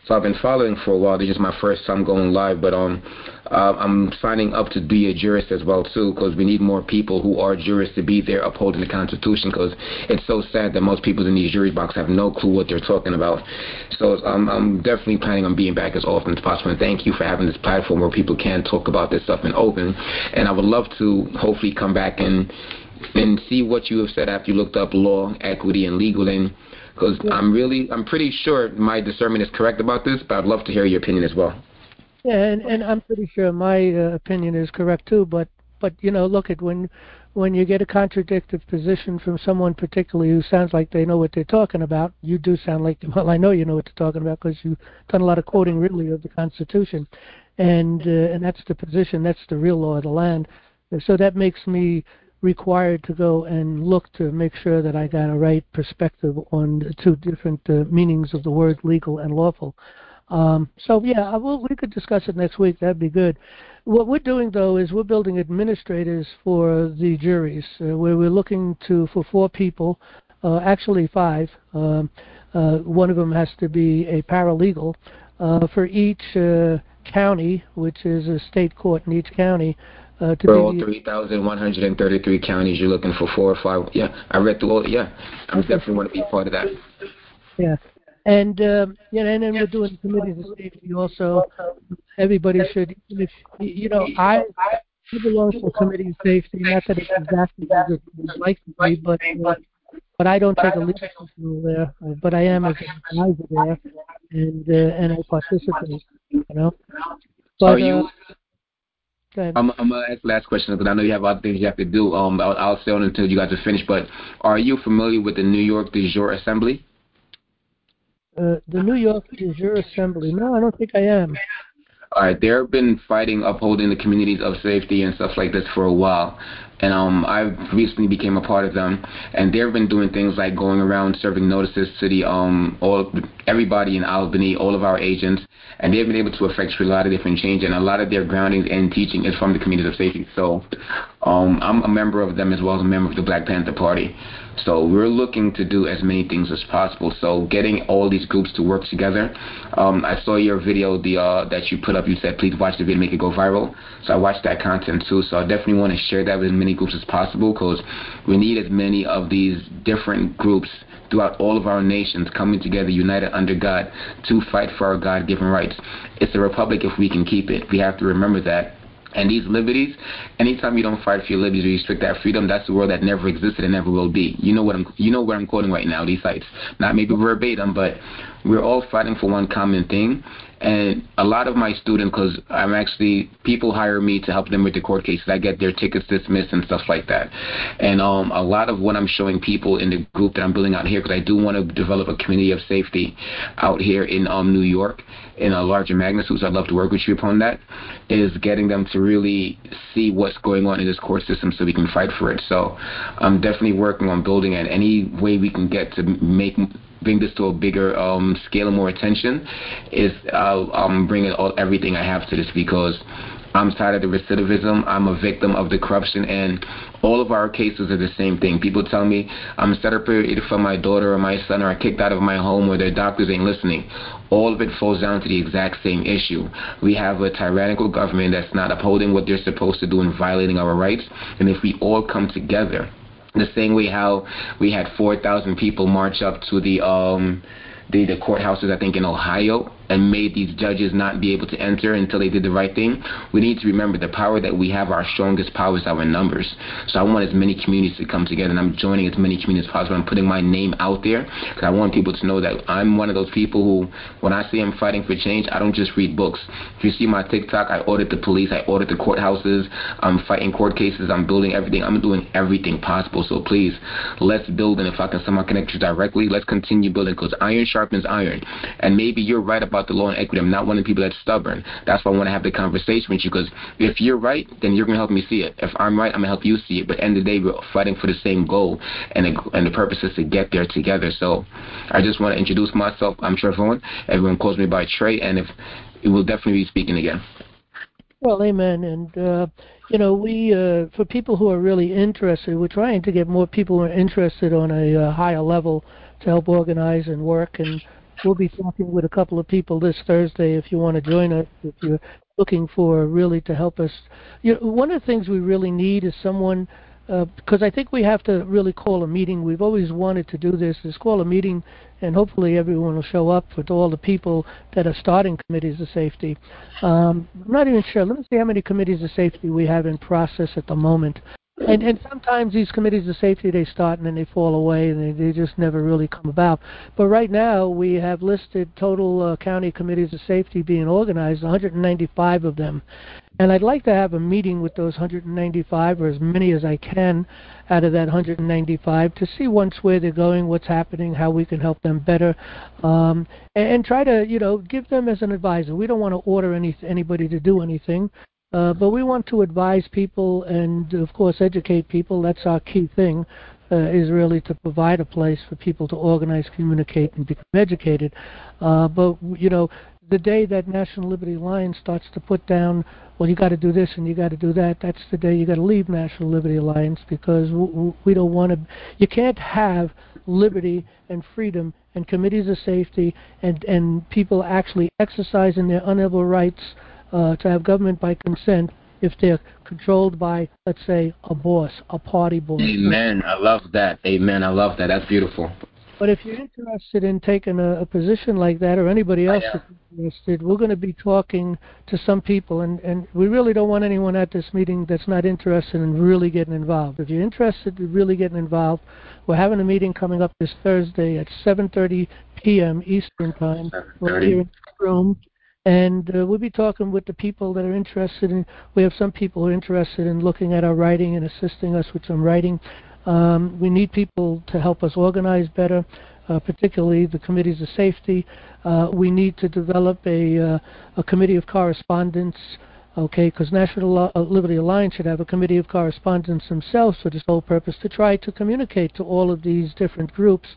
So I've been following for a while. This is my first time going live, but I'm signing up to be a jurist as well too, because we need more people who are jurists to be there upholding the Constitution. Because it's so sad that most people in these jury boxes have no clue what they're talking about. So I'm definitely planning on being back as often as possible. And thank you for having this platform where people can talk about this stuff in open. And I would love to hopefully come back and see what you have said after you looked up law, equity, and legal. And because I'm pretty sure my discernment is correct about this, but I'd love to hear your opinion as well. Yeah, and I'm pretty sure my opinion is correct too. But look at when you get a contradictory position from someone particularly who sounds like they know what they're talking about. You do sound like, well, I know you know what you're talking about because you've done a lot of quoting really of the Constitution, and that's the position, that's the real law of the land. So that makes me required to go and look to make sure that I got a right perspective on the two different meanings of the words legal and lawful. So yeah, we could discuss it next week. That'd be good. What we're doing though is we're building administrators for the juries, where we're looking for 4 people, actually 5. One of them has to be a paralegal for each county, which is a state court in each county. For all 3,133 counties, you're looking for 4 or 5. Yeah, I read through all. Yeah, I definitely want to be part of that. Yeah, and and then we're doing committees of safety also. Everybody should, I belong to a committee of safety. Not that it's exactly as it would like to be, but I don't take a leadership role there. But I am as an advisor there, and I participate. But are you? I'm gonna ask the last question because I know you have other things you have to do. I'll stay on until you guys are finished. But are you familiar with the New York de Jure Assembly? The New York de Jure Assembly? No, I don't think I am. All right, they've been fighting, upholding the communities of safety and stuff like this for a while. And I recently became a part of them, and they've been doing things like going around serving notices to the everybody in Albany, all of our agents, and they've been able to effect a lot of different change, and a lot of their grounding and teaching is from the communities of safety. So I'm a member of them as well as a member of the Black Panther Party. So we're looking to do as many things as possible. So getting all these groups to work together. I saw your video that you put up. You said, please watch the video, make it go viral. So I watched that content too. So I definitely want to share that with as many groups as possible because we need as many of these different groups throughout all of our nations coming together, united under God, to fight for our God-given rights. It's a republic if we can keep it. We have to remember that. And these liberties, anytime you don't fight for your liberties or you restrict that freedom, that's the world that never existed and never will be. You know what I'm quoting right now, these sites. Not maybe verbatim, but we're all fighting for one common thing. And a lot of my students, because people hire me to help them with the court cases. I get their tickets dismissed and stuff like that. And a lot of what I'm showing people in the group that I'm building out here, because I do want to develop a community of safety out here in New York in a larger magnitude, so I'd love to work with you upon that, is getting them to really see what's going on in this court system so we can fight for it. So I'm definitely working on building it. Any way we can get to bring this to a bigger scale and more attention is I'm bringing everything I have to this because I'm tired of the recidivism. I'm a victim of the corruption, and all of our cases are the same thing. People tell me I'm separated from my daughter or my son, or I kicked out of my home, or their doctors ain't listening. All of it falls down to the exact same issue. We have a tyrannical government that's not upholding what they're supposed to do and violating our rights. And if we all come together, the same way how we had 4,000 people march up to the courthouses, I think, in Ohio, and made these judges not be able to enter until they did the right thing. We need to remember the power that we have, our strongest power is our numbers. So I want as many communities to come together, and I'm joining as many communities as possible. I'm putting my name out there because I want people to know that I'm one of those people who, when I say I'm fighting for change, I don't just read books. If you see my TikTok, I audit the police, I audit the courthouses, I'm fighting court cases, I'm building everything. I'm doing everything possible. So please, let's build, and if I can somehow connect you directly, let's continue building because iron sharpens iron. And maybe you're right about the law and equity. I'm not one of the people that's stubborn. That's why I want to have the conversation with you because if you're right, then you're going to help me see it. If I'm right, I'm going to help you see it. But at the end of the day, we're fighting for the same goal, and the purpose is to get there together. So I just want to introduce myself. I'm Trevon. Everyone calls me by Trey, and we will definitely be speaking again. Well, amen. And, we, for people who are really interested, we're trying to get more people who are interested on a higher level to help organize and work. And we'll be talking with a couple of people this Thursday if you want to join us, if you're looking for really to help us. One of the things we really need is someone, because I think we have to really call a meeting. We've always wanted to do this, is call a meeting, and hopefully everyone will show up with all the people that are starting committees of safety. I'm not even sure. Let me see how many committees of safety we have in process at the moment. And sometimes these committees of safety, they start and then they fall away and they just never really come about. But right now we have listed total county committees of safety being organized, 195 of them. And I'd like to have a meeting with those 195, or as many as I can out of that 195, to see once where they're going, what's happening, how we can help them better, and try to, give them as an advisor. We don't want to order anybody to do anything. But we want to advise people and, of course, educate people. That's our key thing, is really to provide a place for people to organize, communicate, and become educated. But, the day that National Liberty Alliance starts to put down, well, you got to do this and you got to do that, that's the day you got to leave National Liberty Alliance, because we don't want to. You can't have liberty and freedom and committees of safety and people actually exercising their unalienable rights to have government by consent if they're controlled by, let's say, a boss, a party boss. Amen. I love that. Amen. I love that. That's beautiful. But if you're interested in taking a position like that, or anybody else that's interested, we're going to be talking to some people, and we really don't want anyone at this meeting that's not interested in really getting involved. If you're interested in really getting involved, we're having a meeting coming up this Thursday at 7:30 p.m. Eastern Time. We're here in the room. And we'll be talking with the people that are interested in. We have some people who are interested in looking at our writing and assisting us with some writing. We need people to help us organize better, particularly the committees of safety. We need to develop a committee of correspondence, because National Liberty Alliance should have a committee of correspondence themselves for this whole purpose, to try to communicate to all of these different groups.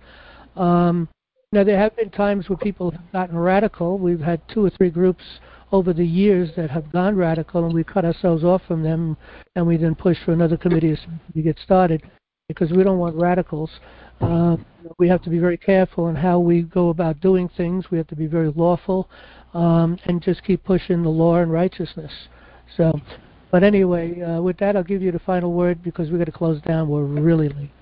Now, there have been times where people have gotten radical. We've had 2 or 3 groups over the years that have gone radical, and we cut ourselves off from them, and we then push for another committee to get started, because we don't want radicals. We have to be very careful in how we go about doing things. We have to be very lawful, and just keep pushing the law and righteousness. But anyway, with that, I'll give you the final word, because we've got to close down. We're really late.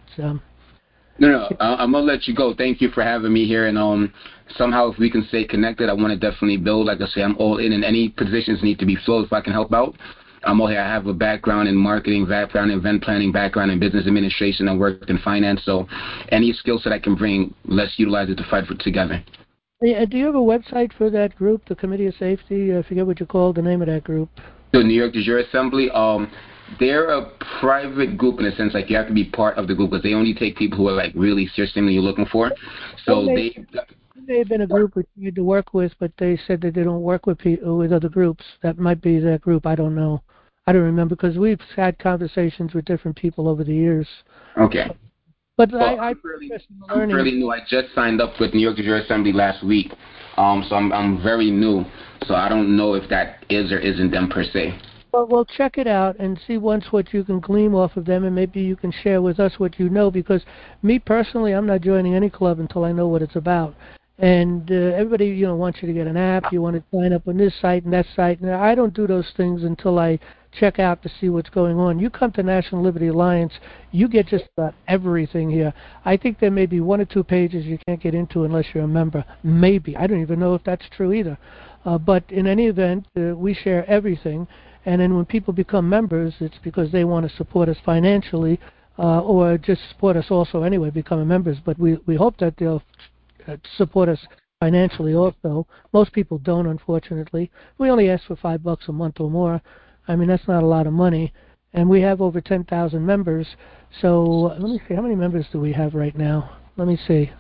No, I'm going to let you go. Thank you for having me here. And somehow, if we can stay connected, I want to definitely build. Like I say, I'm all in, and any positions need to be filled if I can help out. I'm all here. I have a background in marketing, background in event planning, background in business administration, and worked in finance. So any skill set I can bring, let's utilize it to fight for together. Yeah, do you have a website for that group, the Committee of Safety? I forget what you called the name of that group. The New York Du Jour Assembly. They're a private group in a sense. Like, you have to be part of the group, because they only take people who are like really serious thing that you're looking for. So they may have been a group we tried to work with, but they said that they don't work with other groups. That might be that group. I don't know. I don't remember, because we've had conversations with different people over the years. Okay. But well, I'm fairly new. I just signed up with New York Du Jour Assembly last week, so I'm very new. So I don't know if that is or isn't them per se. Well, check it out and see once what you can glean off of them, and maybe you can share with us what you know, because me personally, I'm not joining any club until I know what it's about. And everybody, wants you to get an app. You want to sign up on this site and that site. And I don't do those things until I check out to see what's going on. You come to National Liberty Alliance, you get just about everything here. I think there may be 1 or 2 pages you can't get into unless you're a member. Maybe. I don't even know if that's true either. But in any event, we share everything. And then when people become members, it's because they want to support us financially, or just support us also anyway, becoming members. But we hope that they'll support us financially also. Most people don't, unfortunately. We only ask for $5 a month or more. I mean, that's not a lot of money. And we have over 10,000 members. So let me see, how many members do we have right now? Let me see.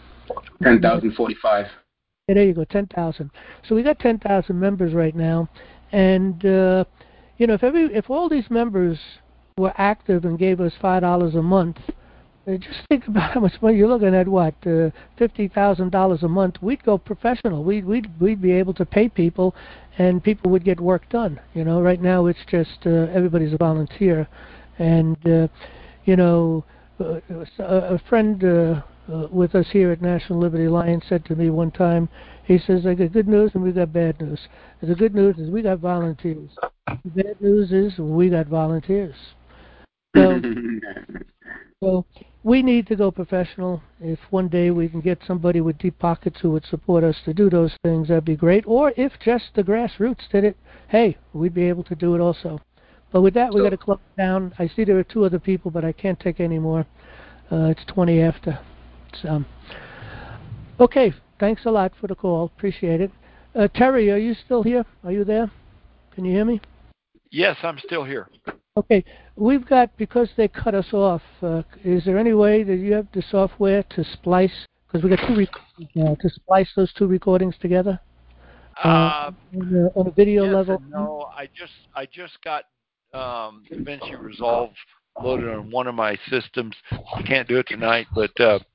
10,045. Yeah, there you go, 10,000. So we got 10,000 members right now. And, if all these members were active and gave us $5 a month, just think about how much money you're looking at. What, $50,000 a month? We'd go professional. We'd be able to pay people, and people would get work done. Right now it's just everybody's a volunteer, and a friend with us here at National Liberty Alliance said to me one time, he says, I got good news and we got bad news. The good news is we got volunteers. The bad news is we got volunteers. So we need to go professional. If one day we can get somebody with deep pockets who would support us to do those things, that'd be great. Or if just the grassroots did it, hey, we'd be able to do it also. But with that, we got to close down. I see there are 2 other people, but I can't take any more. It's 20 after. So, okay, thanks a lot for the call. Appreciate it. Terry, are you still here? Are you there? Can you hear me? Yes, I'm still here. Okay, we've got, because they cut us off, is there any way that you have the software to splice, because we got 2 recordings now, to splice those 2 recordings together on a video yes level? And no, I just got DaVinci Resolve loaded on one of my systems. I can't do it tonight, but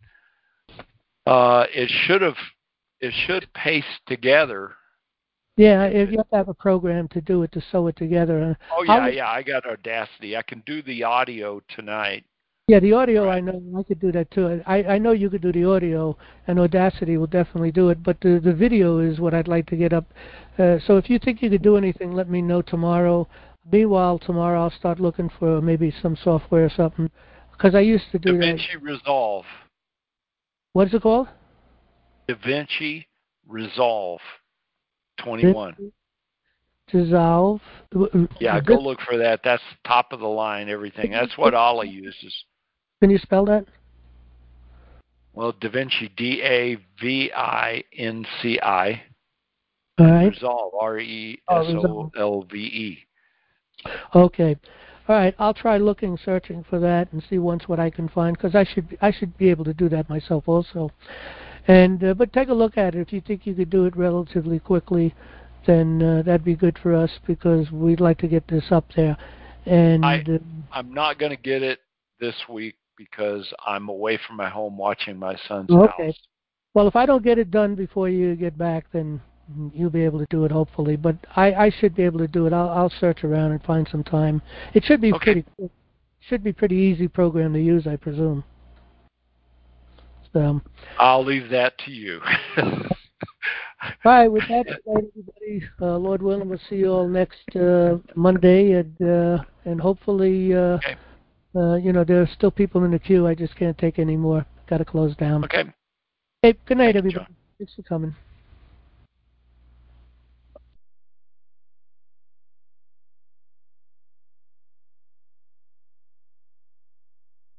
it should paste together. Yeah, if you have to have a program to do it, to sew it together. Oh, yeah, I got Audacity. I can do the audio tonight. Yeah, the audio, right. I know. I could do that, too. I know you could do the audio, and Audacity will definitely do it, but the video is what I'd like to get up. So if you think you could do anything, let me know tomorrow. Meanwhile, tomorrow I'll start looking for maybe some software or something, because I used to do that. DaVinci Resolve. What is it called? DaVinci Resolve 21. Dissolve. Yeah, go look for that. That's top of the line, everything. That's what Ollie uses. Can you spell that? Well, DaVinci, DaVinci. All right. Resolve, Resolve. Okay. All right. I'll try searching for that and see what I can find, because I should be able to do that myself also. And but take a look at it. If you think you could do it relatively quickly, then that'd be good for us, because we'd like to get this up there. And I'm not going to get it this week because I'm away from my home watching my son's house. Well, if I don't get it done before you get back, then you'll be able to do it, hopefully. But I should be able to do it. I'll search around and find some time. It should be pretty easy program to use, I presume. So I'll leave that to you. All right, with that, everybody, Lord willing, we'll see you all next Monday, and hopefully, there are still people in the queue. I just can't take any more. Got to close down. Okay. Hey, good night, everybody. Thanks for coming.